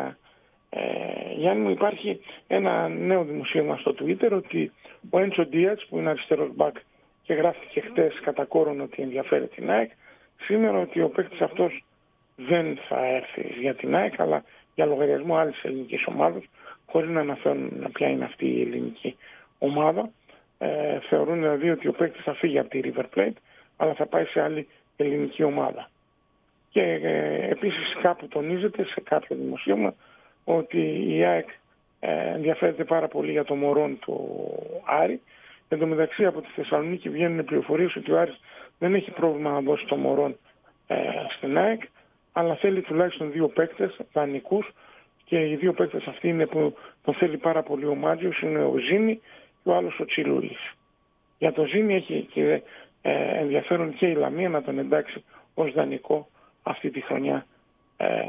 ε, Γιάννη μου, υπάρχει ένα νέο δημοσίευμα στο Twitter ότι ο Έντσο Ντίατς, που είναι αριστερός μπακ και γράφτηκε χτες κατά κόρον ότι ενδιαφέρει την ΑΕΚ, σήμερα ότι ο παίκτης αυτός δεν θα έρθει για την ΑΕΚ, αλλά για λογαριασμό άλλης ελληνικής ομάδας, χωρίς να αναφέρουν ποια είναι αυτή η ελληνική ομάδα. Ε, θεωρούν δηλαδή ότι ο παίκτης θα φύγει από τη River Plate, αλλά θα πάει σε άλλη ελληνική ομάδα. Και ε, επίσης κάπου τονίζεται σε κάποιο δημοσίευμα ότι η ΑΕΚ ε, ενδιαφέρεται πάρα πολύ για το μωρόν του Άρη. Εν τω μεταξύ από τη Θεσσαλονίκη βγαίνουν πληροφορίες ότι ο Άρης δεν έχει πρόβλημα να δώσει το μωρόν ε, στην ΑΕΚ, αλλά θέλει τουλάχιστον δύο παίκτες δανεικούς και οι δύο παίκτες αυτοί είναι που τον θέλει πάρα πολύ ο Μάτζιος, είναι ο Ζήνη και ο άλλος ο Τσιλούλης. Για το Ζήνη έχει και ε, ενδιαφέρον και η Λαμία να τον εντάξει ως δανεικό αυτή τη χρονιά ε, ε,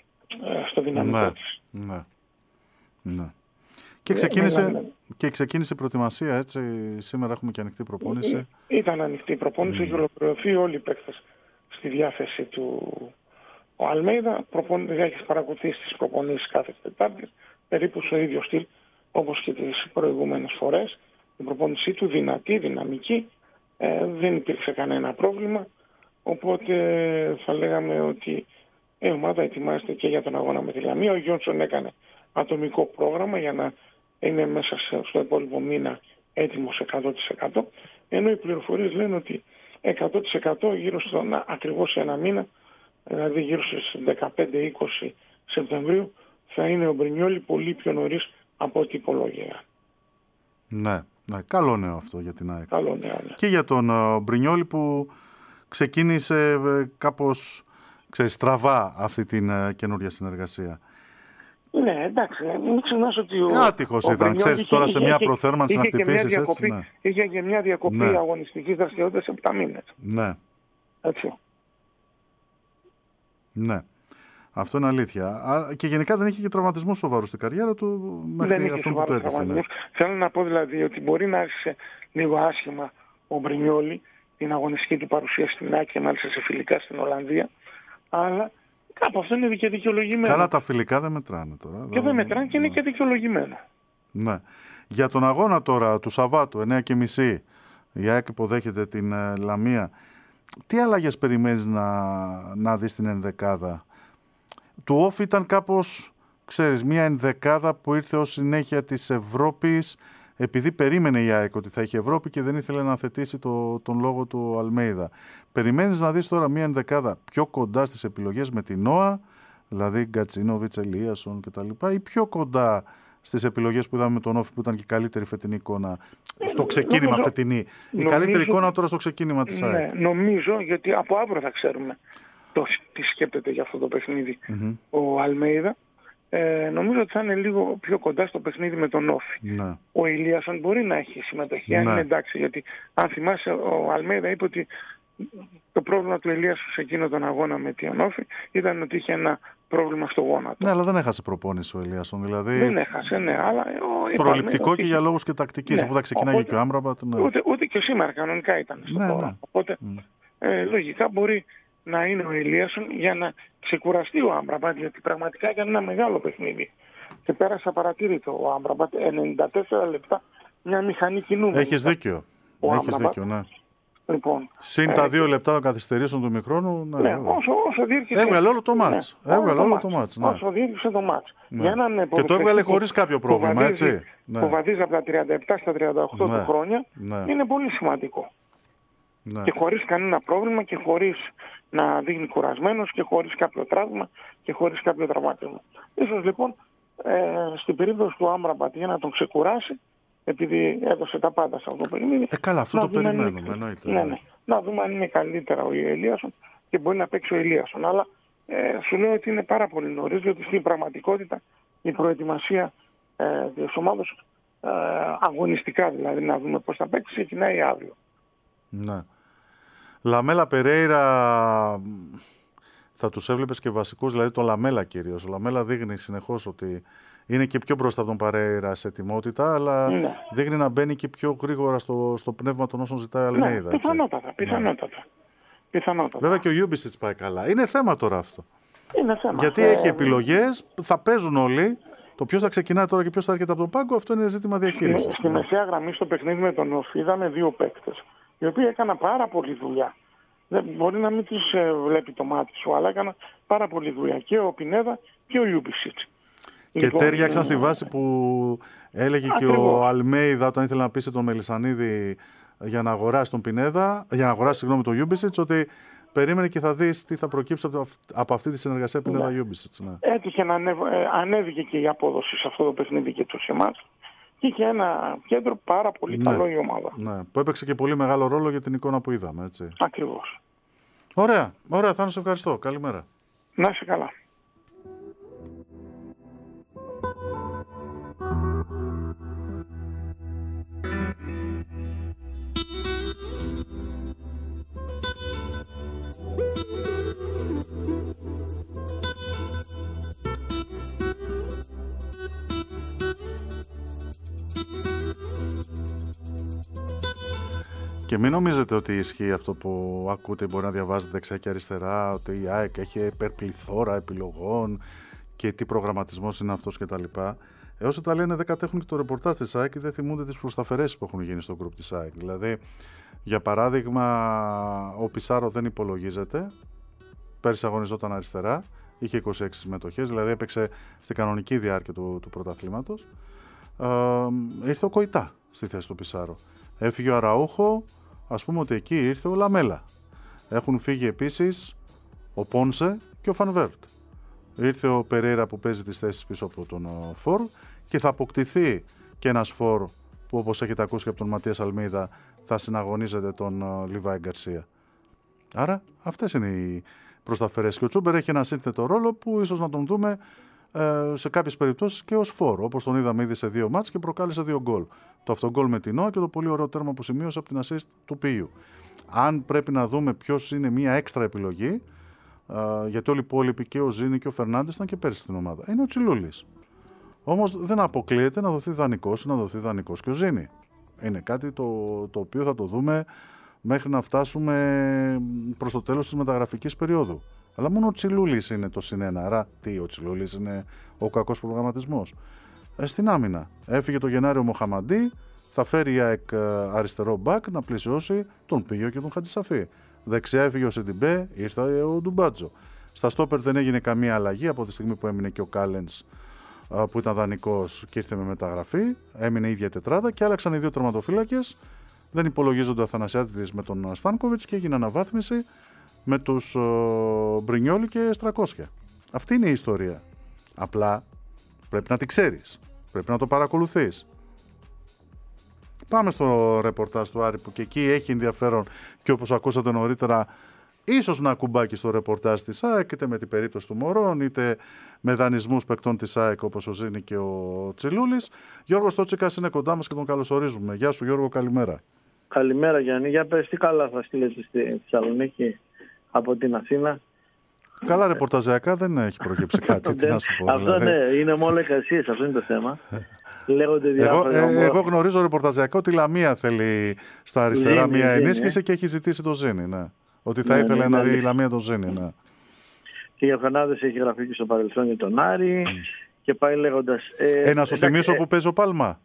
στο δυναμικό ναι, της. Ναι, ναι. Και ξεκίνησε, ε, και ξεκίνησε η προετοιμασία, έτσι. Σήμερα έχουμε και ανοιχτή προπόνηση. Ήταν ανοιχτή η προπόνηση, mm. έχει ολοκληρωθεί όλοι οι παίκτες στη διάθεση του. Ο Αλμέιδα έχει παρακολουθήσει τις προπονήσεις κάθε Τετάρτη, περίπου στο ίδιο στυλ όπως και τις προηγούμενες φορές. Η προπόνησή του δυνατή, δυναμική, ε, δεν υπήρξε κανένα πρόβλημα, οπότε θα λέγαμε ότι η ομάδα ετοιμάζεται και για τον αγώνα με τη Λαμία. Ο Γιόνσον έκανε ατομικό πρόγραμμα για να είναι μέσα στο υπόλοιπο μήνα έτοιμος εκατό τοις εκατό, ενώ οι πληροφορίες λένε ότι εκατό τοις εκατό γύρω στον ακριβώς ένα μήνα, δηλαδή γύρω στις δεκαπέντε είκοσι Σεπτεμβρίου, θα είναι ο Μπρινιόλι πολύ πιο νωρίς από ό,τι υπολόγια. Ναι, ναι, καλό νέο αυτό για την ΑΕΚ. Καλό νέο, ναι. Και για τον uh, Μπρινιόλι που ξεκίνησε uh, κάπως, ξέρεις, στραβά αυτή την uh, καινούρια συνεργασία. Ναι, εντάξει, μην ξεχνάς ότι ο... Άτυχος ο ήταν, ξέρεις, τώρα σε μια προθέρμανση να χτυπήσεις, έτσι. Ναι. Είχε και μια διακοπή ναι. αγωνιστικής δραστηριότητας σε επτά μήνες. Ναι. Έτσι. Ναι. Αυτό είναι αλήθεια. Και γενικά δεν είχε και τραυματισμούς σοβαρούς στην καριέρα του μέχρι αυτό που το έτυχε. Ναι. Θέλω να πω δηλαδή ότι μπορεί να άρχισε λίγο άσχημα ο Μπρινιόλι την αγωνιστική του παρουσία στην ΑΕΚ και μάλιστα σε φιλικά στην Ολλανδία, αλλά κάπου αυτό είναι και δικαιολογημένο. Καλά, τα φιλικά δεν μετράνε τώρα. Και δεν μετράνε και είναι και δικαιολογημένο. Ναι. Για τον αγώνα τώρα του Σαββάτου, εννιά και μισή, η ΑΕΚ υποδέχεται την ε, Λαμία. Τι αλλαγές περιμένεις να, να δεις στην ενδεκάδα? Του Όφ ήταν κάπως, ξέρεις, μια ενδεκάδα που ήρθε ως συνέχεια της Ευρώπης, επειδή περίμενε η ΑΕΚ ότι θα είχε Ευρώπη και δεν ήθελε να θετήσει το, τον λόγο του Αλμέιδα. Περιμένεις να δεις τώρα μια ενδεκάδα πιο κοντά στις επιλογές με την ΝΟΑ, δηλαδή Γκατσίνοβιτς, Ελίασον κτλ, ή πιο κοντά στις επιλογές που είδαμε με τον Όφη, που ήταν και η καλύτερη φετινή εικόνα. Στο ξεκίνημα νομίζω, φετινή. Η νομίζω, καλύτερη εικόνα τώρα στο ξεκίνημα της ΑΕΚ. Ναι, νομίζω, γιατί από αύριο θα ξέρουμε το, τι σκέπτεται για αυτό το παιχνίδι mm-hmm. ο Αλμέιδα. Ε, νομίζω ότι θα είναι λίγο πιο κοντά στο παιχνίδι με τον Όφη. Ναι. Ο Ηλίασον μπορεί να έχει συμμετοχή, αν ναι. είναι εντάξει. Γιατί αν θυμάσαι, ο Αλμέιδα είπε ότι το πρόβλημα του Ηλίασον σε εκείνο τον αγώνα με τον Όφη ήταν ότι είχε ένα πρόβλημα στο γόνατο. Ναι, αλλά δεν έχασε προπόνηση ο Ηλίασον. Δηλαδή... Δεν έχασε, ναι. Αλλά, ο, προληπτικό ότι... και για λόγους και τακτικής. Ναι, αφού θα ξεκινάει οπότε, και ο Άμραμπατ. Ναι. Ούτε, ούτε και σήμερα κανονικά ήταν στο ναι, χώρο. Ναι. Οπότε mm. ε, λογικά μπορεί να είναι ο Ηλίασον για να ξεκουραστεί ο Άμραμπατ, γιατί πραγματικά ήταν ένα μεγάλο παιχνίδι. Και πέρασε απαρατήρητο ο Άμραμπατ, ενενήντα τέσσερα λεπτά, μια μηχανή κινούμενη. Έχεις δίκιο. Έχεις δίκιο, ναι. Λοιπόν, συν ε, τα δύο λεπτά των καθυστερήσεων του ημιχρόνου. Ναι, ναι, όσο, όσο διήρκησε. Έβγαλε όλο το μάτς. Ναι, έβγαλε όλο το μάτς. Ναι. Όσο διήρκησε το μάτς. Ναι. Για έναν και το έβγαλε χωρίς κάποιο πρόβλημα, που βαδίζει, έτσι. Ναι. Που βαδίζει από τα τριάντα επτά στα τριάντα οκτώ ναι. του χρόνια ναι. είναι πολύ σημαντικό. Ναι. Και χωρίς κανένα πρόβλημα και χωρίς να δείχνει κουρασμένος και χωρίς κάποιο τραύμα και χωρίς κάποιο τραυματισμό. Ίσως λοιπόν ε, στην περίπτωση του Άμραμπατ για να τον ξεκουράσει, επειδή έδωσε τα πάντα σε αυτό το παιχνίδι. Ε, καλά, αυτό το περιμένουμε. Είναι... εννοείται. Ναι, ναι. Να δούμε αν είναι καλύτερα ο Ηλίασον και μπορεί να παίξει ο Ηλίασον. Αλλά ε, σου λέω ότι είναι πάρα πολύ νωρίς, διότι στην πραγματικότητα η προετοιμασία ε, της ομάδας ε, αγωνιστικά, δηλαδή να δούμε πώς θα παίξει, ξεκινάει αύριο. Ναι. Λαμέλα Περέιρα, θα τους έβλεπες και βασικούς, δηλαδή τον Λαμέλα κυρίως. Ο Λαμέλα δείχνει συνεχώς ότι είναι και πιο μπροστά από τον Παρέιρα σε ετοιμότητα, αλλά ναι. δείχνει να μπαίνει και πιο γρήγορα στο, στο πνεύμα των όσων ζητάει η Αλμέιδα. Ναι, πιθανότατα, πιθανότατα. Ναι. πιθανότατα. Βέβαια και ο Γιούμπισιτς πάει καλά. Είναι θέμα τώρα αυτό. Είναι θέμα. Γιατί ε, έχει επιλογές, θα παίζουν όλοι. Το ποιος θα ξεκινάει τώρα και ποιος θα έρχεται από τον πάγκο, αυτό είναι ζήτημα διαχείρισης. Στη μεσαία γραμμή στο παιχνίδι με τον Όφη είδαμε δύο παίκτες, οι οποίοι έκαναν πάρα πολλή δουλειά. Δεν, μπορεί να μην τις ε, βλέπει το μάτι σου, αλλά έκαναν πάρα πολλή δουλειά. Και ο Πινέδα και ο Γιούμπισιτς. Και λοιπόν, τέριαξαν στη βάση που έλεγε ακριβώς. Και ο Αλμέιδα όταν ήθελε να πείσει τον Μελισσανίδη για να αγοράσει τον Πινέδα, για να αγοράσει συγγνώμη τον Γιούμπισιτς, ότι περίμενε και θα δεις τι θα προκύψει από, από αυτή τη συνεργασία Πινέδα Γιούμπισιτς. Ναι. Έτυχε να ανέβ, ε, ανέβηκε και η απόδοση σε αυτό το παιχνίδι και τους εμάς. Και είχε ένα κέντρο πάρα πολύ ναι. καλό η ομάδα. Ναι, που έπαιξε και πολύ μεγάλο ρόλο για την εικόνα που είδαμε. Έτσι. Ακριβώς. Ωραία, ωραία, θα σε ευχαριστώ. Καλημέρα. Να είσαι καλά. Και μην νομίζετε ότι ισχύει αυτό που ακούτε, μπορεί να διαβάζετε δεξιά και αριστερά, ότι η ΑΕΚ έχει υπερπληθώρα επιλογών και τι προγραμματισμός είναι αυτός κτλ. Ε, όσοι τα λένε δεν κατέχουν και το ρεπορτάζ της ΑΕΚ και δεν θυμούνται τις προσταφαιρέσεις που έχουν γίνει στο γκρουπ της ΑΕΚ. Δηλαδή, για παράδειγμα, ο Πισάρο δεν υπολογίζεται, πέρσι αγωνιζόταν αριστερά, είχε είκοσι έξι συμμετοχές, δηλαδή έπαιξε στην κανονική διάρκεια του, του πρωταθλήματος. Ε, ήρθε ο Κοϊτά στη θέση του Πισάρο. Έφυγε ο Αραούχο, ας πούμε ότι εκεί ήρθε ο Λαμέλα. Έχουν φύγει επίσης ο Πόνσε και ο Φανβέρτ. Ήρθε ο Περέιρα που παίζει τις θέσεις πίσω από τον Φορ και θα αποκτηθεί και ένας Φορ που, όπως έχετε ακούσει και από τον Ματίας Αλμέιδα, θα συναγωνίζεται τον Λιβάη Γκαρσία. Άρα αυτές είναι οι προσταφαιρές. Και ο Τσούμπερ έχει ένα σύνθετο ρόλο που ίσως να τον δούμε ε, σε κάποιες περιπτώσεις και ως Φορ, όπως τον είδαμε ήδη σε δύο μάτς και προκάλεσε δύο γκολ. Το αυτογκολ με την ΟΑ και το πολύ ωραίο τέρμα που σημείωσε από την assist του Πίου. Αν πρέπει να δούμε ποιος είναι μια έξτρα επιλογή, α, γιατί όλοι οι υπόλοιποι και ο Ζήνη και ο Φερνάντες ήταν και πέρσι στην ομάδα, είναι ο Τσιλούλης. Όμως δεν αποκλείεται να δοθεί δανεικός, να δοθεί δανεικός και ο Ζήνη. Είναι κάτι το, το οποίο θα το δούμε μέχρι να φτάσουμε προς το τέλος της μεταγραφικής περίοδου. Αλλά μόνο ο Τσιλούλης είναι το συνένα. Άρα τι, ο Τσιλούλης είναι ο κακός προγραμματισμός. Στην άμυνα έφυγε το Γενάριο Μοχαμαντή, θα φέρει η ΑΕΚ αριστερό μπακ να πλησιώσει τον Πίγιο και τον Χατζησαφή. Δεξιά έφυγε ο Σιντιμπέ, ήρθε ο Ντουμπάτζο. Στα στόπερ δεν έγινε καμία αλλαγή από τη στιγμή που έμεινε και ο Κάλενς που ήταν δανεικός και ήρθε με μεταγραφή. Έμεινε η ίδια τετράδα και άλλαξαν οι δύο τερματοφύλακες. Δεν υπολογίζονται ο Αθανασιάδης με τον Στάνκοβιτς και έγινε αναβάθμιση με τους Μπρινιόλι και Στρακόσια. Αυτή είναι η ιστορία. Απλά πρέπει να τη ξέρεις. Πρέπει να το παρακολουθείς. Πάμε στο ρεπορτάζ του Άρη που και εκεί έχει ενδιαφέρον και όπως ακούσατε νωρίτερα ίσως να κουμπάκι στο ρεπορτάζ της ΑΕΚ, είτε με την περίπτωση του Μωρών, είτε με δανεισμούς παικτών της ΑΕΚ όπως ο Ζήνη και ο Τσιλούλης. Γιώργος Τότσικας είναι κοντά μας και τον καλωσορίζουμε. Γεια σου Γιώργο, καλημέρα. Καλημέρα Γιάννη, για πες τι καλά θα στείλετε στη Θεσσαλονίκη από την Αθήνα. Καλά ρεπορταζιακά δεν έχει προκύψει κάτι, τι να σου πω. Αυτό δηλαδή. Ναι, είναι μόνο εικασίες, αυτό είναι το θέμα. Λέγονται εγώ, ε, εγώ γνωρίζω ρεπορταζιακό ότι η Λαμία θέλει στα αριστερά Ζήνη, μία ενίσχυση ναι. και έχει ζητήσει το Ζήνη, ναι. Ότι θα ναι, ήθελε ναι, να ναι, δει η Λαμία τον Ζήνη, ναι. Και για Φερνάνδες έχει γραφεί και στο παρελθόν για τον Άρη mm. και πάει λέγοντας... Ε, ε, να σου θυμίσω ε, που παίζει ο Πάλμα.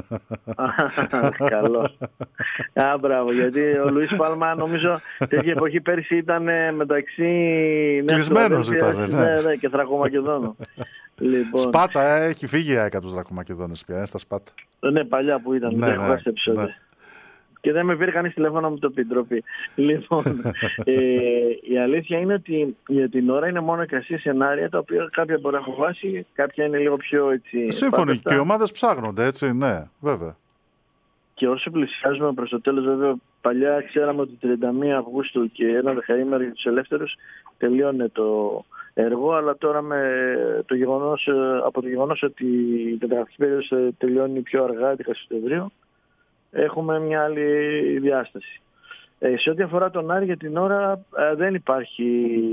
Καλό. Α, μπράβο, γιατί ο Λουίς Πάλμα νομίζω τέτοια εποχή πέρσι ήταν μεταξύ... Κλεισμένος ήταν, ναι. ναι, ναι, και Θρακομακεδόνου. Λοιπόν. Σπάτα, ε, έχει φύγει η ΑΕΚ από τους Θρακομακεδόνες πια, ε, στα Σπάτα. Ναι, παλιά που ήταν, ναι, δεν έχω χάσει επεισόδια. Ναι. Και δεν με πήρε κανείς τηλέφωνο μου το πει ντροπή. Λοιπόν, ε, η αλήθεια είναι ότι για την ώρα είναι μόνο εικασίες σενάρια, τα οποία κάποια μπορεί να έχω βάσει, κάποια είναι λίγο πιο έτσι... Σύμφωνοι, και οι ομάδες ψάχνονται, έτσι, ναι, βέβαια. Και όσο πλησιάζουμε προς το τέλος, βέβαια, παλιά ξέραμε ότι τριάντα μία Αυγούστου και ένα δεκαήμερο για τους ελεύθερους τελείωνε το έργο, αλλά τώρα με το γεγονός, από το γεγονός ότι η μεταγραφική περίοδος τελειώνει πιο αργά, είκοσι Σεπτεμβρίου, έχουμε μια άλλη διάσταση. Ε, σε ό,τι αφορά τον Άρη για την ώρα ε, δεν υπάρχει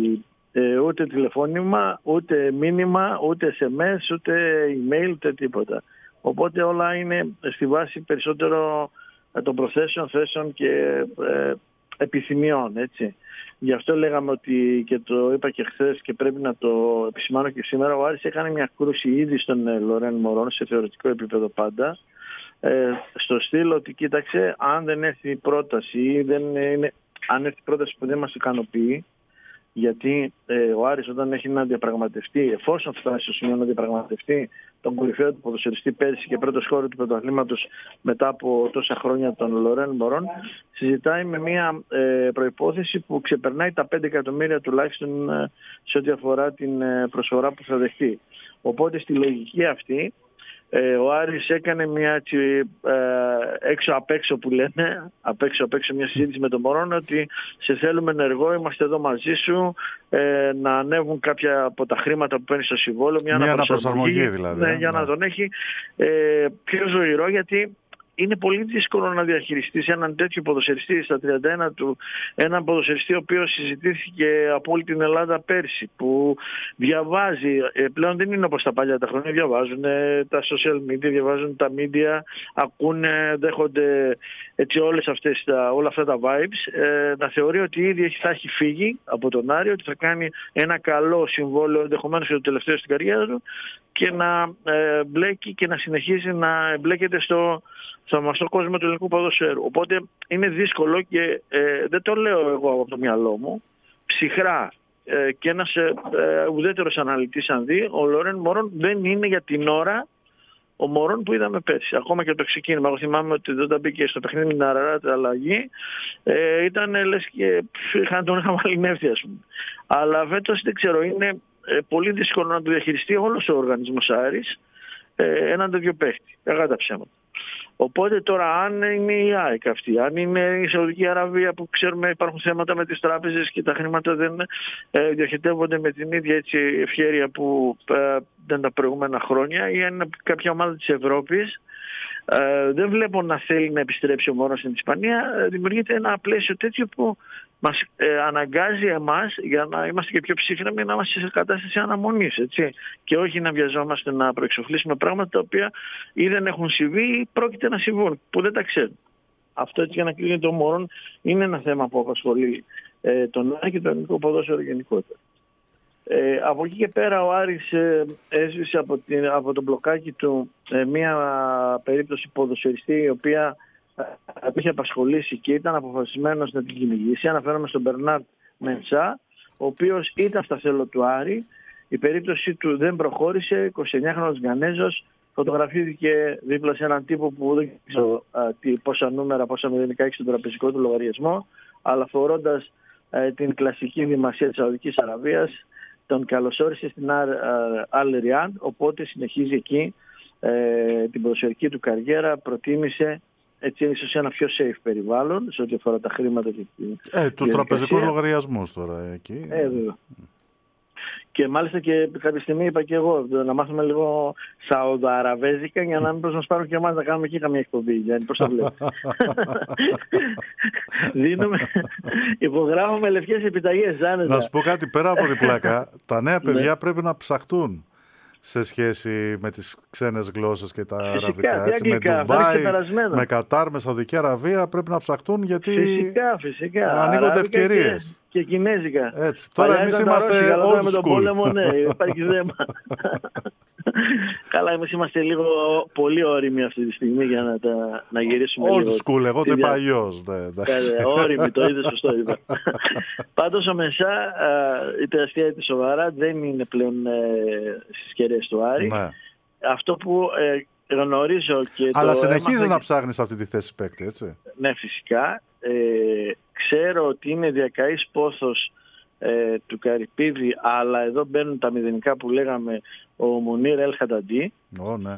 ε, ούτε τηλεφώνημα, ούτε μήνυμα, ούτε ες εμ ες, ούτε email, ούτε τίποτα. Οπότε όλα είναι στη βάση περισσότερο ε, των προθέσεων, θέσεων και ε, επιθυμιών, έτσι. Γι' αυτό λέγαμε ότι, και το είπα και χθες και πρέπει να το επισημάνω και σήμερα, ο Άρης έκανε μια κρούση ήδη στον ε, Λορέν Μωρόν σε θεωρητικό επίπεδο πάντα, Ε, στο στυλ ότι κοίταξε, αν δεν έρθει η πρόταση ή δεν είναι, αν έρθει η πρόταση που δεν μας ικανοποιεί, γιατί ε, ο Άρης όταν έχει να διαπραγματευτεί, εφόσον φτάσει στο σημείο να διαπραγματευτεί τον κορυφαίο του ποδοσφαιριστή πέρσι και πρώτο χώρο του πρωταθλήματος μετά από τόσα χρόνια των Λορέν Μωρόν, συζητάει με μια ε, προϋπόθεση που ξεπερνάει τα πέντε εκατομμύρια τουλάχιστον ε, σε ό,τι αφορά την ε, προσφορά που θα δεχτεί. Οπότε στη λογική αυτή Ε, ο Άρης έκανε μια έτσι, ε, έξω απ' έξω που λένε, απ' έξω απ' έξω μια συζήτηση με τον Μωρόν ότι σε θέλουμε ενεργό, είμαστε εδώ μαζί σου, ε, να ανέβουν κάποια από τα χρήματα που παίρνει στο συμβόλαιο, μια, μια αναπροσαρμογή δηλαδή. Ναι, για ναι. να τον έχει ε, πιο ζωηρό, γιατί είναι πολύ δύσκολο να διαχειριστείς έναν τέτοιο ποδοσφαιριστή στα τριάντα ένα του, έναν ποδοσφαιριστή ο οποίος συζητήθηκε από όλη την Ελλάδα πέρσι, που διαβάζει, πλέον δεν είναι όπως τα παλιά τα χρόνια, διαβάζουν τα social media, διαβάζουν τα media, ακούνε, δέχονται έτσι όλες αυτές τα, όλα αυτά τα vibes, ε, να θεωρεί ότι ήδη θα έχει φύγει από τον Άρη, ότι θα κάνει ένα καλό συμβόλαιο ενδεχομένως για το τελευταίο στην καριέρα του και να ε, μπλέκει και να συνεχίζει να μπλέκεται στο στο μαστό κόσμο του ελληνικού ποδοσφαίρου. Οπότε είναι δύσκολο και ε, δεν το λέω εγώ από το μυαλό μου. Ψυχρά ε, και ένας ε, ε, ουδέτερος αναλυτής αν δει, ο Λορέν Μωρόν δεν είναι για την ώρα ο Μωρόν που είδαμε πέρσι. Ακόμα και το ξεκίνημα. Εγώ θυμάμαι ότι όταν μπήκε στο παιχνίδι με την Αραράτα αλλαγή, ε, ήταν λες και είχαν τον είχαν μαλλινεύθει, ας πούμε. Αλλά φέτος δεν ξέρω, είναι ε, πολύ δύσκολο να το διαχειριστεί όλος ο οργανισμός Άρης ε, έναν τέτοιο παίχτη. Εγά τα ψέματα. Οπότε τώρα αν είναι η ΑΕΚ αυτή, αν είναι η Σαουδική Αραβία που ξέρουμε υπάρχουν θέματα με τις τράπεζες και τα χρήματα δεν ε, διοχετεύονται με την ίδια έτσι, ευχέρεια που ε, δεν τα προηγούμενα χρόνια, ή αν είναι κάποια ομάδα της Ευρώπης, ε, δεν βλέπω να θέλει να επιστρέψει ο Μωρόν στην Ισπανία. Ε, δημιουργείται ένα πλαίσιο τέτοιο που μας ε, αναγκάζει εμάς, για να είμαστε και πιο ψύχρεμοι, να είμαστε σε κατάσταση αναμονής, έτσι. Και όχι να βιαζόμαστε να προεξοφλήσουμε πράγματα τα οποία ή δεν έχουν συμβεί ή πρόκειται να συμβούν, που δεν τα ξέρουν. Αυτό, έτσι, για να κλείνει το Μωρόν, είναι ένα θέμα που απασχολεί ε, τον Άρη και το ελληνικό ποδόσφαιρο γενικότερα. Ε, από εκεί και πέρα ο Άρης ε, έσβησε από, την, από το μπλοκάκι του ε, μία περίπτωση ποδοσφαιριστή η οποία ε, είχε απασχολήσει και ήταν αποφασισμένος να την κυνηγήσει. Αναφέρομαι στον Μπερνάρτ Μενσά, ο οποίος ήταν στα θέλω του Άρη. Η περίπτωση του δεν προχώρησε. εικοσιεννιάχρονος Γανέζος, φωτογραφήθηκε δίπλα σε έναν τύπο που δεν ξέρω ε, πόσα νούμερα, πόσα μηδενικά έχει στον τραπεζικό του λογαριασμό, αλλά φορώντας ε, την κλασική δημασία της Σαουδικής Αραβίας, τον καλωσόρισε στην Αλ Ριάντ, οπότε συνεχίζει εκεί ε, την ποδοσφαιρική του καριέρα προτίμησε έτσι ίσως ένα πιο safe περιβάλλον σε ό,τι αφορά τα χρήματα και την ε, τους τραπεζικούς λογαριασμούς τώρα εκεί. Ε, βέβαια. Και μάλιστα και κάποια στιγμή είπα και εγώ να μάθουμε λίγο Σαουδοαραβέζικα για να μην πώς μας πάρουν και εμάς να κάνουμε εκεί καμία εκπομπή. Γιάννη, πώς το βλέπεις? Δίνουμε, υπογράφουμε λευκές επιταγές. Άνετα. Να σου πω κάτι πέρα από την πλάκα. Τα νέα παιδιά πρέπει να ψαχτούν σε σχέση με τις ξένες γλώσσες και τα φυσικά, αραβικά. Έτσι, με Ντουμπάι, με Κατάρ, με Σαουδική Αραβία πρέπει να ψαχτούν γιατί φυσικά, φυσικά. ανοίγονται ευκαιρίες. Και, και κινέζικα. Έτσι. Τώρα εμείς είμαστε old school. Με τον πόλεμο, ναι, υπάρχει θέμα. Καλά, εμείς είμαστε λίγο πολύ όριμοι αυτή τη στιγμή για να, τα, να γυρίσουμε old λίγο. Old school, εγώ το παλιός. Ναι, ναι, όριμοι, το είδες σωστό είπα. Πάντως ο Μεσά, είτε αστεία είτε σοβαρά, δεν είναι πλέον ε, στις κεραίες του Άρη. Ναι. Αυτό που ε, γνωρίζω και αλλά το συνεχίζει έμαθα... να ψάχνεις αυτή τη θέση παίκτη, έτσι. Ναι, φυσικά. Ε, ξέρω ότι είναι διακαής πόθος ε, του Καρυπίδη, αλλά εδώ μπαίνουν τα μηδενικά που λέγαμε ο Μουνίρ Ελ Χαταντή. Oh, ναι.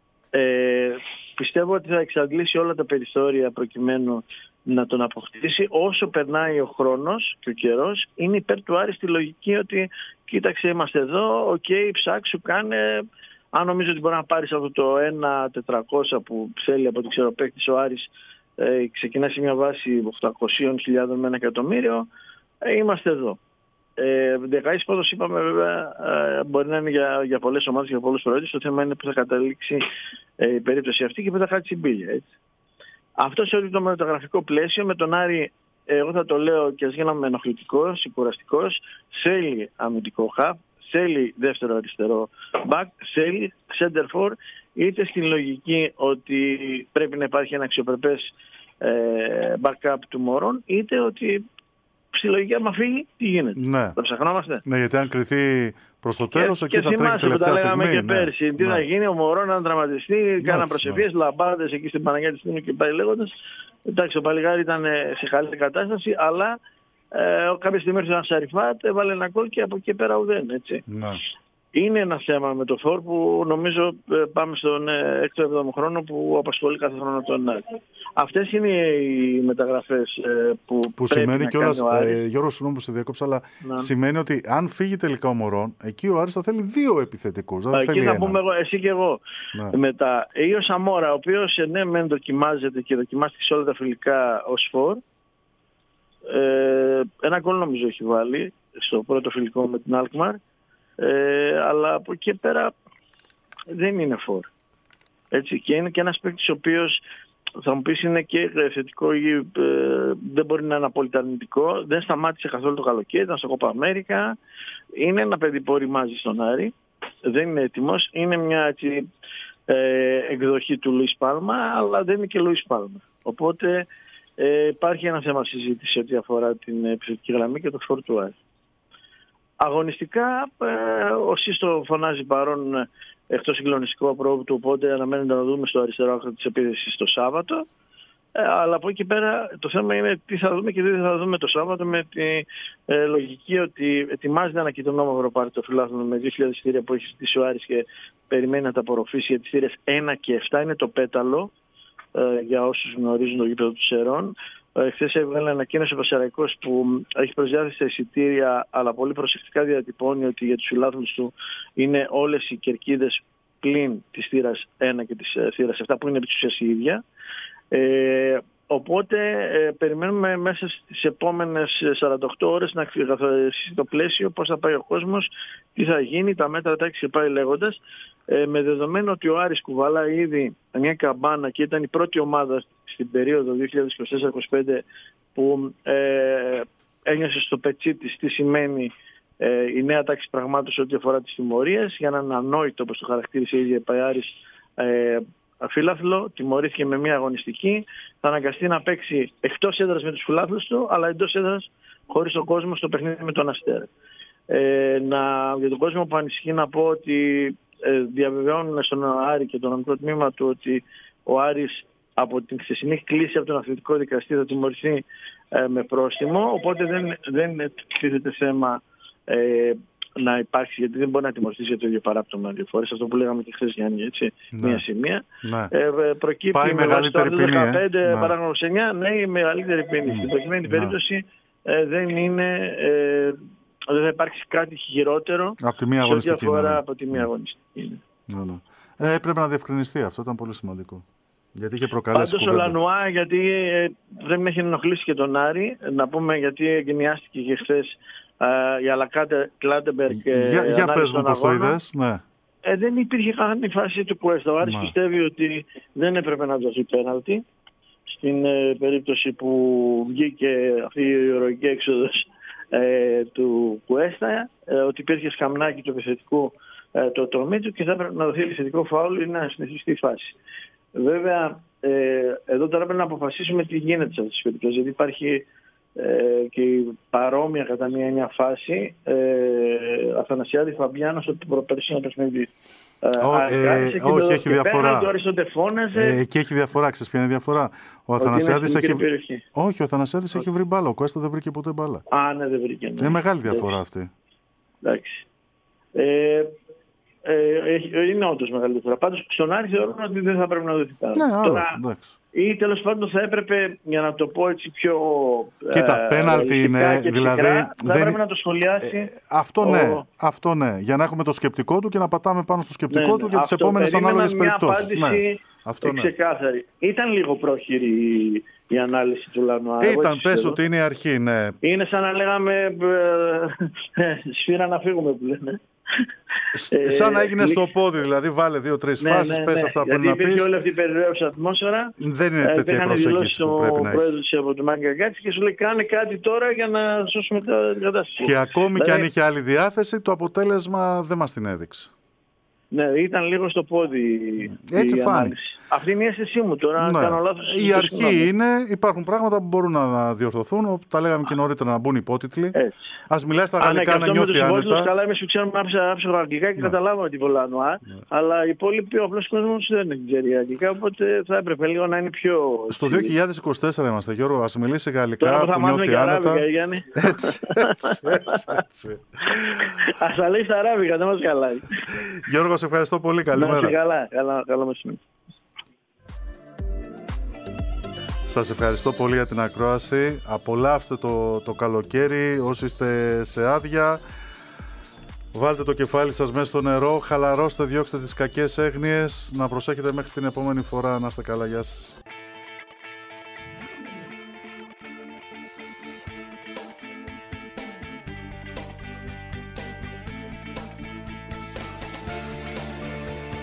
ε, πιστεύω ότι θα εξαντλήσει όλα τα περιθώρια προκειμένου να τον αποκτήσει. Όσο περνάει ο χρόνος και ο καιρός, είναι υπέρ του Άρη στη λογική ότι κοίταξε, είμαστε εδώ, οκ, okay, ψάξου, κάνε. Αν νομίζω ότι μπορεί να πάρεις αυτό το ένα τετρακόσια που θέλει από ό,τι ξέρω παίκτης ο Άρης, ε, ξεκινάει σε μια βάση οκτακόσιες χιλιάδες με ένα εκατομμύριο, ε, είμαστε εδώ. Ε, δεκαής πόδος είπαμε βέβαια ε, μπορεί να είναι για, για πολλές ομάδες, για πολλούς προέδρους. Το θέμα είναι που θα καταλήξει ε, η περίπτωση αυτή και που θα κάτσει η μπίλια. Έτσι. Αυτό σε όλο το μεταγραφικό πλαίσιο με τον Άρη, ε, εγώ θα το λέω και ας γίναμε ενοχλητικός, κουραστικός, θέλει αμυντικό χαφ, θέλει δεύτερο αριστερό back, θέλει center for, είτε στην λογική ότι πρέπει να υπάρχει ένα αξιοπρεπές ε, backup του Μωρών, είτε ότι στη λογική άμα φύγει, τι γίνεται. Ναι. Θα ψαχνόμαστε. Ναι, γιατί αν κρυθεί προς το τέλος, εκεί και θα τρέχει τελευταία στιγμή. Και ναι. πέρσι, τι ναι. θα γίνει, ο Μωρών να τραυματιστεί, κάναν προσευχές, ναι. λαμπάδες εκεί στην Παναγιά της Τίνου και πάει λέγοντας. Εντάξει, ο Παλιγάρη ήταν σε καλή κατάσταση, αλλά ε, κάποια στιγμή ήρθε ένα Σαριφάτ, έβαλε ένα γκολ και από εκεί πέρα ουδέν. Έτσι. Ναι. Είναι ένα θέμα με το Φορ που νομίζω πάμε στον έκτο έβδομο χρόνο που απασχολεί κάθε χρόνο τον Άρη. Αυτές είναι οι μεταγραφές που, που πρέπει σημαίνει να κιόλας, κάνει ο Άρης. ε, Γιώργο, συγγνώμη που σε διακόψα, αλλά να. σημαίνει ότι αν φύγει τελικά ο Μωρών, εκεί ο Άρης θα θέλει δύο επιθετικούς. Εκεί θέλει θα ένα. πούμε εγώ, εσύ και εγώ. Ναι. Μετά, ή ο Σαμόρα, ο οποίος ναι, μεν δοκιμάζεται και δοκιμάστηκε σε όλα τα φιλικά ως Φορ. Ε, ένα γκολ νομίζω έχει βάλει στο πρώτο φιλικό με την Αλκμαρ. Ε, αλλά από εκεί πέρα δεν είναι Φορ. Έτσι, και είναι και ένας παίκτης ο οποίος θα μου πεις είναι και θετικό ή ε, δεν μπορεί να είναι απόλυτα αρνητικό. Δεν σταμάτησε καθόλου το καλοκαίρι, ήταν στο Κόπα Αμέρικα. Είναι ένα παιδί που οριμάζει στον Άρη. Δεν είναι έτοιμος. Είναι μια έτσι, ε, εκδοχή του Λουίς Πάλμα, αλλά δεν είναι και Λουίς Πάλμα. Οπότε ε, υπάρχει ένα θέμα συζήτηση ό,τι αφορά την επιθετική γραμμή και το Φορ του Άρη. Αγωνιστικά, ε, ο Σύστο φωνάζει παρόν εκτός συγκλονιστικού απρόβλητου, οπότε αναμένεται να δούμε στο αριστερό άκρο της επίθεσης το Σάββατο. Ε, αλλά από εκεί πέρα το θέμα είναι τι θα δούμε και τι θα δούμε το Σάββατο, με τη ε, λογική ότι ετοιμάζεται ένα κοιτονόμαυρο πάρει το φιλάθλο με δύο χιλιάδες εισιτήρια που έχει στήσει ο Άρης και περιμένει να τα απορροφήσει. Οι εισιτήρες ένα και επτά είναι το πέταλο ε, για όσους γνωρίζουν το γήπεδο του Σερών. Χθες έβγαλε ανακοίνωση ο Πασαραϊκός που έχει προσδιάθεση τα εισιτήρια, αλλά πολύ προσεκτικά διατυπώνει ότι για τους φιλάθλους του είναι όλες οι κερκίδες πλην της θύρας ένα και της θύρας επτά, που είναι επί της ουσίας η ίδια. Ε, οπότε ε, περιμένουμε μέσα στις επόμενες σαράντα οκτώ ώρες να ξεκαθαριστεί το πλαίσιο, πώς θα πάει ο κόσμος, τι θα γίνει, τα μέτρα τα έχει πάει λέγοντας. Ε, με δεδομένο ότι ο Άρης κουβαλάει ήδη μια καμπάνα και ήταν η πρώτη ομάδα στην περίοδο δύο χιλιάδες είκοσι τέσσερα είκοσι πέντε που ε, ένιωσε στο πετσί της τι σημαίνει ε, η νέα τάξη πραγμάτων ό,τι αφορά τις τιμωρίες, για να είναι ανόητο, όπως το χαρακτήρισε η ίδια η Άρης, ε, αφίλαθλο, τιμωρήθηκε με μια αγωνιστική, θα αναγκαστεί να παίξει εκτός έδρας με τους φιλάθλους του, αλλά εντός έδρας χωρίς τον κόσμο στο παιχνίδι με τον Αστέρα. Ε, να, για τον κόσμο που ανησυχεί να πω ότι ε, διαβεβαιώνουν στον Άρη και το νομικό τμήμα του ότι ο Άρης από την χθεσινή κλίση από τον αθλητικό δικαστή θα τιμωρηθεί ε, με πρόστιμο, οπότε δεν, δεν τίθεται θέμα ε, να υπάρξει, γιατί δεν μπορεί να τιμωρηθεί για το ίδιο παράπτωμα δύο φορές. Αυτό που λέγαμε και χθες, Γιάννη, έτσι, ναι. μία σημεία. Ναι. Ε, προκύπτει Πάει μεγαλύτερη ποινή. δεκαπέντε ε. παράγραφος εννιά, ναι, η μεγαλύτερη ποινή. Mm. Στην προκειμένη ναι. περίπτωση ε, δεν είναι. Ε, δεν θα υπάρξει κάτι χειρότερο από τη μία αγωνιστική. Σε ό,τι αφορά ναι. από τη μία αγωνιστική. Ναι, ναι. Ε, πρέπει να διευκρινιστεί αυτό, ήταν πολύ σημαντικό. Γιατί είχε προκαλέσει πάντως ο Λανουά, γιατί ε, δεν έχει ενοχλήσει και τον Άρη, να πούμε γιατί εγκαινιάστηκε και χθες η Αλακάτε Κλάντεμπεργκ. Για, για πες μου πώς το είδες. Ναι. Ε, δεν υπήρχε κανένα φάση του Κουέστα. Ο Άρης πιστεύει ότι δεν έπρεπε να δοθεί πέναλτι. Στην ε, περίπτωση που βγήκε αυτή η ηρωική έξοδος ε, του Κουέστα, ε, ότι υπήρχε σκαμνάκι του επιθετικού ε, το τομή του και θα έπρεπε να δοθεί επιθετικό φάουλ ή να συνεχιστεί η φάση. Βέβαια, ε, εδώ τώρα πρέπει να αποφασίσουμε τι γίνεται σε αυτές τις περιπτώσεις. Γιατί υπάρχει ε, και παρόμοια κατά μία έννοια φάση. Ε, Αθανασιάδη Φαμπιάνο στο προπέρσινο παιχνίδι. Ε, όχι, έχει διαφορά. Ε, εκεί έχει διαφορά. Ξέρεις ποια είναι η διαφορά. Ο Αθανασιάδης έχει... Όχι, ο Αθανασιάδης έχει βρει μπάλα. Ο Κώστα δεν βρήκε ποτέ μπάλα. Α, ναι, δεν βρήκε. Ναι. Είναι μεγάλη διαφορά αυτή. Εντάξει. Ε, ε, είναι όντως μεγάλη διαφορά. Πάντως στον Άρη θεωρώ ότι δεν θα πρέπει να δοθεί πέρα. Ναι, Τώρα, εντάξει. Ή τέλος πάντων θα έπρεπε, για να το πω έτσι πιο. Κοίτα, ε, πέναλτι είναι. Δηλαδή. Θα δεν... πρέπει να το σχολιάσει. Ε, αυτό, ο... ναι, αυτό ναι. Για να έχουμε το σκεπτικό του και να πατάμε πάνω στο σκεπτικό ναι, του για τις επόμενες ανάλογες περιπτώσεις. Μια απάντηση ναι, αυτό ναι. ξεκάθαρη. Ήταν λίγο πρόχειρη η ανάλυση του Λανουά. Ήταν, πες ότι είναι η αρχή, ναι. Είναι σαν να λέγαμε σφύρα να φύγουμε που λένε. Σαν να έγινε στο πόδι, δηλαδή βάλε δύο-τρεις ναι, φάσεις, ναι, πες ναι. αυτά που γιατί είναι να πεις. Γιατί όλη αυτή η περιραίωσα ατμόσφαιρα. Δεν είναι τέτοια η προσέγγιση που πρέπει να έχει. Πρόεδρος από το Μαγκαγκάτση και σου λέει κάνε κάτι τώρα για να σώσουμε την κατάσταση. Και ακόμη δηλαδή... και αν είχε άλλη διάθεση, το αποτέλεσμα δεν μας την έδειξε. Ναι, ήταν λίγο στο πόδι. Έτσι η φάνηκε. Ανάλυση. Αυτή είναι η αίσθησή μου τώρα. Ναι. Κάνω λάθος, η αρχή είναι, υπάρχουν πράγματα που μπορούν να διορθωθούν. Τα λέγαμε και νωρίτερα να μπουν υπότιτλοι. Ας μιλάει στα γαλλικά, να νιώθει άνετα. Καλά, εμείς που ξέρουμε άψογα αγγλικά και ναι. καταλάβαμε την Λανουά. Ναι. Αλλά οι υπόλοιποι, ο απλός κόσμος δεν ξέρει αγγλικά. Οπότε θα έπρεπε λίγο να είναι πιο. Στο δύο χιλιάδες είκοσι τέσσερα είμαστε, Γιώργο. Ας μιλήσει γαλλικά. Τώρα που νιώθει άνετα. Έτσι, έτσι. Ας τα λέει στα αράβικα, δεν μας χαλάει. Γιώργο, σε ευχαριστώ πολύ. Καλημέρα. Καλά, καλά, καλό μεσημέρι. Σας ευχαριστώ πολύ για την ακρόαση. Απολαύστε το, το καλοκαίρι όσοι είστε σε άδεια. Βάλτε το κεφάλι σας μέσα στο νερό, χαλαρώστε, διώξτε τις κακές έγνοιες. Να προσέχετε μέχρι την επόμενη φορά. Να είστε καλά, γεια σας.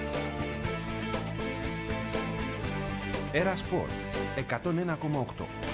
Era Sport εκατόν ένα κόμμα οκτώ.